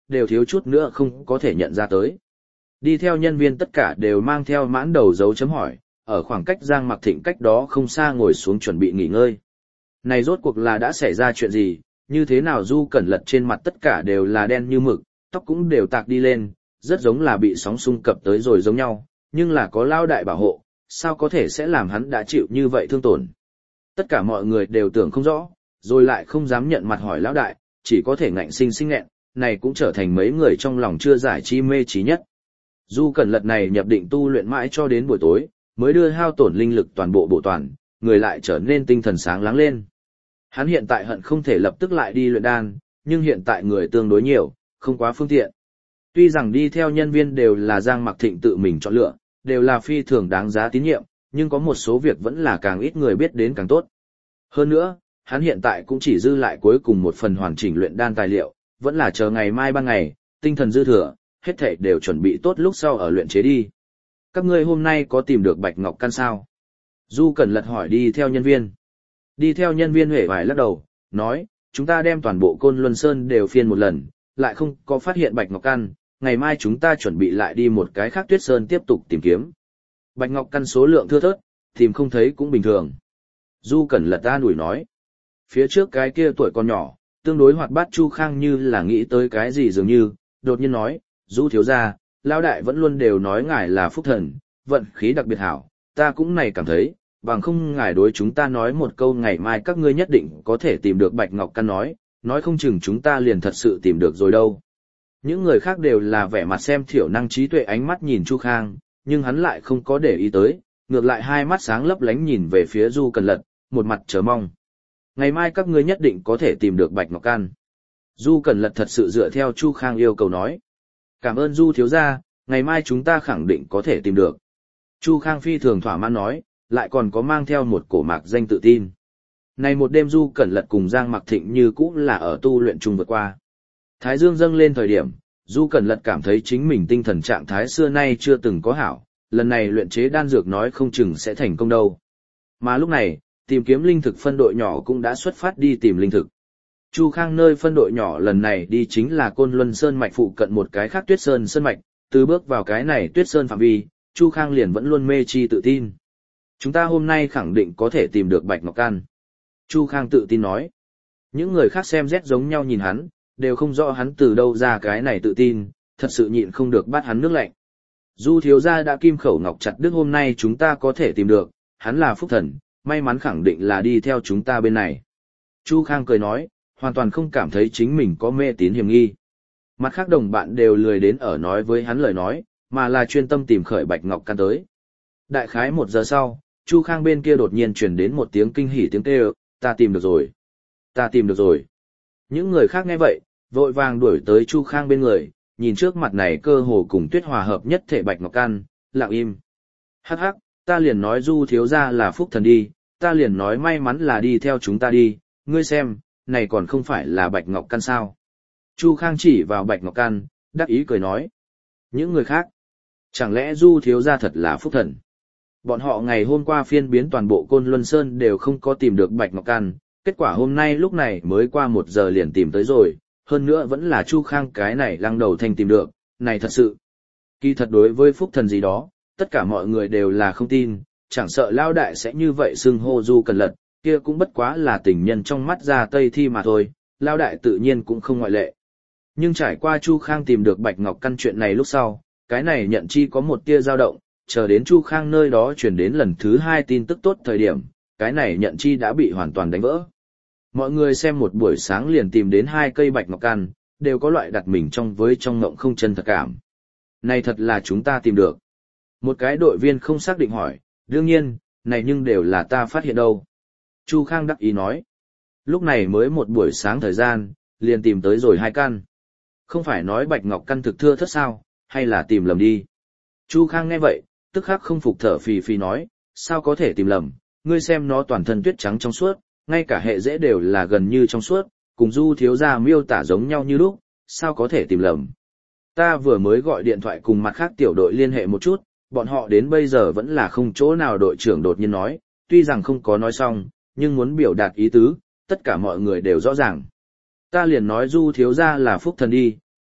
đều thiếu chút nữa không có thể nhận ra tới. Đi theo nhân viên tất cả đều mang theo mãn đầu dấu chấm hỏi, ở khoảng cách Giang Mặc Thịnh cách đó không xa ngồi xuống chuẩn bị nghỉ ngơi. Này rốt cuộc là đã xảy ra chuyện gì, như thế nào Du Cẩn Lật trên mặt tất cả đều là đen như mực, tóc cũng đều tạc đi lên, rất giống là bị sóng xung cập tới rồi giống nhau, nhưng là có lao đại bảo hộ, sao có thể sẽ làm hắn đã chịu như vậy thương tổn. Tất cả mọi người đều tưởng không rõ, rồi lại không dám nhận mặt hỏi lão đại, chỉ có thể ngạnh sinh sinh nghẹn, này cũng trở thành mấy người trong lòng chưa giải chi mê trí nhất. Du Cẩn Lật này nhập định tu luyện mãi cho đến buổi tối, mới đưa hao tổn linh lực toàn bộ bổ toàn, người lại trở nên tinh thần sáng láng lên. Hắn hiện tại hận không thể lập tức lại đi luyện đan, nhưng hiện tại người tương đối nhiều, không quá phương tiện. Tuy rằng đi theo nhân viên đều là Giang Mặc Thịnh tự mình chọn lựa, đều là phi thường đáng giá tín nhiệm, nhưng có một số việc vẫn là càng ít người biết đến càng tốt. Hơn nữa, hắn hiện tại cũng chỉ dư lại cuối cùng một phần hoàn chỉnh luyện đan tài liệu, vẫn là chờ ngày mai ban ngày, tinh thần dư thừa, hết thảy đều chuẩn bị tốt lúc sau ở luyện chế đi. Các ngươi hôm nay có tìm được Bạch Ngọc Căn sao? Du Cẩn Lật hỏi đi theo nhân viên. Đi theo nhân viên huệ vải lắc đầu, nói, chúng ta đem toàn bộ Côn Luân Sơn đều phiên một lần, lại không có phát hiện Bạch Ngọc Căn, ngày mai chúng ta chuẩn bị lại đi một cái khác Tuyết Sơn tiếp tục tìm kiếm. Bạch Ngọc Căn số lượng thưa thớt, tìm không thấy cũng bình thường. Du Cẩn Lật an ủi nói. Phía trước cái kia tuổi còn nhỏ, tương đối hoạt bát Chu Khang như là nghĩ tới cái gì dường như, đột nhiên nói, Du thiếu gia, lão đại vẫn luôn đều nói ngài là phúc thần, vận khí đặc biệt hảo, ta cũng này cảm thấy, bằng không ngài đối chúng ta nói một câu ngày mai các ngươi nhất định có thể tìm được Bạch Ngọc Căn nói không chừng chúng ta liền thật sự tìm được rồi đâu. Những người khác đều là vẻ mặt xem thiểu năng trí tuệ ánh mắt nhìn Chu Khang, nhưng hắn lại không có để ý tới, ngược lại hai mắt sáng lấp lánh nhìn về phía Du Cẩn Lật, một mặt chờ mong. Ngày mai các ngươi nhất định có thể tìm được Bạch Ngọc Căn. Du Cẩn Lật thật sự dựa theo Chu Khang yêu cầu nói. Cảm ơn Du thiếu gia, ngày mai chúng ta khẳng định có thể tìm được. Chu Khang phi thường thỏa mãn nói, lại còn có mang theo một cổ mạc danh tự tin. Này một đêm Du Cẩn Lật cùng Giang Mặc Thịnh như cũ là ở tu luyện chung vượt qua. Thái dương dâng lên thời điểm, Du Cẩn Lật cảm thấy chính mình tinh thần trạng thái xưa nay chưa từng có hảo, lần này luyện chế đan dược nói không chừng sẽ thành công đâu. Mà lúc này, tìm kiếm linh thực phân đội nhỏ cũng đã xuất phát đi tìm linh thực. Chu Khang nơi phân đội nhỏ lần này đi chính là Côn Luân Sơn mạch phụ cận một cái khác Tuyết Sơn sơn mạch, từ bước vào cái này Tuyết Sơn phạm vi, Chu Khang liền vẫn luôn mê chi tự tin. Chúng ta hôm nay khẳng định có thể tìm được Bạch Ngọc Căn. Chu Khang tự tin nói. Những người khác xem rét giống nhau nhìn hắn, đều không rõ hắn từ đâu ra cái này tự tin, thật sự nhịn không được bắt hắn nước lạnh. Du thiếu gia đã kim khẩu ngọc chặt đứt hôm nay chúng ta có thể tìm được, hắn là phúc thần, may mắn khẳng định là đi theo chúng ta bên này. Chu Khang cười nói, hoàn toàn không cảm thấy chính mình có mê tín hiểm nghi. Mặt khác đồng bạn đều lười đến ở nói với hắn lời nói, mà là chuyên tâm tìm khởi Bạch Ngọc Căn tới. Đại khái 1 giờ sau, Chu Khang bên kia đột nhiên truyền đến một tiếng kinh hỉ tiếng kêu, ta tìm được rồi, ta tìm được rồi. Những người khác nghe vậy, vội vàng đuổi tới Chu Khang bên người, nhìn trước mặt này cơ hồ cùng tuyết hòa hợp nhất thể Bạch Ngọc Căn, lặng im. Hắc hắc, ta liền nói Du thiếu gia là phúc thần đi, ta liền nói may mắn là đi theo chúng ta đi, ngươi xem, này còn không phải là Bạch Ngọc Căn sao. Chu Khang chỉ vào Bạch Ngọc Căn, đắc ý cười nói. Những người khác, chẳng lẽ Du thiếu gia thật là phúc thần? Bọn họ ngày hôm qua phiên biến toàn bộ Côn Luân Sơn đều không có tìm được Bạch Ngọc Căn, kết quả hôm nay lúc này mới qua 1 giờ liền tìm tới rồi, hơn nữa vẫn là Chu Khang cái này lăng đầu thanh tìm được, này thật sự. Kỳ thật đối với phúc thần gì đó, tất cả mọi người đều là không tin, chẳng sợ lao đại sẽ như vậy xưng hô Du Cẩn Lật, kia cũng bất quá là tình nhân trong mắt ra Tây Thi mà thôi, lao đại tự nhiên cũng không ngoại lệ. Nhưng trải qua Chu Khang tìm được Bạch Ngọc Căn chuyện này lúc sau, cái này nhận chi có một tia dao động, chờ đến Chu Khang nơi đó truyền đến lần thứ 2 tin tức tốt thời điểm, cái này nhận chi đã bị hoàn toàn đánh vỡ. Mọi người xem một buổi sáng liền tìm đến 2 cây Bạch Ngọc Căn, đều có loại đặt mình trong ngộng không chân thật cảm. Này thật là chúng ta tìm được. Một cái đội viên không xác định hỏi, đương nhiên, này nhưng đều là ta phát hiện đâu. Chu Khang đắc ý nói. Lúc này mới một buổi sáng thời gian, liền tìm tới rồi 2 căn. Không phải nói Bạch Ngọc Căn thực thưa thất sao, hay là tìm lầm đi. Chu Khang nghe vậy, tức khắc không phục thở phì phì nói, sao có thể tìm lầm, ngươi xem nó toàn thân tuyết trắng trong suốt, ngay cả hệ rễ đều là gần như trong suốt, cùng Du thiếu gia miêu tả giống nhau như lúc, sao có thể tìm lầm. Ta vừa mới gọi điện thoại cùng mặt khác tiểu đội liên hệ một chút, bọn họ đến bây giờ vẫn là không chỗ nào. Đội trưởng đột nhiên nói, tuy rằng không có nói xong, nhưng muốn biểu đạt ý tứ, tất cả mọi người đều rõ ràng. Ta liền nói Du thiếu gia là phúc thần đi,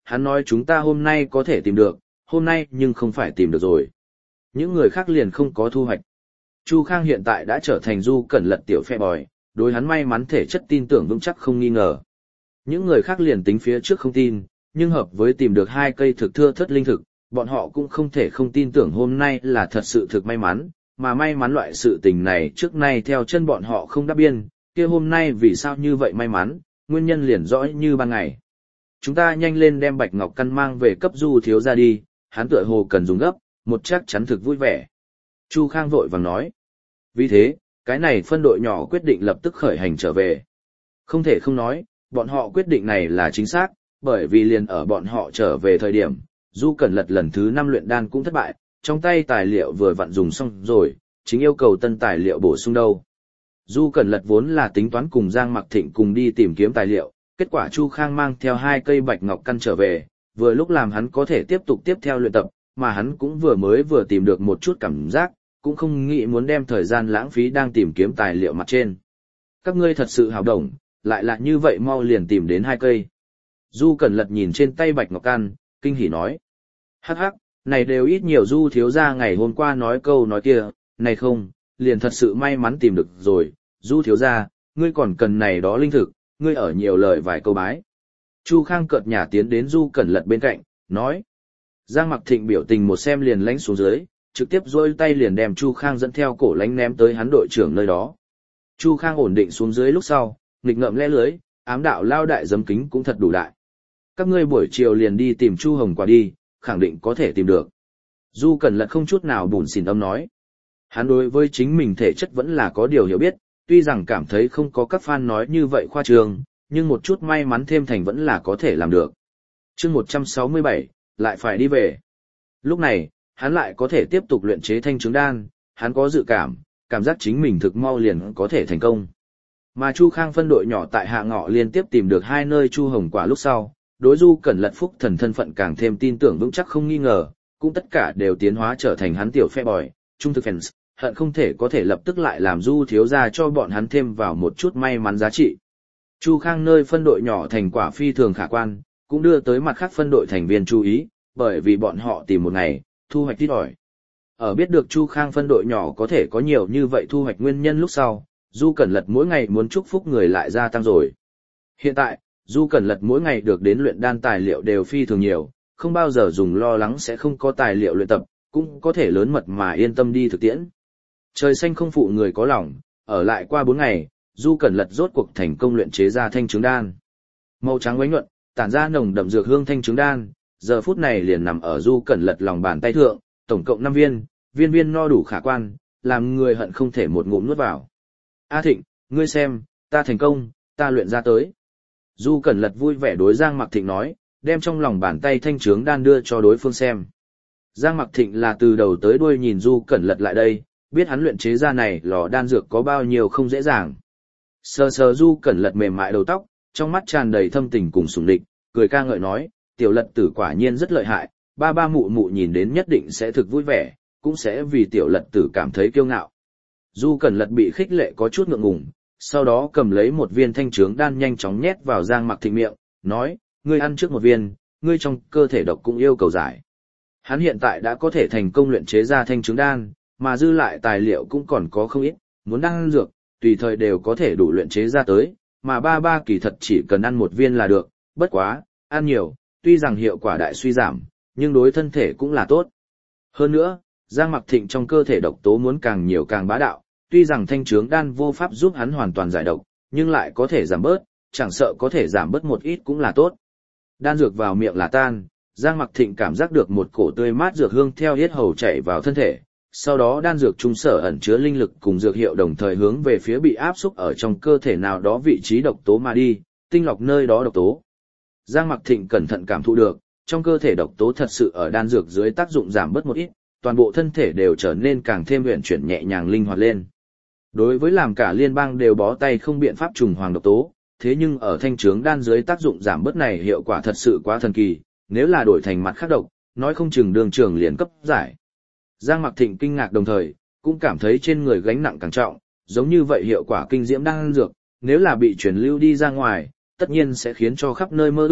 hắn nói chúng ta hôm nay có thể tìm được, hôm nay nhưng không phải tìm được rồi. Những người khác liền không có thu hoạch. Chu Khang hiện tại đã trở thành Du Cẩn Lật tiểu phe bòi, đối hắn may mắn thể chất tin tưởng vững chắc không nghi ngờ. Những người khác liền tính phía trước không tin, nhưng hợp với tìm được 2 cây thực thưa thất linh thực, bọn họ cũng không thể không tin tưởng hôm nay là thật sự thực may mắn, mà may mắn loại sự tình này trước nay theo chân bọn họ không đáp biên, kia hôm nay vì sao như vậy may mắn, nguyên nhân liền rõ như ban ngày. Chúng ta nhanh lên đem Bạch Ngọc Căn mang về cấp Du thiếu gia đi, hắn tựa hồ cần dùng gấp, một chắc chắn thực vui vẻ. Chu Khang vội vàng nói. Vì thế, cái này phân đội nhỏ quyết định lập tức khởi hành trở về. Không thể không nói, bọn họ quyết định này là chính xác, bởi vì liền ở bọn họ trở về thời điểm, Du Cẩn Lật lần thứ 5 luyện đan cũng thất bại, trong tay tài liệu vừa vặn dùng xong rồi, chính yêu cầu tân tài liệu bổ sung đâu. Du Cẩn Lật vốn là tính toán cùng Giang Mặc Thịnh cùng đi tìm kiếm tài liệu, kết quả Chu Khang mang theo 2 cây Bạch Ngọc Căn trở về, vừa lúc làm hắn có thể tiếp theo luyện tập, mà hắn cũng vừa tìm được một chút cảm giác, cũng không nghĩ muốn đem thời gian lãng phí đang tìm kiếm tài liệu mặt trên. Các ngươi thật sự hào đồng, lại là như vậy mau liền tìm đến 2 cây. Du Cẩn Lật nhìn trên tay Bạch Ngọc Căn, kinh hỉ nói. Hắc hắc, này đều ít nhiều Du thiếu gia ngày hôm qua nói câu nói kia, này không, liền thật sự may mắn tìm được rồi, Du thiếu gia, ngươi còn cần này đó linh thực, ngươi ở nhiều lời vài câu bái. Chu Khang cợt nhả tiến đến Du Cẩn Lật bên cạnh, nói. Giang Mặc Thịnh biểu tình một xem liền lánh xuống dưới, trực tiếp duỗi tay liền đem Chu Khang dẫn theo cổ lánh ném tới hắn đội trưởng nơi đó. Chu Khang ổn định xuống dưới lúc sau, nghịch ngợm lẽ lưới, ám đạo lao đại giấm kính cũng thật đủ đại. Các ngươi buổi chiều liền đi tìm Chu Hồng Quả đi, khẳng định có thể tìm được. Du Cẩn Lật không chút nào bủn xỉn âm nói. Hắn đối với chính mình thể chất vẫn là có điều hiểu biết, tuy rằng cảm thấy không có các fan nói như vậy khoa trương, nhưng một chút may mắn thêm thành vẫn là có thể làm được. Chương 167, lại phải đi về. Lúc này, hắn lại có thể tiếp tục luyện chế thanh trứng đan, hắn có dự cảm giác chính mình thực mau liền có thể thành công. Mà Chu Khang phân đội nhỏ tại Hạ Ngọ liên tiếp tìm được 2 nơi Chu Hồng Quả lúc sau, đối Du Cẩn Lật phúc thần thân phận càng thêm tin tưởng vững chắc không nghi ngờ, cũng tất cả đều tiến hóa trở thành hắn tiểu phe bòi, trung thực fans, hận không thể có thể lập tức lại làm Du thiếu gia cho bọn hắn thêm vào một chút may mắn giá trị. Chu Khang nơi phân đội nhỏ thành quả phi thường khả quan, cũng đưa tới mặt khác phân đội thành viên chú ý, bởi vì bọn họ tìm một ngày, thu hoạch ít ỏi. Ở biết được Chu Khang phân đội nhỏ có thể có nhiều như vậy thu hoạch nguyên nhân lúc sau, Du Cẩn Lật mỗi ngày muốn chúc phúc người lại gia tăng rồi. Hiện tại, Du Cẩn Lật mỗi ngày được đến luyện đan tài liệu đều phi thường nhiều, không bao giờ dùng lo lắng sẽ không có tài liệu luyện tập, cũng có thể lớn mật mà yên tâm đi thực tiễn. Trời xanh không phụ người có lòng, ở lại qua 4 ngày, Du Cẩn Lật rốt cuộc thành công luyện chế ra thanh trứng đan. Màu trắng oánh nhuận, tản ra nồng đậm dược hương thanh trứng đan, giờ phút này liền nằm ở Du Cẩn Lật lòng bàn tay thượng, tổng cộng 5 viên, viên viên no đủ khả quan, làm người hận không thể một ngụm nuốt vào. A Thịnh, ngươi xem, ta thành công, ta luyện ra tới. Du Cẩn Lật vui vẻ đối Giang Mặc Thịnh nói, đem trong lòng bàn tay thanh trướng đan đưa cho đối phương xem. Giang Mặc Thịnh là từ đầu tới đuôi nhìn Du Cẩn Lật lại đây, biết hắn luyện chế ra này lò đan dược có bao nhiêu không dễ dàng. Sờ sờ Du Cẩn Lật mềm mại đầu tóc, trong mắt tràn đầy thâm tình cùng sủng địch, cười ca ngợi nói, tiểu Lật tử quả nhiên rất lợi hại, ba ba mụ mụ nhìn đến nhất định sẽ thực vui vẻ, cũng sẽ vì tiểu Lật tử cảm thấy kiêu ngạo. Du Cẩn Lật bị khích lệ có chút ngượng ngùng, sau đó cầm lấy một viên thanh trướng đan nhanh chóng nhét vào Giang Mặc Thịnh miệng, nói, ngươi ăn trước một viên, ngươi trong cơ thể độc cũng yêu cầu giải. Hắn hiện tại đã có thể thành công luyện chế ra thanh trướng đan, mà dư lại tài liệu cũng còn có không ít, muốn đan dược, tùy thời đều có thể đủ luyện chế ra tới, mà ba ba kỳ thật chỉ cần ăn một viên là được, bất quá, ăn nhiều, tuy rằng hiệu quả đại suy giảm, nhưng đối thân thể cũng là tốt. Hơn nữa, Giang Mặc Thịnh trong cơ thể độc tố muốn càng nhiều càng bá đạo, tuy rằng thanh trướng đan vô pháp giúp hắn hoàn toàn giải độc, nhưng lại có thể giảm bớt, chẳng sợ có thể giảm bớt một ít cũng là tốt. Đan dược vào miệng là tan, Giang Mặc Thịnh cảm giác được một cổ tươi mát dược hương theo yết hầu chảy vào thân thể, sau đó đan dược trung sở ẩn chứa linh lực cùng dược hiệu đồng thời hướng về phía bị áp xúc ở trong cơ thể nào đó vị trí độc tố mà đi, tinh lọc nơi đó độc tố. Giang Mặc Thịnh cẩn thận cảm thụ được, trong cơ thể độc tố thật sự ở đan dược dưới tác dụng giảm bớt một ít, toàn bộ thân thể đều trở nên càng thêm uyển chuyển nhẹ nhàng linh hoạt lên. Đối với làm cả liên bang đều bó tay không biện pháp trùng hoàng độc tố, thế nhưng ở thanh trướng đan dưới tác dụng giảm bớt này hiệu quả thật sự quá thần kỳ, nếu là đổi thành mặt khác độc, nói không chừng đường trường liền cấp giải. Giang Mặc Thịnh kinh ngạc đồng thời, cũng cảm thấy trên người gánh nặng càng trọng, giống như vậy hiệu quả kinh diễm đan dược, nếu là bị truyền lưu đi ra ngoài, tất nhiên sẽ khiến cho khắp nơi mơ ước,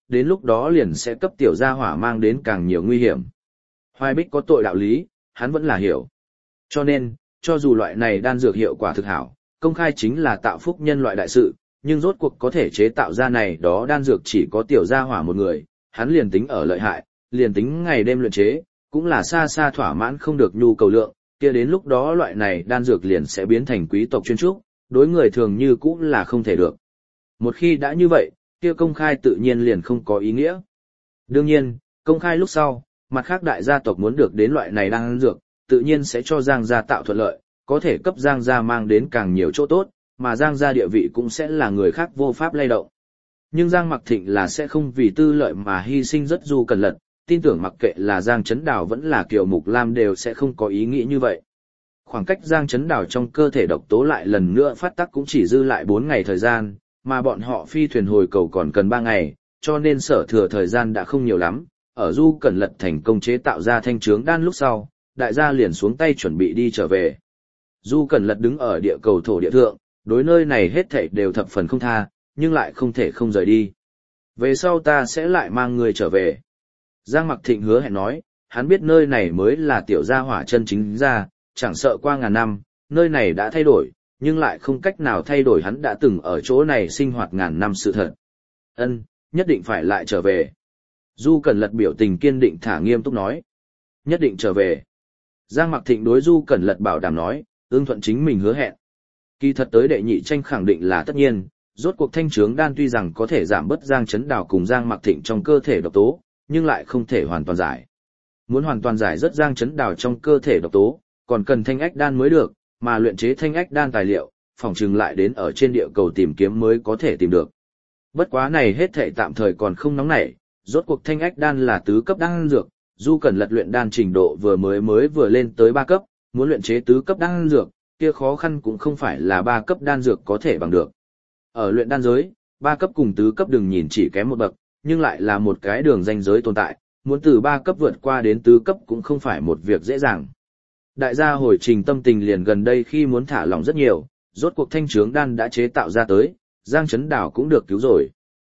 đến lúc đó liền sẽ cấp tiểu gia hỏa mang đến càng nhiều nguy hiểm. Hoài Bích có tội đạo lý, hắn vẫn là hiểu. Cho nên, cho dù loại này đan dược hiệu quả thực hảo, công khai chính là tạo phúc nhân loại đại sự, nhưng rốt cuộc có thể chế tạo ra này đó đan dược chỉ có tiểu gia hỏa một người, hắn liền tính ở lợi hại, liền tính ngày đêm luyện chế, cũng là xa xa thỏa mãn không được nhu cầu lượng, kia đến lúc đó loại này đan dược liền sẽ biến thành quý tộc chuyên trúc, đối người thường như cũng là không thể được. Một khi đã như vậy, kia công khai tự nhiên liền không có ý nghĩa. Đương nhiên, công khai lúc sau, mặt khác đại gia tộc muốn được đến loại này đan dược, tự nhiên sẽ cho Giang gia tạo thuận lợi, có thể cấp Giang gia mang đến càng nhiều chỗ tốt, mà Giang gia địa vị cũng sẽ là người khác vô pháp lay động. Nhưng Giang Mặc Thịnh là sẽ không vì tư lợi mà hy sinh rất Du Cẩn Lật, tin tưởng mặc kệ là Giang Chấn Đào vẫn là Kiều Mục Lam đều sẽ không có ý nghĩ như vậy. Khoảng cách Giang Chấn Đào trong cơ thể độc tố lại lần nữa phát tác cũng chỉ dư lại 4 ngày thời gian, mà bọn họ phi thuyền hồi cầu còn cần 3 ngày, cho nên sở thừa thời gian đã không nhiều lắm. Ở Du Cẩn Lật thành công chế tạo ra thanh trướng đan lúc sau, đại gia liền xuống tay chuẩn bị đi trở về. Du Cẩn Lật đứng ở địa cầu thổ địa thượng, đối nơi này hết thảy đều thập phần không tha, nhưng lại không thể không rời đi. Về sau ta sẽ lại mang người trở về. Giang Mặc Thịnh hứa hẹn nói, hắn biết nơi này mới là tiểu gia hỏa chân chính ra, chẳng sợ qua ngàn năm, nơi này đã thay đổi, nhưng lại không cách nào thay đổi hắn đã từng ở chỗ này sinh hoạt ngàn năm sự thật. Ân, nhất định phải lại trở về. Du Cẩn Lật biểu tình kiên định thả nghiêm túc nói. Nhất định trở về. Giang Mặc Thịnh đối Du Cẩn Lật bảo đảm nói, ưng thuận chính mình hứa hẹn. Kỳ thật tới đệ nhị tranh khẳng định là tất nhiên, rốt cuộc thanh trướng đan tuy rằng có thể giảm bớt Giang Chấn Đào cùng Giang Mặc Thịnh trong cơ thể độc tố, nhưng lại không thể hoàn toàn giải. Muốn hoàn toàn giải rất Giang Chấn Đào trong cơ thể độc tố, còn cần thanh ách đan mới được, mà luyện chế thanh ách đan tài liệu, phòng trừng lại đến ở trên địa cầu tìm kiếm mới có thể tìm được. Bất quá này hết thảy tạm thời còn không nóng nảy, rốt cuộc thanh ách đan là tứ cấp đan dược, Du Cẩn Lật luyện đan trình độ vừa lên tới 3 cấp, muốn luyện chế tứ cấp đan dược, kia khó khăn cũng không phải là 3 cấp đan dược có thể bằng được. Ở luyện đan giới, 3 cấp cùng tứ cấp đừng nhìn chỉ kém một bậc, nhưng lại là một cái đường ranh giới tồn tại, muốn từ 3 cấp vượt qua đến tứ cấp cũng không phải một việc dễ dàng. Đại gia hồi trình tâm tình liền gần đây khi muốn thả lỏng rất nhiều, rốt cuộc thanh trướng đan đã chế tạo ra tới, Giang Chấn Đào cũng được cứu rồi.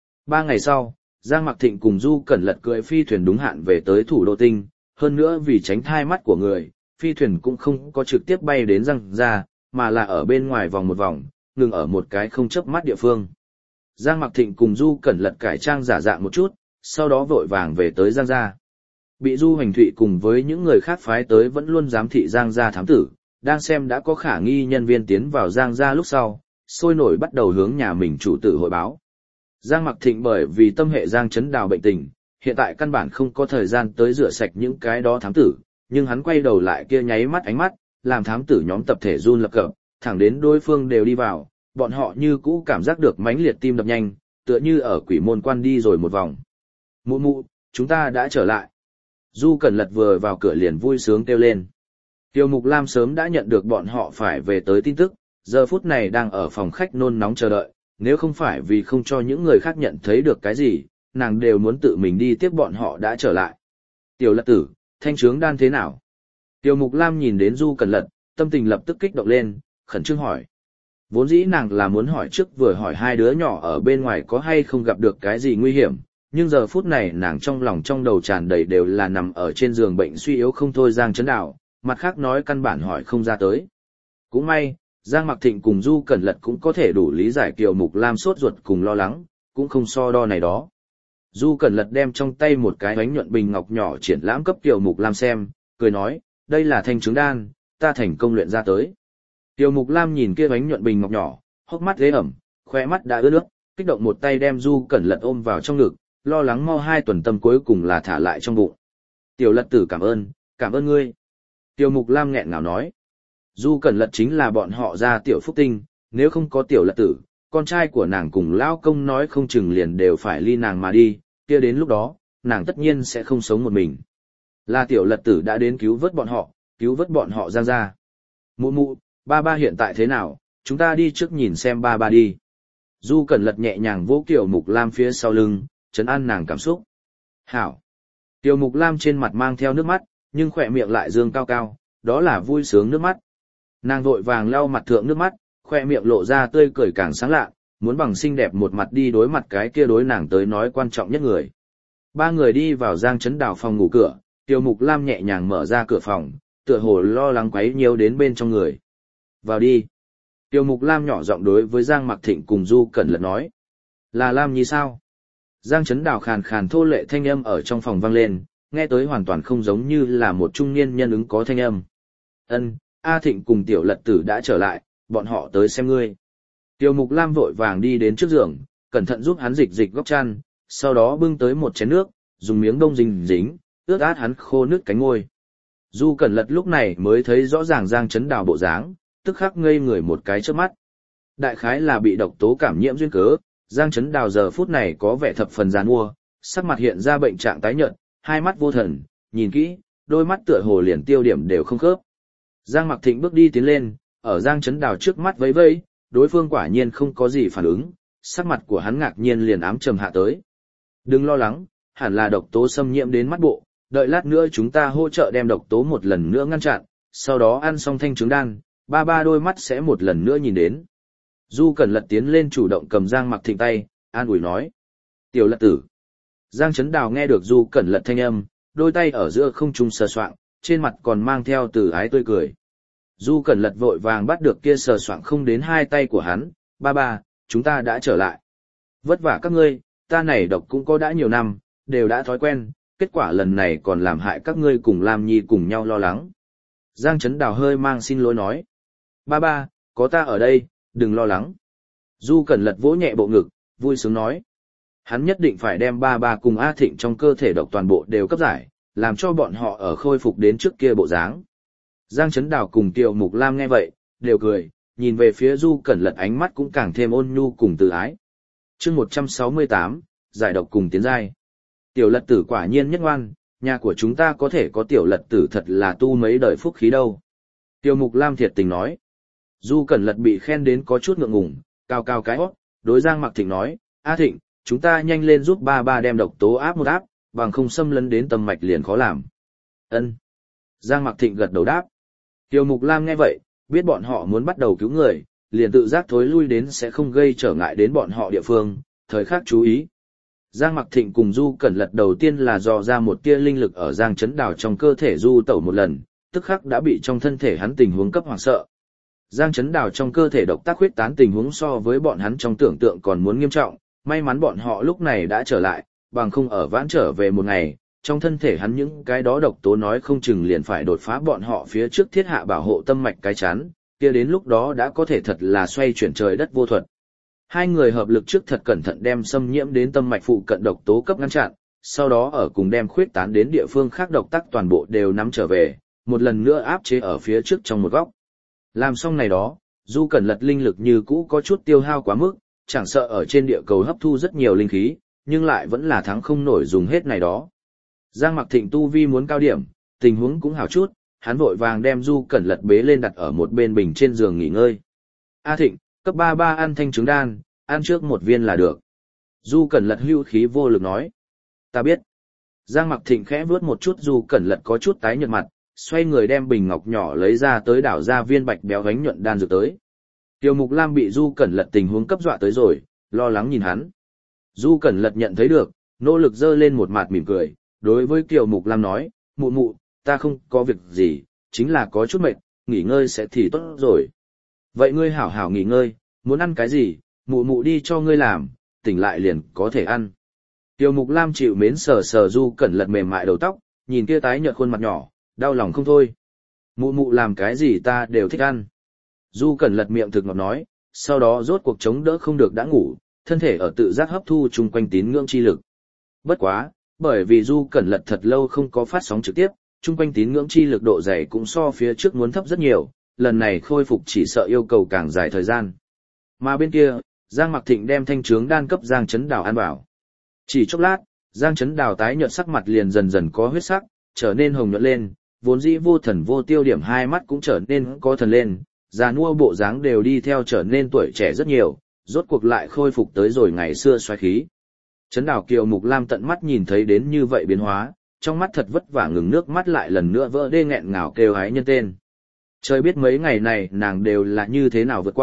3 ngày sau, Giang Mặc Thịnh cùng Du Cẩn Lật cưỡi phi thuyền đúng hạn về tới thủ đô tinh, hơn nữa vì tránh thai mắt của người, phi thuyền cũng không có trực tiếp bay đến Giang gia, mà là ở bên ngoài vòng một vòng, ngừng ở một cái không chớp mắt địa phương. Giang Mặc Thịnh cùng Du Cẩn Lật cải trang giả dạng một chút, sau đó vội vàng về tới Giang gia. Bị Du Hoành Thụy cùng với những người khác phái tới vẫn luôn giám thị Giang gia thám tử, đang xem đã có khả nghi nhân viên tiến vào Giang gia lúc sau, sôi nổi bắt đầu hướng nhà mình chủ tử hội báo. Giang Mặc Thịnh bởi vì tâm hệ Giang Chấn Đào bệnh tình, hiện tại căn bản không có thời gian tới rửa sạch những cái đó thám tử, nhưng hắn quay đầu lại kia nháy mắt ánh mắt, làm thám tử nhóm tập thể run lập cập, thẳng đến đối phương đều đi vào, bọn họ như cũ cảm giác được mãnh liệt tim đập nhanh, tựa như ở quỷ môn quan đi rồi một vòng. Mụ mụ, chúng ta đã trở lại. Du Cẩn Lật vừa vào cửa liền vui sướng kêu lên. Tiêu Mục Lam sớm đã nhận được bọn họ phải về tới tin tức, giờ phút này đang ở phòng khách nôn nóng chờ đợi, nếu không phải vì không cho những người khác nhận thấy được cái gì, nàng đều muốn tự mình đi tiếp bọn họ đã trở lại. Tiểu Lật tử, thanh trướng đan thế nào? Tiêu Mục Lam nhìn đến Du Cẩn Lật, tâm tình lập tức kích động lên, khẩn trương hỏi. Vốn dĩ nàng là muốn hỏi trước vừa hỏi hai đứa nhỏ ở bên ngoài có hay không gặp được cái gì nguy hiểm, nhưng giờ phút này nàng trong lòng trong đầu tràn đầy đều là nằm ở trên giường bệnh suy yếu không thôi Giang Chấn Đào, mặt khác nói căn bản hỏi không ra tới. Cũng may, Giang Mặc Thịnh cùng Du Cẩn Lật cũng có thể đủ lý giải Kiều Mục Lam sốt ruột cùng lo lắng, cũng không so đo này đó. Du Cẩn Lật đem trong tay một cái bánh nhuận bình ngọc nhỏ triển lãm cấp Kiều Mục Lam xem, cười nói, đây là thanh trướng đan, ta thành công luyện ra tới. Kiều Mục Lam nhìn kia bánh nhuận bình ngọc nhỏ, hốc mắt ghế ẩm, khóe mắt đã ướt nước, kích động một tay đem Du Cẩn Lật ôm vào trong ngực, lo lắng mau 2 tuần tâm cuối cùng là thả lại trong bụng. Tiểu Lật tử cảm ơn ngươi. Kiều Mục Lam nghẹn ngào nói. Du Cẩn Lật chính là bọn họ ra tiểu phúc tinh, nếu không có Tiểu Lật tử, con trai của nàng cùng lão công nói không chừng liền đều phải ly nàng mà đi, kia đến lúc đó, nàng tất nhiên sẽ không sống một mình. Là Tiểu Lật tử đã đến cứu vớt bọn họ Giang gia. Mụ mụ, ba ba hiện tại thế nào, chúng ta đi trước nhìn xem ba ba đi. Du Cẩn Lật nhẹ nhàng vỗ Kiều Mục Lam phía sau lưng, trấn an nàng cảm xúc. Hảo. Kiều Mục Lam trên mặt mang theo nước mắt, nhưng khỏe miệng lại dương cao cao, đó là vui sướng nước mắt. Nàng vội vàng lau mặt thượng nước mắt, khỏe miệng lộ ra tươi cười càng sáng lạ, muốn bằng xinh đẹp một mặt đi đối mặt cái kia đối nàng tới nói quan trọng nhất người. Ba người đi vào Giang Chấn Đào phòng ngủ cửa, Tiêu Mục Lam nhẹ nhàng mở ra cửa phòng, tựa hồ lo lắng quấy nhiễu đến bên trong người. Vào đi. Tiêu Mục Lam nhỏ giọng đối với Giang Mặc Thịnh cùng Du Cẩn Lật nói. Là Lam Nhi sao? Giang Chấn Đào khàn khàn thô lệ thanh âm ở trong phòng vang lên, nghe tới hoàn toàn không giống như là một trung niên nhân ứng có thanh âm. Ân, A Thịnh cùng Tiểu Lật Tử đã trở lại, bọn họ tới xem ngươi. Tiêu Mục Lam vội vàng đi đến trước giường, cẩn thận giúp hắn dịch dịch góc chăn, sau đó bưng tới một chén nước, dùng miếng đông dính dính, ướt át hắn khô nước cánh ngôi. Du Cẩn Lật lúc này mới thấy rõ ràng Giang Chấn Đào bộ dáng, tức khắc ngây người một cái chớp mắt. Đại khái là bị độc tố cảm nhiễm duyên cớ, Giang Chấn Đào giờ phút này có vẻ thập phần giàn mua, sắc mặt hiện ra bệnh trạng tái nhợt, hai mắt vô thần, nhìn kỹ, đôi mắt tựa hồ liền tiêu điểm đều không khớp. Giang Mặc Thịnh bước đi tiến lên, ở Giang Chấn Đào trước mắt vẫy vẫy, đối phương quả nhiên không có gì phản ứng, sắc mặt của hắn ngạc nhiên liền ám trầm hạ tới. Đừng lo lắng, hẳn là độc tố xâm nhiễm đến mắt bộ, đợi lát nữa chúng ta hỗ trợ đem độc tố một lần nữa ngăn chặn, sau đó ăn xong thanh trứng đan, ba đôi mắt sẽ một lần nữa nhìn đến. Du Cẩn Lật tiến lên chủ động cầm Giang Mặc Thịnh tay, an ủi nói. Tiểu Lật Tử. Giang Chấn Đào nghe được Du Cẩn Lật thanh âm, đôi tay ở giữa không trung sờ soạng, trên mặt còn mang theo từ ái tươi cười. Du Cẩn Lật vội vàng bắt được kia sờ soạng không đến hai tay của hắn, ba, chúng ta đã trở lại. Vất vả các ngươi, ta này độc cũng có đã nhiều năm, đều đã thói quen, kết quả lần này còn làm hại các ngươi cùng Lam Nhi cùng nhau lo lắng. Giang Chấn Đào hơi mang xin lỗi nói. Ba, có ta ở đây, đừng lo lắng. Du Cẩn Lật vỗ nhẹ bộ ngực, vui sướng nói. Hắn nhất định phải đem ba cùng A Thịnh trong cơ thể độc toàn bộ đều cấp giải, làm cho bọn họ ở khôi phục đến trước kia bộ dáng. Giang Chấn Đào cùng Tiêu Mục Lam nghe vậy, đều cười, nhìn về phía Du Cẩn Lật ánh mắt cũng càng thêm ôn nhu cùng từ ái. Chương 168, giải độc cùng tiến giai. Tiểu Lật Tử quả nhiên nhất ngoan, nhà của chúng ta có thể có Tiểu Lật Tử thật là tu mấy đời phúc khí đâu. Tiêu Mục Lam thiệt tình nói. Du Cẩn Lật bị khen đến có chút ngượng ngùng, cao cao cái hót, đối Giang Mặc Thịnh nói, A Thịnh, chúng ta nhanh lên giúp ba đem độc tố áp một áp, bằng không xâm lấn đến tâm mạch liền khó làm. Ân. Giang Mặc Thịnh gật đầu đáp. Tiêu Mục Lam nghe vậy, biết bọn họ muốn bắt đầu cứu người, liền tự giác thối lui đến sẽ không gây trở ngại đến bọn họ địa phương, thời khắc chú ý. Giang Mặc Thịnh cùng Du Cẩn Lật đầu tiên là dò ra một tia linh lực ở Giang Chấn Đào trong cơ thể du tẩu một lần, tức khắc đã bị trong thân thể hắn tình huống cấp hoảng sợ. Giang Chấn Đào trong cơ thể độc tác huyết tán tình huống so với bọn hắn trong tưởng tượng còn muốn nghiêm trọng, may mắn bọn họ lúc này đã trở lại, bằng không ở vãn trở về một ngày, trong thân thể hắn những cái đó độc tố nói không chừng liền phải đột phá bọn họ phía trước thiết hạ bảo hộ tâm mạch cái chắn, kia đến lúc đó đã có thể thật là xoay chuyển trời đất vô thuật. Hai người hợp lực trước thật cẩn thận đem xâm nhiễm đến tâm mạch phụ cận độc tố cấp ngăn chặn, sau đó ở cùng đem khuyết tán đến địa phương khác độc tắc toàn bộ đều nắm trở về, một lần nữa áp chế ở phía trước trong một góc. Làm xong này đó, Du Cẩn Lật linh lực như cũ có chút tiêu hao quá mức, chẳng sợ ở trên địa cầu hấp thu rất nhiều linh khí, nhưng lại vẫn là thắng không nổi dùng hết này đó. Giang Mặc Thịnh tu vi muốn cao điểm, tình huống cũng hảo chút, hắn vội vàng đem Du Cẩn Lật bế lên đặt ở một bên bình trên giường nghỉ ngơi. A Thịnh, cấp 33 ăn thanh trứng đan, ăn trước một viên là được. Du Cẩn Lật hưu khí vô lực nói. Ta biết. Giang Mặc Thịnh khẽ vuốt một chút Du Cẩn Lật có chút tái nhợt mặt, xoay người đem bình ngọc nhỏ lấy ra tới đảo ra viên bạch béo gánh nhuận đan dược tới. Tiêu Mục Lam bị Du Cẩn Lật tình huống cấp dọa tới rồi, lo lắng nhìn hắn. Du Cẩn Lật nhận thấy được, nỗ lực dơ lên một mặt mỉm cười, đối với Tiêu Mục Lam nói, mụ mụ, ta không có việc gì, chính là có chút mệt, nghỉ ngơi sẽ thì tốt rồi. Vậy ngươi hảo hảo nghỉ ngơi, muốn ăn cái gì, mụ mụ đi cho ngươi làm, tỉnh lại liền có thể ăn. Tiêu Mục Lam chịu mến sờ sờ Du Cẩn Lật mềm mại đầu tóc, nhìn kia tái nhợt khuôn mặt nhỏ, đau lòng không thôi. Mụ mụ làm cái gì ta đều thích ăn. Du Cẩn Lật miệng thực ngọt nói, sau đó rốt cuộc chống đỡ không được đã ngủ, thân thể ở tự giác hấp thu chung quanh tín ngưỡng chi lực. Bất quá, bởi vì Du Cẩn Lật thật lâu không có phát sóng trực tiếp, chung quanh tín ngưỡng chi lực độ dày cũng so phía trước muốn thấp rất nhiều, lần này khôi phục chỉ sợ yêu cầu càng dài thời gian. Mà bên kia, Giang Mặc Thịnh đem thanh trướng đan cấp Giang Chấn Đào ăn vào. Chỉ chốc lát, Giang Chấn Đào tái nhợt sắc mặt liền dần dần có huyết sắc, trở nên hồng nhuận lên, vốn dĩ vô thần vô tiêu điểm hai mắt cũng trở nên có thần lên, già nua bộ dáng đều đi theo trở nên tuổi trẻ rất nhiều, rốt cuộc lại khôi phục tới rồi ngày xưa xoáy khí. Chấn Đào Kiều Mục Lam tận mắt nhìn thấy đến như vậy biến hóa, trong mắt thật vất vả ngừng nước mắt lại lần nữa vỡ đê nghẹn ngào kêu hái nhân tên. Trời biết mấy ngày này nàng đều là như thế nào vượt qua,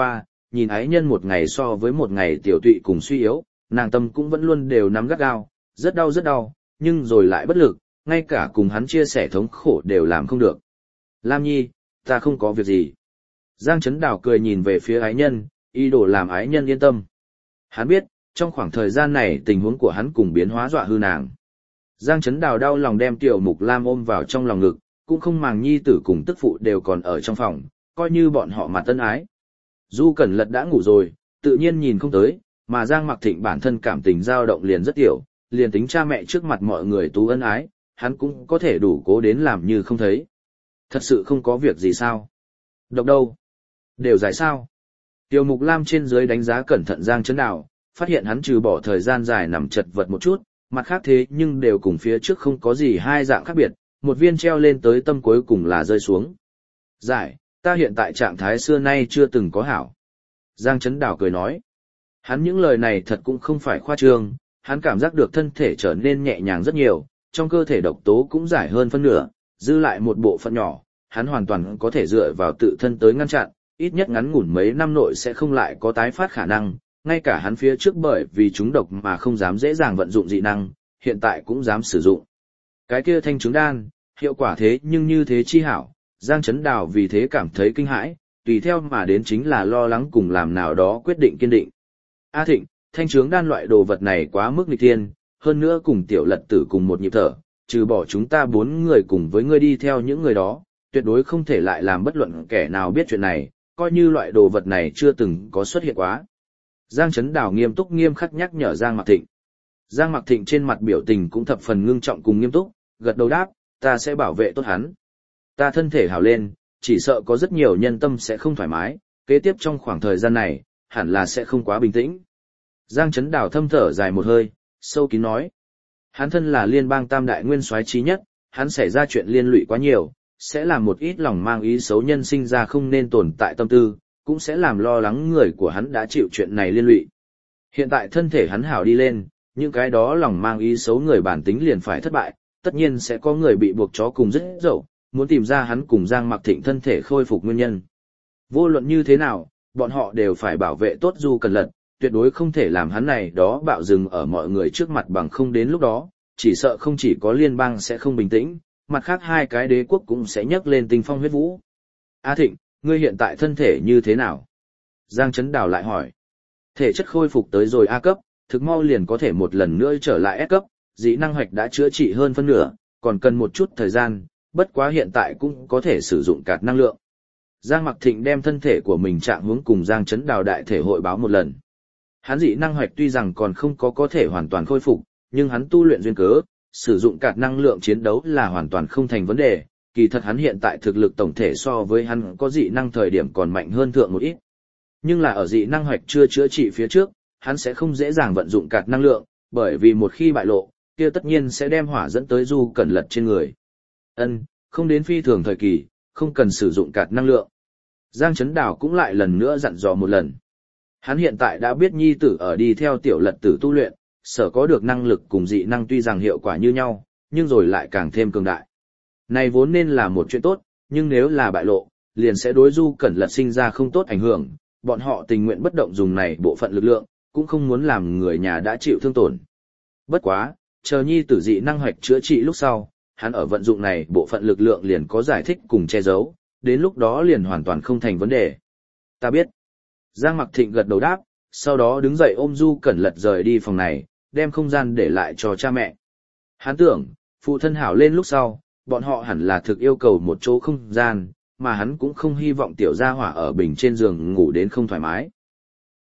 nhìn ái nhân một ngày so với một ngày tiểu tụy cùng suy yếu, nàng tâm cũng vẫn luôn đều nắm gắt gao, rất đau, nhưng rồi lại bất lực, ngay cả cùng hắn chia sẻ thống khổ đều làm không được. Lam Nhi, ta không có việc gì. Giang Trấn Đào cười nhìn về phía ái nhân, ý đồ làm ái nhân yên tâm. Hắn biết, trong khoảng thời gian này tình huống của hắn cùng biến hóa dọa hư nàng. Giang Trấn Đào đau lòng đem Tiểu Mục Lam ôm vào trong lòng ngực, cũng không màng nhi tử cùng tức phụ đều còn ở trong phòng, coi như bọn họ mặt tân ái. Du Cẩn Lật đã ngủ rồi, tự nhiên nhìn không tới, mà Giang Mặc Thịnh bản thân cảm tình dao động liền rất tiểu, liền tính cha mẹ trước mặt mọi người tú ân ái, hắn cũng có thể đủ cố đến làm như không thấy. Thật sự không có việc gì sao? Độc đâu? Đều giải sao? Tiêu Mục Lam trên dưới đánh giá cẩn thận Giang Trấn Đào, phát hiện hắn trừ bỏ thời gian dài nằm chật vật một chút, mặt khác thế nhưng đều cùng phía trước không có gì hai dạng khác biệt, một viên treo lên tới tâm cuối cùng là rơi xuống. Giải, ta hiện tại trạng thái xưa nay chưa từng có hảo. Giang Trấn Đào cười nói. Hắn những lời này thật cũng không phải khoa trương, hắn cảm giác được thân thể trở nên nhẹ nhàng rất nhiều, trong cơ thể độc tố cũng giải hơn phân nửa, dư lại một bộ phận nhỏ, hắn hoàn toàn có thể dựa vào tự thân tới ngăn chặn, ít nhất ngắn ngủn mấy năm nội sẽ không lại có tái phát khả năng, ngay cả hắn phía trước bởi vì chúng độc mà không dám dễ dàng vận dụng dị năng, hiện tại cũng dám sử dụng. Cái kia thanh trứng đan, hiệu quả thế nhưng như thế chi hảo, Giang Trấn Đào vì thế cảm thấy kinh hãi, tùy theo mà đến chính là lo lắng cùng làm nào đó quyết định kiên định. A Thịnh, thanh trứng đan loại đồ vật này quá mức nghịch thiên, hơn nữa cùng Tiểu Lật Tử cùng một nhịp thở, trừ bỏ chúng ta 4 người cùng với ngươi đi theo những người đó, tuyệt đối không thể lại làm bất luận kẻ nào biết chuyện này, coi như loại đồ vật này chưa từng có xuất hiện quá. Giang Trấn Đào nghiêm túc nghiêm khắc nhắc nhở Giang Mặc Thịnh. Giang Mặc Thịnh trên mặt biểu tình cũng thập phần ngưng trọng cùng nghiêm túc, gật đầu đáp, ta sẽ bảo vệ tốt hắn. Ta thân thể hảo lên, chỉ sợ có rất nhiều nhân tâm sẽ không thoải mái, kế tiếp trong khoảng thời gian này, hẳn là sẽ không quá bình tĩnh. Giang Trấn Đào thâm thở dài một hơi, sâu kín nói. Hắn thân là liên bang tam đại nguyên soái trí nhất, hắn xảy ra chuyện liên lụy quá nhiều, sẽ làm một ít lòng mang ý xấu nhân sinh ra không nên tồn tại tâm tư, cũng sẽ làm lo lắng người của hắn đã chịu chuyện này liên lụy. Hiện tại thân thể hắn hảo đi lên, những cái đó lòng mang ý xấu người bản tính liền phải thất bại, tất nhiên sẽ có người bị buộc chó cùng rất dậu, muốn tìm ra hắn cùng Giang Mặc Thịnh thân thể khôi phục nguyên nhân. Vô luận như thế nào, bọn họ đều phải bảo vệ tốt Du Cẩn Lật, tuyệt đối không thể làm hắn này đó bạo dừng ở mọi người trước mặt bằng không đến lúc đó, chỉ sợ không chỉ có liên bang sẽ không bình tĩnh, mặt khác hai cái đế quốc cũng sẽ nhấc lên tinh phong huyết vũ. A Thịnh, ngươi hiện tại thân thể như thế nào? Giang Trấn Đào lại hỏi. Thể chất khôi phục tới rồi A cấp, thực mau liền có thể một lần nữa trở lại S cấp, dị năng hoạch đã chữa trị hơn phân nửa, còn cần một chút thời gian, bất quá hiện tại cũng có thể sử dụng cạt năng lượng. Giang Mặc Thịnh đem thân thể của mình trạng hướng cùng Giang Trấn Đào đại thể hội báo một lần. Hắn dị năng hoạch tuy rằng còn không có thể hoàn toàn khôi phục, nhưng hắn tu luyện duyên cớ, sử dụng cạt năng lượng chiến đấu là hoàn toàn không thành vấn đề, kỳ thật hắn hiện tại thực lực tổng thể so với hắn có dị năng thời điểm còn mạnh hơn thượng một ít. Nhưng là ở dị năng hoạch chưa chữa trị phía trước, hắn sẽ không dễ dàng vận dụng cạt năng lượng, bởi vì một khi bại lộ, kia tất nhiên sẽ đem hỏa dẫn tới Du Cẩn Lật trên người. Không đến phi thường thời kỳ, không cần sử dụng cạt năng lượng. Giang Trấn Đào cũng lại lần nữa dặn dò một lần. Hắn hiện tại đã biết nhi tử ở đi theo Tiểu Lật Tử tu luyện, sở có được năng lực cùng dị năng tuy rằng hiệu quả như nhau, nhưng rồi lại càng thêm cường đại. Này vốn nên là một chuyện tốt, nhưng nếu là bại lộ, liền sẽ đối Du Cẩn Lật sinh ra không tốt ảnh hưởng, bọn họ tình nguyện bất động dùng này bộ phận lực lượng, cũng không muốn làm người nhà đã chịu thương tổn. Bất quá, chờ nhi tử dị năng hoạch chữa trị lúc sau, hắn ở vận dụng này bộ phận lực lượng liền có giải thích cùng che giấu, đến lúc đó liền hoàn toàn không thành vấn đề. Ta biết. Giang Mặc Thịnh gật đầu đáp, sau đó đứng dậy ôm Du Cẩn Lật rời đi phòng này, đem không gian để lại cho cha mẹ. Hắn tưởng, phụ thân hảo lên lúc sau, bọn họ hẳn là thực yêu cầu một chỗ không gian, mà hắn cũng không hy vọng tiểu gia hỏa ở bình trên giường ngủ đến không thoải mái.